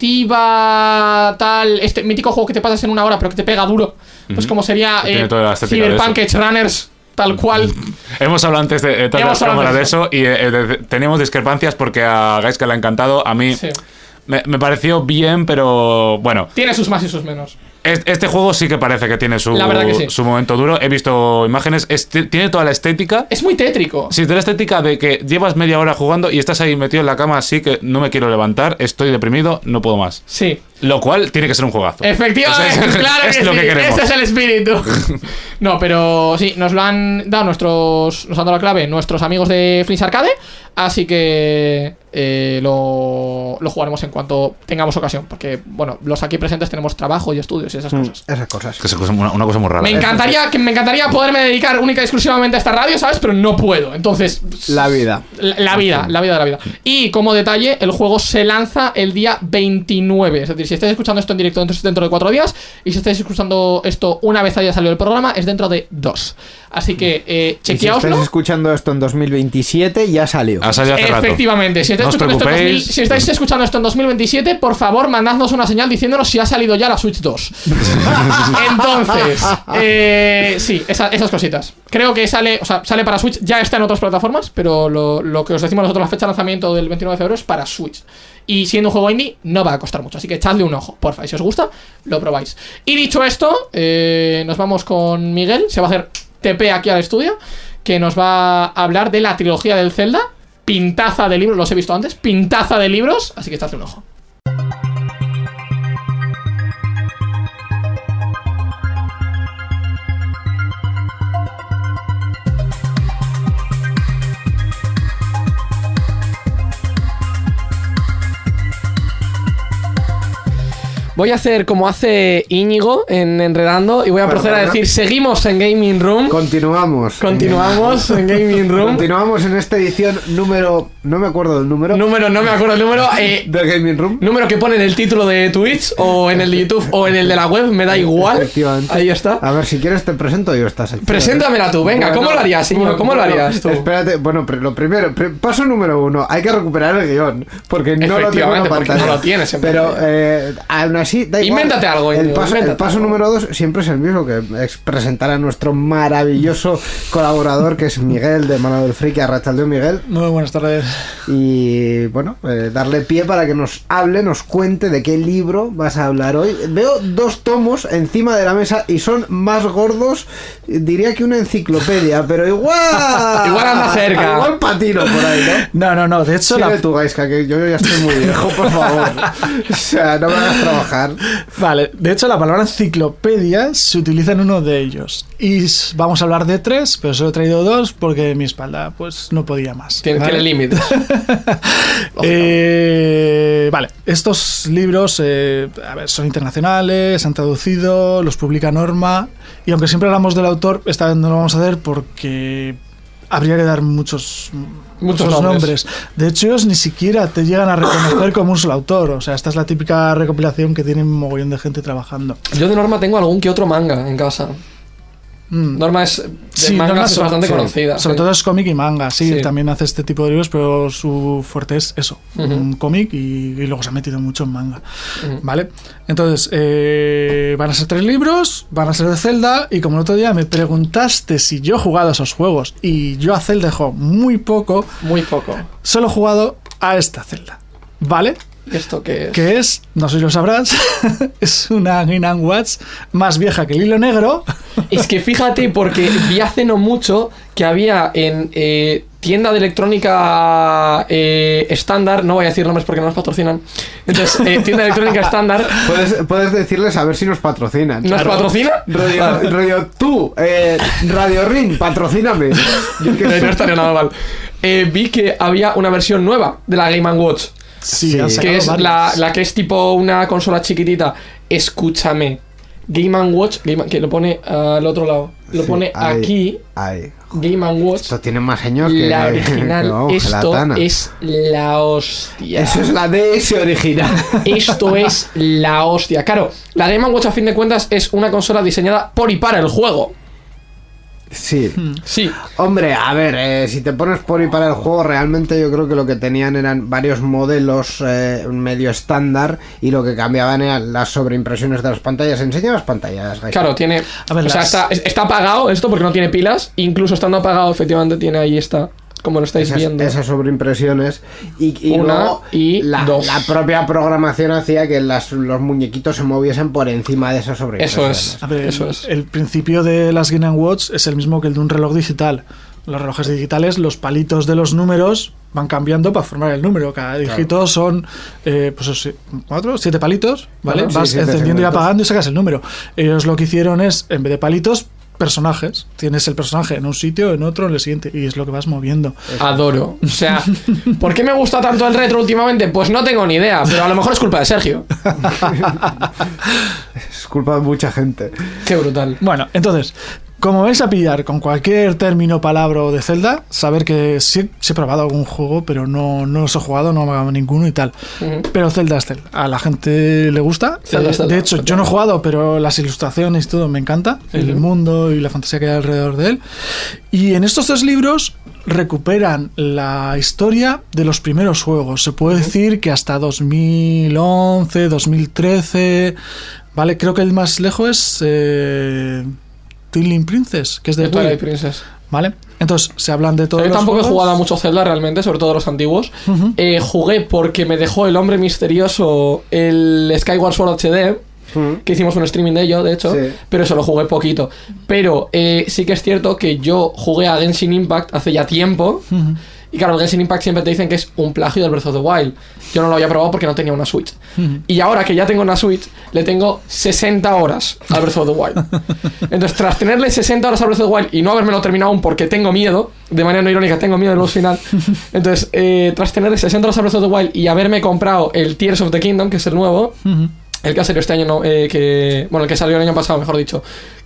[SPEAKER 2] narrativa, tal, este mítico juego que te pasas en una hora pero que te pega duro. Pues como sería
[SPEAKER 4] Tiene
[SPEAKER 2] eh,
[SPEAKER 4] toda la estética de
[SPEAKER 2] Cyberpunk
[SPEAKER 4] eso.
[SPEAKER 2] Edge Runners, tal cual.
[SPEAKER 4] Hemos hablado antes de, de todas
[SPEAKER 2] Hemos
[SPEAKER 4] las
[SPEAKER 2] hablado
[SPEAKER 4] cámaras de
[SPEAKER 2] de
[SPEAKER 4] eso y eh, de- de- teníamos discrepancias porque a Gaiska le ha encantado. A mí
[SPEAKER 2] Sí.
[SPEAKER 4] me, me pareció bien, pero bueno.
[SPEAKER 2] Tiene sus más y sus menos.
[SPEAKER 4] Es- Este juego sí que parece que tiene su,
[SPEAKER 2] La verdad que sí.
[SPEAKER 4] su momento duro. He visto imágenes. Es- tiene toda la estética.
[SPEAKER 2] Es muy tétrico.
[SPEAKER 4] Sí, tiene la estética de que llevas media hora jugando y estás ahí metido en la cama así que no me quiero levantar, estoy deprimido, no puedo más.
[SPEAKER 2] Sí.
[SPEAKER 4] Lo cual tiene que ser un juegazo.
[SPEAKER 2] Efectivamente,
[SPEAKER 4] O sea, es-
[SPEAKER 2] claro
[SPEAKER 4] es
[SPEAKER 2] que
[SPEAKER 4] lo
[SPEAKER 2] sí.
[SPEAKER 4] que queremos.
[SPEAKER 2] Ese es el espíritu. No, pero sí, nos lo han dado nuestros. Nos han dado la clave nuestros amigos de Flinch Arcade. Así que eh, lo, lo jugaremos en cuanto tengamos ocasión. Porque, bueno, los aquí presentes tenemos trabajo y estudios y esas
[SPEAKER 3] Mm,
[SPEAKER 2] cosas.
[SPEAKER 3] esas cosas.
[SPEAKER 4] Que es una, una cosa muy rara.
[SPEAKER 2] Me encantaría, que me encantaría poderme dedicar única y exclusivamente a esta radio, ¿sabes? Pero no puedo. Entonces.
[SPEAKER 3] La vida.
[SPEAKER 2] La, la vida, la vida de la vida. Y como detalle, el juego se lanza el día veintinueve. Es decir, si estáis escuchando esto en directo dentro, dentro de cuatro días, y si estáis escuchando esto una vez haya salido el programa, es dentro de dos. Así que, eh,
[SPEAKER 3] Y si
[SPEAKER 2] chequeaoslo.
[SPEAKER 3] estáis escuchando esto en dos mil veintisiete, ya salió.
[SPEAKER 4] Ha salido hace rato.
[SPEAKER 2] Efectivamente, si estáis,
[SPEAKER 4] No os
[SPEAKER 2] escuchando esto en dos mil
[SPEAKER 4] preocupéis.
[SPEAKER 2] si estáis escuchando esto en dos mil veintisiete, por favor, mandadnos una señal diciéndonos si ha salido ya la Switch dos. Entonces, eh, sí, esa- esas cositas. Creo que sale, o sea, sale para Switch, ya está en otras plataformas, pero lo, lo que os decimos nosotros, la fecha de lanzamiento del veintinueve de febrero es para Switch. Y siendo un juego indie, no va a costar mucho, así que echadle un ojo, porfa, y si os gusta, lo probáis. Y dicho esto, eh, nos vamos con Miguel, se va a hacer T P aquí al estudio, que nos va a hablar de la trilogía del Zelda. Pintaza de libros, los he visto antes. Pintaza de libros, así que echadle un ojo. Voy a hacer como hace Íñigo en Enredando y voy a
[SPEAKER 3] Bueno,
[SPEAKER 2] proceder
[SPEAKER 3] bueno.
[SPEAKER 2] a decir seguimos en Gaming Room.
[SPEAKER 3] Continuamos.
[SPEAKER 2] Continuamos en Gaming Room.
[SPEAKER 3] Continuamos en esta edición número... No me acuerdo del número.
[SPEAKER 2] Número, no me acuerdo el número. Eh,
[SPEAKER 3] Del Gaming Room.
[SPEAKER 2] número que pone en el título de Twitch o en el de YouTube o en el de la web, me da igual.
[SPEAKER 3] Efectivamente.
[SPEAKER 2] Ahí está.
[SPEAKER 3] A ver, si quieres te presento yo esta sección.
[SPEAKER 2] Preséntamela tú, venga, ¿cómo lo harías, Íñigo? ¿Cómo lo harías tú?
[SPEAKER 3] Espérate, bueno, pero lo primero, pri- paso número uno, hay que recuperar el guión, porque no lo tengo en
[SPEAKER 2] Efectivamente,
[SPEAKER 3] la
[SPEAKER 2] porque
[SPEAKER 3] pantalla.
[SPEAKER 2] no lo tienes en
[SPEAKER 3] Pero,
[SPEAKER 2] pantalla.
[SPEAKER 3] eh, aún así, da igual.
[SPEAKER 2] Invéntate algo,
[SPEAKER 3] El
[SPEAKER 2] Íñigo,
[SPEAKER 3] paso, el
[SPEAKER 2] invéntate
[SPEAKER 3] paso
[SPEAKER 2] algo.
[SPEAKER 3] número dos siempre es el mismo, que es presentar a nuestro maravilloso colaborador, que es Miguel, de Mano del Friki, Arrachaldeo Miguel.
[SPEAKER 5] Muy buenas tardes.
[SPEAKER 3] Y bueno, eh, darle pie para que nos hable, nos cuente de qué libro vas a hablar hoy. Veo dos tomos encima de la mesa y son más gordos, eh, diría que una enciclopedia, pero igual.
[SPEAKER 2] Igual anda cerca.
[SPEAKER 3] Igual patino por ahí, ¿no?
[SPEAKER 5] No, no, no. De hecho,
[SPEAKER 3] Sigue
[SPEAKER 5] la...
[SPEAKER 3] tú, Gaiska, que yo ya estoy muy viejo, por favor. O sea, no me hagas trabajar.
[SPEAKER 5] Vale, de hecho la palabra enciclopedia se utiliza en uno de ellos. Y s- vamos a hablar de tres, pero solo he traído dos porque mi espalda pues no podía más.
[SPEAKER 2] Tiene
[SPEAKER 5] ¿vale?
[SPEAKER 2] tiene límites.
[SPEAKER 5] Eh, vale, estos libros eh, a ver, son internacionales, se han traducido, los publica Norma. Y aunque siempre hablamos del autor, esta vez no lo vamos a hacer porque habría que dar muchos,
[SPEAKER 2] Muchos
[SPEAKER 5] muchos
[SPEAKER 2] nombres.
[SPEAKER 5] nombres. De hecho, ellos ni siquiera te llegan a reconocer como un solo autor. O sea, esta es la típica recopilación que tiene un mogollón de gente trabajando.
[SPEAKER 2] Yo de Norma tengo algún que otro manga en casa.
[SPEAKER 5] Mm.
[SPEAKER 2] Norma es de
[SPEAKER 5] Sí,
[SPEAKER 2] mangas
[SPEAKER 5] Norma
[SPEAKER 2] es
[SPEAKER 5] so-
[SPEAKER 2] bastante
[SPEAKER 5] sí.
[SPEAKER 2] conocida.
[SPEAKER 5] Sobre
[SPEAKER 2] sí.
[SPEAKER 5] todo es cómic y manga, sí,
[SPEAKER 2] Sí.
[SPEAKER 5] también hace este tipo de libros, pero su fuerte es eso,
[SPEAKER 2] Ujú.
[SPEAKER 5] un cómic y, y luego se ha metido mucho en manga,
[SPEAKER 2] Ujú.
[SPEAKER 5] ¿vale? Entonces, eh, van a ser tres libros, van a ser de Zelda, y como el otro día me preguntaste si yo he jugado a esos juegos, y yo a Zelda he jugado muy poco,
[SPEAKER 2] Muy poco.
[SPEAKER 5] solo he jugado a esta Zelda, ¿vale?
[SPEAKER 2] ¿Y esto qué es?
[SPEAKER 5] Que es, no sé si lo sabrás, es una Game and Watch más vieja que el hilo negro.
[SPEAKER 2] Es que fíjate, porque vi hace no mucho que había en eh, tienda de electrónica eh, estándar, no voy a decir nombres porque no nos patrocinan. Entonces, eh, tienda de electrónica estándar,
[SPEAKER 3] Puedes, puedes decirles a ver si nos patrocinan.
[SPEAKER 2] ¿nos patrocina?
[SPEAKER 3] Radio,
[SPEAKER 2] Vale.
[SPEAKER 3] Radio tú, eh, Radio Ring, patrocíname. Yo que
[SPEAKER 2] No
[SPEAKER 3] sé.
[SPEAKER 2] estaría nada mal. Eh, vi que había una versión nueva de la Game and Watch,
[SPEAKER 5] Sí,
[SPEAKER 3] Sí,
[SPEAKER 5] han
[SPEAKER 3] que
[SPEAKER 5] sacado
[SPEAKER 2] que es
[SPEAKER 5] varias.
[SPEAKER 2] la, la que es tipo una consola chiquitita. Escúchame, Game and Watch, Game- que lo pone al otro lado, lo
[SPEAKER 3] Sí,
[SPEAKER 2] pone
[SPEAKER 3] ahí,
[SPEAKER 2] aquí,
[SPEAKER 3] ahí.
[SPEAKER 2] Game and Watch.
[SPEAKER 3] Esto tiene más años que
[SPEAKER 2] La
[SPEAKER 3] que,
[SPEAKER 2] original,
[SPEAKER 3] vamos,
[SPEAKER 2] esto
[SPEAKER 3] gelatana.
[SPEAKER 2] es la hostia.
[SPEAKER 3] Eso es la D S original.
[SPEAKER 2] Esto es la hostia. Claro, la Game and Watch a fin de cuentas es una consola diseñada por y para el juego.
[SPEAKER 3] Sí.
[SPEAKER 2] Sí,
[SPEAKER 3] Hombre, a ver, eh, si te pones por y para el juego, realmente yo creo que lo que tenían eran varios modelos eh, medio estándar y lo que cambiaban eran las sobreimpresiones de las pantallas. Enseña las pantallas, Gaisca.
[SPEAKER 2] claro, tiene.
[SPEAKER 5] A ver,
[SPEAKER 2] o sea,
[SPEAKER 5] las-
[SPEAKER 2] está, está apagado esto porque no tiene pilas. Incluso estando apagado, efectivamente, tiene ahí esta. Como lo estáis
[SPEAKER 3] esas,
[SPEAKER 2] viendo.
[SPEAKER 3] esas sobreimpresiones y, y
[SPEAKER 2] Una
[SPEAKER 3] luego
[SPEAKER 2] y
[SPEAKER 3] la,
[SPEAKER 2] dos.
[SPEAKER 3] la propia programación hacía que las- los muñequitos se moviesen por encima de esas
[SPEAKER 2] Eso
[SPEAKER 3] sobreimpresiones.
[SPEAKER 2] es.
[SPEAKER 5] A ver,
[SPEAKER 2] Eso
[SPEAKER 5] el,
[SPEAKER 2] es.
[SPEAKER 5] el principio de las Game and Watch es el mismo que el de un reloj digital. Los relojes digitales, los palitos de los números van cambiando para formar el número. Cada dígito son, eh, pues eso sí, cuatro, siete palitos, ¿vale?
[SPEAKER 3] Claro, sí,
[SPEAKER 5] Vas
[SPEAKER 3] siete
[SPEAKER 5] encendiendo y
[SPEAKER 3] segmentos.
[SPEAKER 5] apagando y sacas el número. Ellos lo que hicieron es, en vez de palitos, personajes. Tienes el personaje en un sitio, en otro, en el siguiente, y es lo que vas moviendo.
[SPEAKER 2] Adoro. O sea, ¿por qué me gusta tanto el retro últimamente? Pues no tengo ni idea, pero a lo mejor es culpa de Sergio.
[SPEAKER 3] Es culpa de mucha gente.
[SPEAKER 2] Qué brutal.
[SPEAKER 5] Bueno, entonces, como vais a pillar con cualquier término, palabra o de Zelda, saber que sí, sí he probado algún juego, pero no, no los he jugado, no me ha dado ninguno y tal.
[SPEAKER 2] Ujú.
[SPEAKER 5] Pero Zelda es Zelda. A la gente le gusta.
[SPEAKER 2] Zelda
[SPEAKER 5] Eh,
[SPEAKER 2] es Zelda.
[SPEAKER 5] de hecho, yo no he jugado, pero las ilustraciones y todo me encanta. El
[SPEAKER 2] Ujú.
[SPEAKER 5] mundo y la fantasía que hay alrededor de él. Y en estos tres libros recuperan la historia de los primeros juegos. Se puede decir que hasta dos mil once, dos mil trece... Vale, creo que el más lejos es eh, Twilight Princess, que es de
[SPEAKER 2] De Twilight
[SPEAKER 5] Wii.
[SPEAKER 2] Princess.
[SPEAKER 5] Vale, entonces se hablan de todos
[SPEAKER 2] Yo
[SPEAKER 5] los
[SPEAKER 2] tampoco he
[SPEAKER 5] juegos.
[SPEAKER 2] jugado a mucho Zelda realmente, sobre todo los antiguos.
[SPEAKER 5] Ujú.
[SPEAKER 2] Eh, jugué porque me dejó el hombre misterioso el Skyward Sword H D.
[SPEAKER 3] Mm.
[SPEAKER 2] que hicimos un streaming de ello, de hecho,
[SPEAKER 3] Sí.
[SPEAKER 2] pero eso lo jugué poquito. Pero eh, sí que es cierto que yo jugué a Genshin Impact hace ya tiempo.
[SPEAKER 5] Ujú.
[SPEAKER 2] Y claro, el Genshin Impact siempre te dicen que es un plagio del Breath of the Wild. Yo no lo había probado porque no tenía una Switch.
[SPEAKER 5] Ujú.
[SPEAKER 2] Y ahora que ya tengo una Switch, le tengo sesenta horas al Breath of the Wild. Entonces, tras tenerle sesenta horas al Breath of the Wild y no habérmelo terminado aún porque tengo miedo, de manera no irónica, tengo miedo del boss final. Entonces, eh, tras tenerle sesenta horas al Breath of the Wild y haberme comprado el Tears of the Kingdom, que es el nuevo,
[SPEAKER 5] Ujú.
[SPEAKER 2] el que ha salido este año, no, eh, que, bueno, el que salió el año pasado, mejor dicho,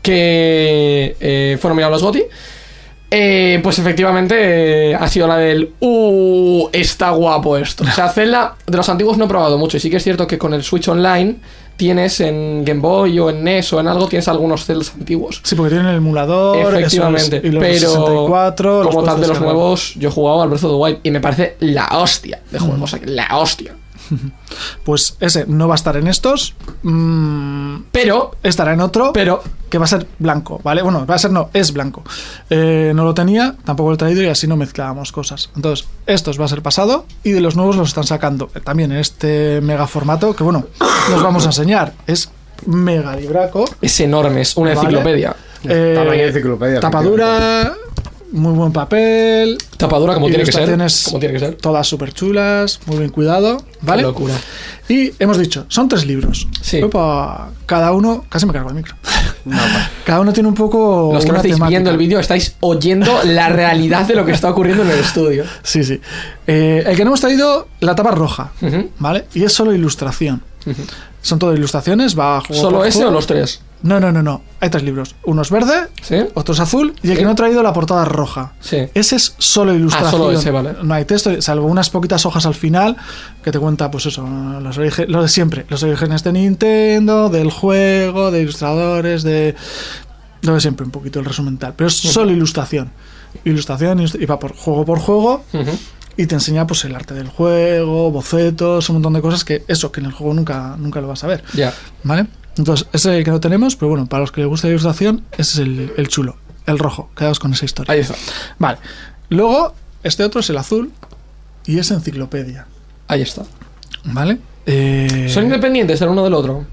[SPEAKER 2] que eh, fueron mirados los GOTY. Eh, pues efectivamente eh, ha sido la del Uh, está guapo esto. O sea, Zelda de los antiguos no he probado mucho. Y sí que es cierto que con el Switch Online tienes en Game Boy o en N E S o en algo, tienes algunos Zeldas antiguos.
[SPEAKER 5] Sí, porque tienen el emulador,
[SPEAKER 2] Efectivamente,
[SPEAKER 5] eso es, y los de
[SPEAKER 2] pero
[SPEAKER 5] sesenta y cuatro, los
[SPEAKER 2] como tal de
[SPEAKER 5] puedes
[SPEAKER 2] los
[SPEAKER 5] descargar.
[SPEAKER 2] nuevos, yo he jugado al Breath of the Wild y me parece la hostia de juego. O sea, la hostia.
[SPEAKER 5] Pues ese no va a estar en estos, mm,
[SPEAKER 2] Pero,
[SPEAKER 5] estará en otro,
[SPEAKER 2] pero,
[SPEAKER 5] que va a ser blanco, ¿vale? Bueno, va a ser no, es blanco. Eh, no lo tenía, tampoco lo he traído y así no mezclábamos cosas. Entonces, estos va a ser pasado y de los nuevos los están sacando también en este mega formato que, bueno, nos vamos a enseñar. Es mega libraco.
[SPEAKER 2] es enorme, es una
[SPEAKER 5] Vale.
[SPEAKER 2] enciclopedia.
[SPEAKER 5] Eh,
[SPEAKER 3] Tamaño de enciclopedia,
[SPEAKER 5] tapadura, muy buen papel,
[SPEAKER 2] Tapadura como tiene que ser.
[SPEAKER 5] ilustraciones
[SPEAKER 2] Como tiene que ser.
[SPEAKER 5] todas súper chulas, muy bien cuidado, ¿vale?
[SPEAKER 2] Qué locura.
[SPEAKER 5] Y hemos dicho, son tres libros.
[SPEAKER 2] Sí.
[SPEAKER 5] Opa, cada uno, casi me cargo el micro. Cada uno tiene un poco
[SPEAKER 2] Los que no
[SPEAKER 5] una
[SPEAKER 2] estáis
[SPEAKER 5] temática.
[SPEAKER 2] viendo el vídeo estáis oyendo la realidad de lo que está ocurriendo en el estudio.
[SPEAKER 5] Sí, sí. Eh, el que no hemos traído, la tapa roja,
[SPEAKER 2] Ujú.
[SPEAKER 5] ¿vale? Y es solo ilustración. Son todo ilustraciones, va juego
[SPEAKER 2] ¿Solo
[SPEAKER 5] por
[SPEAKER 2] ese
[SPEAKER 5] juego.
[SPEAKER 2] o los tres?
[SPEAKER 5] No, no, no, no. Hay tres libros. Uno es verde,
[SPEAKER 2] ¿Sí?
[SPEAKER 5] otro es azul y el
[SPEAKER 2] Sí.
[SPEAKER 5] que no he traído la portada es roja.
[SPEAKER 2] Sí.
[SPEAKER 5] Ese es solo ilustración.
[SPEAKER 2] Ah, solo ese, vale.
[SPEAKER 5] No hay texto, salvo unas poquitas hojas al final que te cuenta, pues eso, los orígenes, lo de siempre, los orígenes de Nintendo, del juego, de ilustradores, de lo de siempre, un poquito el resumen tal. Pero es solo ilustración. Ilustración ilust- y va por juego por juego
[SPEAKER 2] Ujú.
[SPEAKER 5] y te enseña pues el arte del juego, bocetos, un montón de cosas que eso, que en el juego nunca, nunca lo vas a ver.
[SPEAKER 2] Ya.
[SPEAKER 5] ¿Vale? Entonces, ese es el que no tenemos, pero bueno, para los que les gusta la ilustración, ese es el, el chulo, el rojo. Quedaos con esa historia.
[SPEAKER 2] Ahí está.
[SPEAKER 5] Vale. Luego, este otro es el azul y es enciclopedia.
[SPEAKER 2] Ahí está.
[SPEAKER 5] ¿Vale? Eh,
[SPEAKER 2] ¿Son independientes el uno del otro?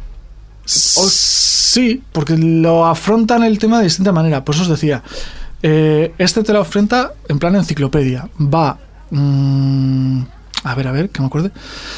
[SPEAKER 5] Sí, porque lo afrontan el tema de distinta manera. Por eso os decía, eh, este te lo afronta en plan enciclopedia. Va... mm, a ver, a ver, que me acuerde.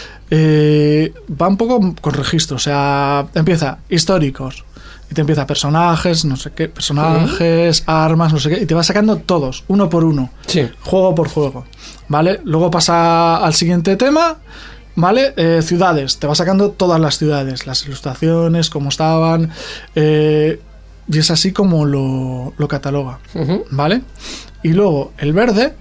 [SPEAKER 5] Eh, va un poco con registro, o sea, empieza históricos y te empieza personajes, no sé qué, personajes, armas, no sé qué, y te va sacando todos, uno por uno,
[SPEAKER 2] Sí.
[SPEAKER 5] juego por juego, ¿vale? Luego pasa al siguiente tema, ¿vale? Eh, ciudades, te va sacando todas las ciudades, las ilustraciones, cómo estaban, eh, y es así como lo, lo cataloga,
[SPEAKER 2] Ujú.
[SPEAKER 5] ¿vale? Y luego el verde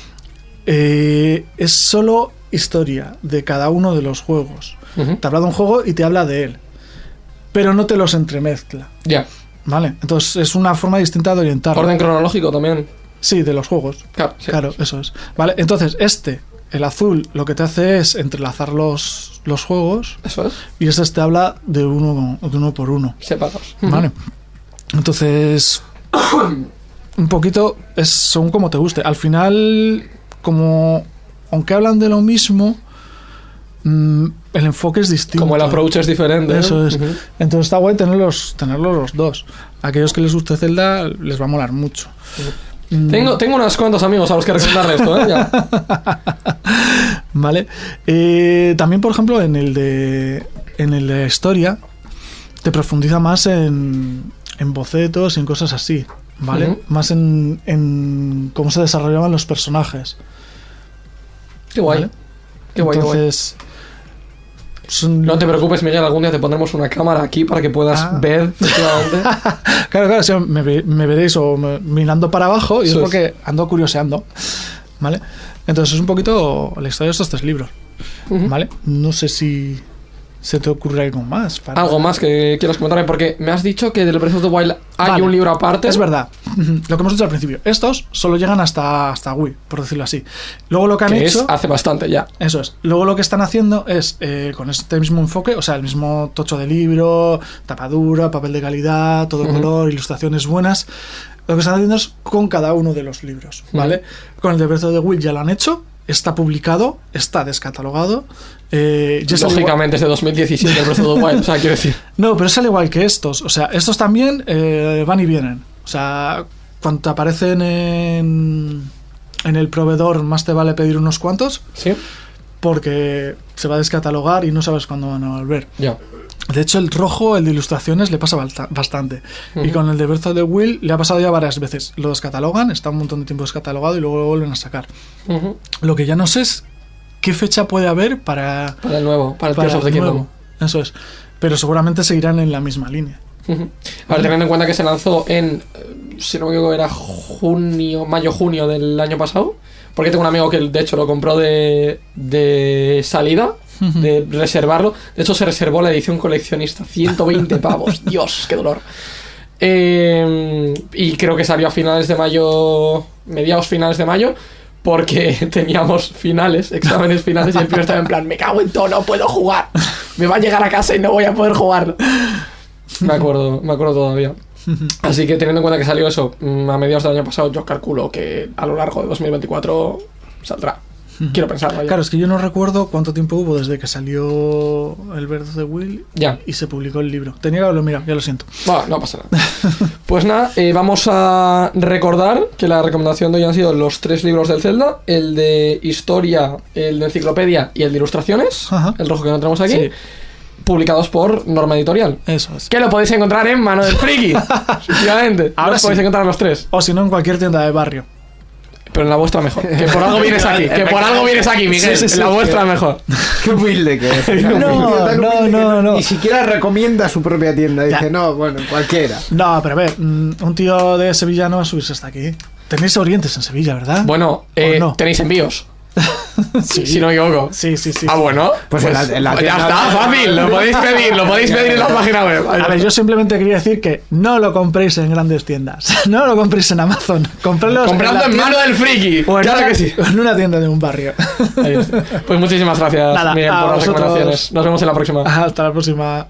[SPEAKER 5] eh, es solo historia de cada uno de los juegos.
[SPEAKER 2] Ujú.
[SPEAKER 5] Te habla de un juego y te habla de él, pero no te los entremezcla,
[SPEAKER 2] Ya.
[SPEAKER 5] ¿vale? Entonces es una forma distinta de orientarlo.
[SPEAKER 2] Orden cronológico también.
[SPEAKER 5] Sí, de los juegos.
[SPEAKER 2] Claro, sí.
[SPEAKER 5] Claro, eso es. Vale, entonces este, el azul, lo que te hace es entrelazar los, los juegos
[SPEAKER 2] Eso es.
[SPEAKER 5] y este te habla de uno, de uno por uno.
[SPEAKER 2] Separados.
[SPEAKER 5] Vale. Entonces, un poquito es según como te guste. Al final, como aunque hablan de lo mismo, mm, el enfoque es distinto.
[SPEAKER 2] Como el approach es diferente. ¿no?
[SPEAKER 5] Eso es.
[SPEAKER 2] Ujú.
[SPEAKER 5] Entonces está guay tenerlos, tenerlos los dos. A aquellos que les guste Zelda les va a molar mucho. Mm,
[SPEAKER 2] Tengo, tengo unos cuantos amigos a los que recomendarle esto, ¿eh? Ya.
[SPEAKER 5] Vale. Eh, también, por ejemplo, en el de en el de historia te profundiza más en, en bocetos y en cosas así, ¿vale?
[SPEAKER 2] Ujú.
[SPEAKER 5] Más en, en cómo se desarrollaban los personajes.
[SPEAKER 2] Qué guay.
[SPEAKER 5] ¿vale?
[SPEAKER 2] Qué guay, qué guay.
[SPEAKER 5] Entonces, son-
[SPEAKER 2] No te preocupes, Miguel, algún día te pondremos una cámara aquí para que puedas
[SPEAKER 5] Ah.
[SPEAKER 2] ver, efectivamente.
[SPEAKER 5] Claro, claro, si me, ve- me veréis o me- mirando para abajo y
[SPEAKER 2] Eso
[SPEAKER 5] es
[SPEAKER 2] es.
[SPEAKER 5] porque ando curioseando, ¿vale? Entonces es un poquito la historia de estos tres libros,
[SPEAKER 2] Ujú.
[SPEAKER 5] ¿vale? No sé si se te ocurre algo más. para-
[SPEAKER 2] Algo más que quieras comentarme, porque me has dicho que del Breath of the Wild hay
[SPEAKER 5] Vale.
[SPEAKER 2] un libro aparte.
[SPEAKER 5] Es verdad. Lo que hemos dicho al principio. Estos solo llegan hasta, hasta Wii, por decirlo así. Luego lo que han
[SPEAKER 2] Que es
[SPEAKER 5] hecho...
[SPEAKER 2] hace bastante ya.
[SPEAKER 5] Eso es. Luego lo que están haciendo es, eh, con este mismo enfoque, o sea, el mismo tocho de libro, tapadura, papel de calidad, todo
[SPEAKER 2] Ujú.
[SPEAKER 5] color, ilustraciones buenas. Lo que están haciendo es con cada uno de los libros, ¿vale? Con el de Breath of the Wild ya lo han hecho. está publicado, está descatalogado. Eh, ya sale
[SPEAKER 6] Lógicamente es de dos mil diecisiete el Breath of the Wild, o sea, quiero decir.
[SPEAKER 5] igual- No, pero es al igual que estos. O sea, estos también eh, van y vienen. O sea, cuando te aparecen en, en el proveedor, más te vale pedir unos cuantos,
[SPEAKER 6] Sí,
[SPEAKER 5] porque se va a descatalogar y no sabes cuándo van a volver.
[SPEAKER 6] ya.
[SPEAKER 5] De hecho, el rojo, el de ilustraciones, le pasa balta- bastante. Y
[SPEAKER 6] Ujú.
[SPEAKER 5] con el de Breath of the Wild le ha pasado ya varias veces. Lo descatalogan, está un montón de tiempo descatalogado y luego lo vuelven a sacar.
[SPEAKER 6] Ujú.
[SPEAKER 5] Lo que ya no sé es qué fecha puede haber para,
[SPEAKER 6] Para el nuevo, para el
[SPEAKER 5] para
[SPEAKER 6] Tears of the
[SPEAKER 5] el
[SPEAKER 6] Kingdom.
[SPEAKER 5] nuevo. Eso es. Pero seguramente seguirán en la misma línea.
[SPEAKER 6] Ujú. A ver, teniendo en cuenta que se lanzó en, eh, si no me equivoco, era junio, mayo-junio del año pasado. Porque tengo un amigo que de hecho lo compró de, de salida, de reservarlo. De hecho se reservó la edición coleccionista, ciento veinte pavos. Dios, qué dolor. Eh, y creo que salió a finales de mayo, mediados finales de mayo, porque teníamos finales, exámenes finales, y el pibe estaba en plan, me cago en todo, no puedo jugar. Me va a llegar a casa y no voy a poder jugar. Me acuerdo, me acuerdo todavía. Así que teniendo en cuenta que salió eso mm, a mediados del año pasado, yo calculo que a lo largo de dos mil veinticuatro saldrá. Quiero pensarlo ya.
[SPEAKER 5] Claro, es que yo no recuerdo cuánto tiempo hubo desde que salió el Breath of the Wild
[SPEAKER 6] Ya.
[SPEAKER 5] y se publicó el libro. Tenía que haberlo mirado, ya lo siento.
[SPEAKER 6] Bueno, no pasa nada. Pues nada, eh, vamos a recordar que la recomendación de hoy han sido los tres libros del Zelda: el de historia, el de enciclopedia y el de ilustraciones,
[SPEAKER 5] Ajá.
[SPEAKER 6] el rojo que no tenemos aquí,
[SPEAKER 5] Sí.
[SPEAKER 6] publicados por Norma Editorial.
[SPEAKER 5] Eso es.
[SPEAKER 6] Que lo podéis encontrar en Mano del Friki. Efectivamente.
[SPEAKER 5] Ahora
[SPEAKER 6] Los
[SPEAKER 5] sí.
[SPEAKER 6] podéis encontrar los tres.
[SPEAKER 5] O si no, en cualquier tienda de barrio.
[SPEAKER 6] Pero en la vuestra mejor. Que por algo vienes aquí. Que por algo vienes aquí, Miguel.
[SPEAKER 5] Sí, sí, sí.
[SPEAKER 6] En la vuestra mejor.
[SPEAKER 3] Qué humilde que es.
[SPEAKER 5] No,
[SPEAKER 3] Tan
[SPEAKER 5] no,
[SPEAKER 3] humilde
[SPEAKER 5] no,
[SPEAKER 3] que
[SPEAKER 5] no.
[SPEAKER 3] Ni siquiera recomienda su propia tienda. Dice,
[SPEAKER 5] Ya.
[SPEAKER 3] no, bueno, cualquiera.
[SPEAKER 5] No, pero a ver, mm, un tío de Sevilla no va a subirse hasta aquí. Tenéis orientes en Sevilla, ¿verdad?
[SPEAKER 6] Bueno, eh,
[SPEAKER 5] ¿O no?
[SPEAKER 6] tenéis envíos.
[SPEAKER 5] sí.
[SPEAKER 6] Si no me equivoco.
[SPEAKER 5] Sí, sí, sí.
[SPEAKER 6] Ah, bueno.
[SPEAKER 3] Pues en la- en la
[SPEAKER 6] pues ya
[SPEAKER 3] tienda-
[SPEAKER 6] está, fácil. Lo podéis pedir, lo podéis pedir en la página web.
[SPEAKER 5] A ver, yo simplemente quería decir que no lo compréis en grandes tiendas. No lo compréis en Amazon. Compradlo
[SPEAKER 6] Comprando
[SPEAKER 5] la
[SPEAKER 6] en
[SPEAKER 5] tienda-
[SPEAKER 6] Mano del Friki.
[SPEAKER 5] o en
[SPEAKER 6] Claro
[SPEAKER 5] una,
[SPEAKER 6] que sí.
[SPEAKER 5] o en una tienda de un barrio.
[SPEAKER 6] Ahí está. Pues muchísimas gracias,
[SPEAKER 5] Nada,
[SPEAKER 6] Miguel,
[SPEAKER 5] a
[SPEAKER 6] por las
[SPEAKER 5] vosotros.
[SPEAKER 6] recomendaciones. Nos vemos en la próxima.
[SPEAKER 5] Hasta la próxima.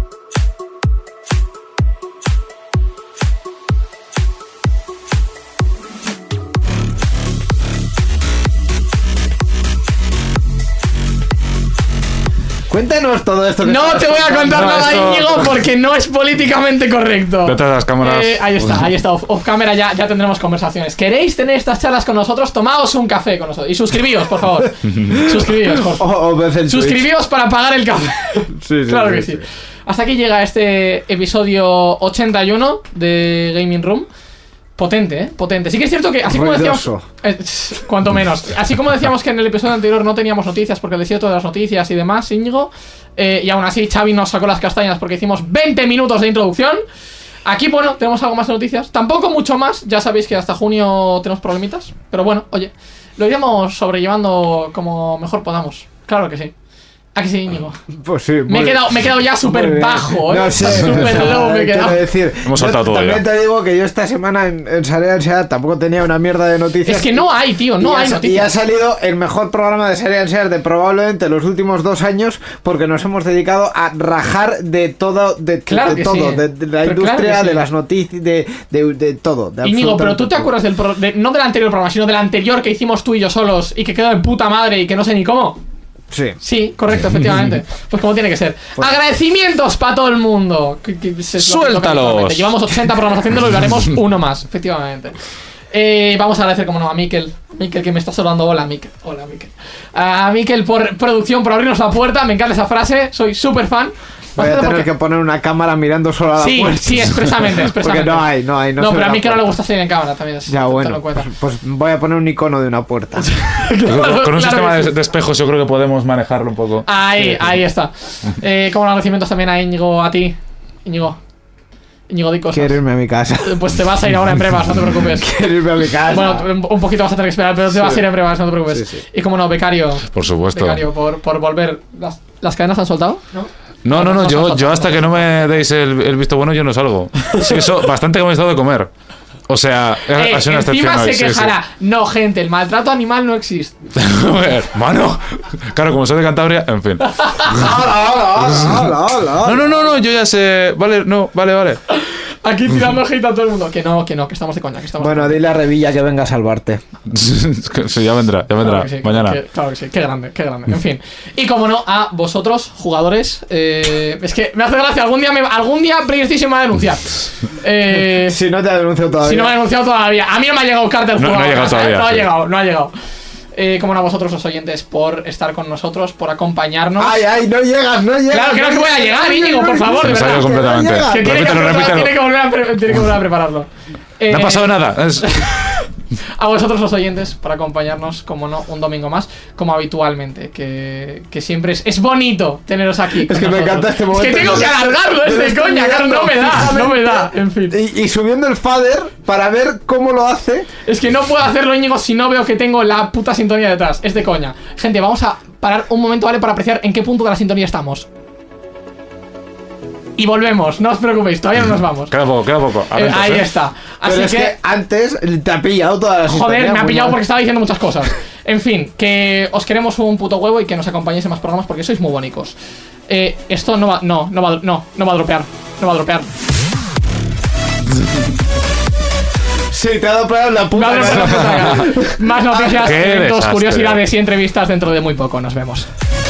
[SPEAKER 3] Cuéntanos todo esto. que
[SPEAKER 6] No
[SPEAKER 3] estás
[SPEAKER 6] te voy a
[SPEAKER 3] contando.
[SPEAKER 6] contar
[SPEAKER 4] No,
[SPEAKER 6] nada,
[SPEAKER 4] esto-
[SPEAKER 6] Íñigo, porque no es políticamente correcto.
[SPEAKER 4] Detrás de las cámaras.
[SPEAKER 6] Eh, ahí está, ahí está. Off, off cámara ya, ya tendremos conversaciones. ¿Queréis tener estas charlas con nosotros? Tomaos un café con nosotros. Y suscribíos, por favor. Suscribíos, por
[SPEAKER 3] O,
[SPEAKER 6] favor.
[SPEAKER 3] o ves el
[SPEAKER 6] Suscribíos para pagar el café.
[SPEAKER 3] Sí, sí,
[SPEAKER 6] Claro
[SPEAKER 3] sí,
[SPEAKER 6] que sí. Hasta aquí llega este episodio ochenta y uno de Gaming Room. Potente, ¿eh? Potente. Sí que es cierto que, así como decíamos...
[SPEAKER 3] Ruidoso.
[SPEAKER 6] eh, cuanto menos. Así como decíamos que en el episodio anterior no teníamos noticias porque el desierto de las noticias y demás, Íñigo, eh, y aún así Xavi nos sacó las castañas porque hicimos veinte minutos de introducción. Aquí, bueno, tenemos algo más de noticias. Tampoco mucho más. Ya sabéis que hasta junio tenemos problemitas. Pero bueno, oye, lo iremos sobrellevando como mejor podamos. Claro que sí. ¿A que sí, Íñigo?
[SPEAKER 3] Pues sí.
[SPEAKER 6] Me he
[SPEAKER 3] muy-
[SPEAKER 6] quedado, me he quedado ya
[SPEAKER 3] muy
[SPEAKER 6] súper
[SPEAKER 3] bien.
[SPEAKER 6] bajo, ¿eh?
[SPEAKER 3] No sé,
[SPEAKER 6] Súper
[SPEAKER 3] o sea,
[SPEAKER 6] low me he
[SPEAKER 3] quiero
[SPEAKER 6] quedado.
[SPEAKER 3] decir,
[SPEAKER 4] Hemos
[SPEAKER 3] yo
[SPEAKER 4] soltado todo
[SPEAKER 3] también
[SPEAKER 4] ya.
[SPEAKER 3] te digo que yo esta semana en, en Sarea Seat tampoco tenía una mierda de noticias.
[SPEAKER 6] Es que no hay, tío, no
[SPEAKER 3] y
[SPEAKER 6] hay
[SPEAKER 3] ha, y ha
[SPEAKER 6] noticias.
[SPEAKER 3] salido el mejor programa de Sarea Seat de probablemente los últimos dos años porque nos hemos dedicado a rajar de todo, de,
[SPEAKER 6] Claro
[SPEAKER 3] de
[SPEAKER 6] que
[SPEAKER 3] todo,
[SPEAKER 6] sí.
[SPEAKER 3] de, de la
[SPEAKER 6] Pero
[SPEAKER 3] industria,
[SPEAKER 6] claro que sí.
[SPEAKER 3] de las noticias, de, de, de todo. De
[SPEAKER 6] Íñigo, pero tú te
[SPEAKER 3] absolutamente
[SPEAKER 6] acuerdas del pro- de- no del anterior programa, sino del anterior que hicimos tú y yo solos y que quedó de puta madre y que no sé ni cómo.
[SPEAKER 3] todo. Sí.
[SPEAKER 6] Sí, correcto, efectivamente. Pues como tiene que ser.
[SPEAKER 3] Pues-
[SPEAKER 6] Agradecimientos para todo el mundo. Que- que es lo que toca
[SPEAKER 4] Suéltalos.
[SPEAKER 6] habitualmente. Llevamos ochenta programas haciéndolo y lo haremos uno más, efectivamente. Eh, vamos a agradecer, como no, a Miquel. Miquel, que me está saludando. Hola, Miquel. Hola, Miquel. A Miquel por producción, por abrirnos la puerta. Me encanta esa frase. Soy súper fan.
[SPEAKER 3] Voy a
[SPEAKER 6] Bastante
[SPEAKER 3] tener
[SPEAKER 6] porque-
[SPEAKER 3] que poner una cámara mirando solo a la
[SPEAKER 6] Sí,
[SPEAKER 3] puerta.
[SPEAKER 6] sí, expresamente, expresamente.
[SPEAKER 3] Porque no hay, no hay. No,
[SPEAKER 6] No,
[SPEAKER 3] se ve
[SPEAKER 6] pero a
[SPEAKER 3] la
[SPEAKER 6] mí que no le
[SPEAKER 3] puerta.
[SPEAKER 6] gusta salir en cámara también. es-
[SPEAKER 3] Ya,
[SPEAKER 6] te- te
[SPEAKER 3] bueno,
[SPEAKER 6] lo cuento.
[SPEAKER 3] pues, pues voy a poner un icono de una puerta.
[SPEAKER 4] Con, con un
[SPEAKER 6] Claro
[SPEAKER 4] sistema
[SPEAKER 6] que
[SPEAKER 4] de,
[SPEAKER 6] sí.
[SPEAKER 4] de espejos yo creo que podemos manejarlo un poco.
[SPEAKER 6] Ahí, ahí está. Eh, como agradecimientos también a Íñigo, a ti. Íñigo. Íñigo, di cosas.
[SPEAKER 3] Quiero irme a mi casa.
[SPEAKER 6] Eh, Pues te vas a ir ahora en brevas, no te preocupes.
[SPEAKER 3] Quiero irme a mi casa.
[SPEAKER 6] Bueno, un un poquito vas a tener que esperar, pero te
[SPEAKER 3] Sí.
[SPEAKER 6] vas a ir en brevas, no te preocupes.
[SPEAKER 3] Sí, sí.
[SPEAKER 6] Y como no, becario.
[SPEAKER 4] Por supuesto.
[SPEAKER 6] Becario, por, por volver. ¿Las, ¿Las cadenas han soltado? ¿No?
[SPEAKER 4] No, no, no,
[SPEAKER 6] No,
[SPEAKER 4] yo,
[SPEAKER 6] no,
[SPEAKER 4] yo hasta que no me deis el, el visto bueno, yo no salgo. Sí, eso, bastante que me he estado de comer. O sea, ha
[SPEAKER 6] Eh,
[SPEAKER 4] ha sido una
[SPEAKER 6] encima
[SPEAKER 4] excepción
[SPEAKER 6] se
[SPEAKER 4] hoy, sí, sí.
[SPEAKER 6] quejará. No, gente, el maltrato animal no existe.
[SPEAKER 4] Mano, claro, como soy de Cantabria, en fin.
[SPEAKER 3] ¡Hola, hola, hola, hola, hola!
[SPEAKER 4] No, no, no, no, yo ya sé. Vale, no, vale, vale.
[SPEAKER 6] Aquí tirando hate a todo el mundo. Que no, que no, que estamos de coña. Que estamos
[SPEAKER 3] Bueno, dile a Revilla que venga a salvarte.
[SPEAKER 4] Sí, ya vendrá, ya vendrá.
[SPEAKER 6] Claro que sí,
[SPEAKER 4] Mañana.
[SPEAKER 6] que- claro que sí, qué grande, qué grande. En fin. Y como no, a vosotros, jugadores. eh, es que me hace gracia. Algún día, me, algún día PlayStation me va a denunciar. Eh,
[SPEAKER 3] Si no te ha denunciado todavía.
[SPEAKER 6] si no me ha denunciado todavía. A mí no me ha llegado Carter
[SPEAKER 4] No,
[SPEAKER 6] Juego
[SPEAKER 4] no ha
[SPEAKER 6] a
[SPEAKER 4] llegado
[SPEAKER 6] casa, ¿eh?
[SPEAKER 4] todavía,
[SPEAKER 6] No ha
[SPEAKER 4] sí.
[SPEAKER 6] llegado, no ha llegado. Eh, como no, a vosotros los oyentes por estar con nosotros, por acompañarnos.
[SPEAKER 3] Ay, ay, no llegas, no llegas.
[SPEAKER 6] Claro que no, que voy a llegar, Íñigo, por favor,
[SPEAKER 4] Se
[SPEAKER 6] de
[SPEAKER 4] me salió
[SPEAKER 6] verdad.
[SPEAKER 4] completamente.
[SPEAKER 3] Que no
[SPEAKER 6] Que tiene, que,
[SPEAKER 4] Repítelo, repítelo.
[SPEAKER 6] tiene que volver a pre- tiene que volver a prepararlo. Eh,
[SPEAKER 4] No ha pasado nada. Es-
[SPEAKER 6] A vosotros los oyentes por acompañarnos, como no, un domingo más, como habitualmente, que, que siempre es, es bonito teneros aquí.
[SPEAKER 3] Es que me encanta este momento.
[SPEAKER 6] Es que tengo que alargarlo, es de coña, claro, no me da, no me da, en fin.
[SPEAKER 3] Y, y subiendo el fader para ver cómo lo hace.
[SPEAKER 6] Es que no puedo hacerlo, Íñigo, si no veo que tengo la puta sintonía detrás, es de coña. Gente, vamos a parar un momento, ¿vale? Para apreciar en qué punto de la sintonía estamos. Y volvemos, no os preocupéis, todavía no nos vamos.
[SPEAKER 4] Queda poco, queda poco.
[SPEAKER 6] Eh,
[SPEAKER 4] Atentos,
[SPEAKER 6] ahí
[SPEAKER 4] ¿eh?
[SPEAKER 6] está. Así
[SPEAKER 3] Pero es que, antes te ha pillado toda la sintonía,
[SPEAKER 6] Joder, me ha
[SPEAKER 3] muy
[SPEAKER 6] pillado
[SPEAKER 3] mal.
[SPEAKER 6] porque estaba diciendo muchas cosas. En fin, que os queremos un puto huevo y que nos acompañéis en más programas porque sois muy bonitos. Eh, esto no va, no, no va, no, no va a dropear, no va a dropear.
[SPEAKER 3] Sí, te ha dado pegado en la
[SPEAKER 6] Me
[SPEAKER 3] puta.
[SPEAKER 6] va a dropear la puta cara. Más noticias,
[SPEAKER 4] Qué
[SPEAKER 6] eventos,
[SPEAKER 4] desastre.
[SPEAKER 6] curiosidades y entrevistas dentro de muy poco. Nos vemos.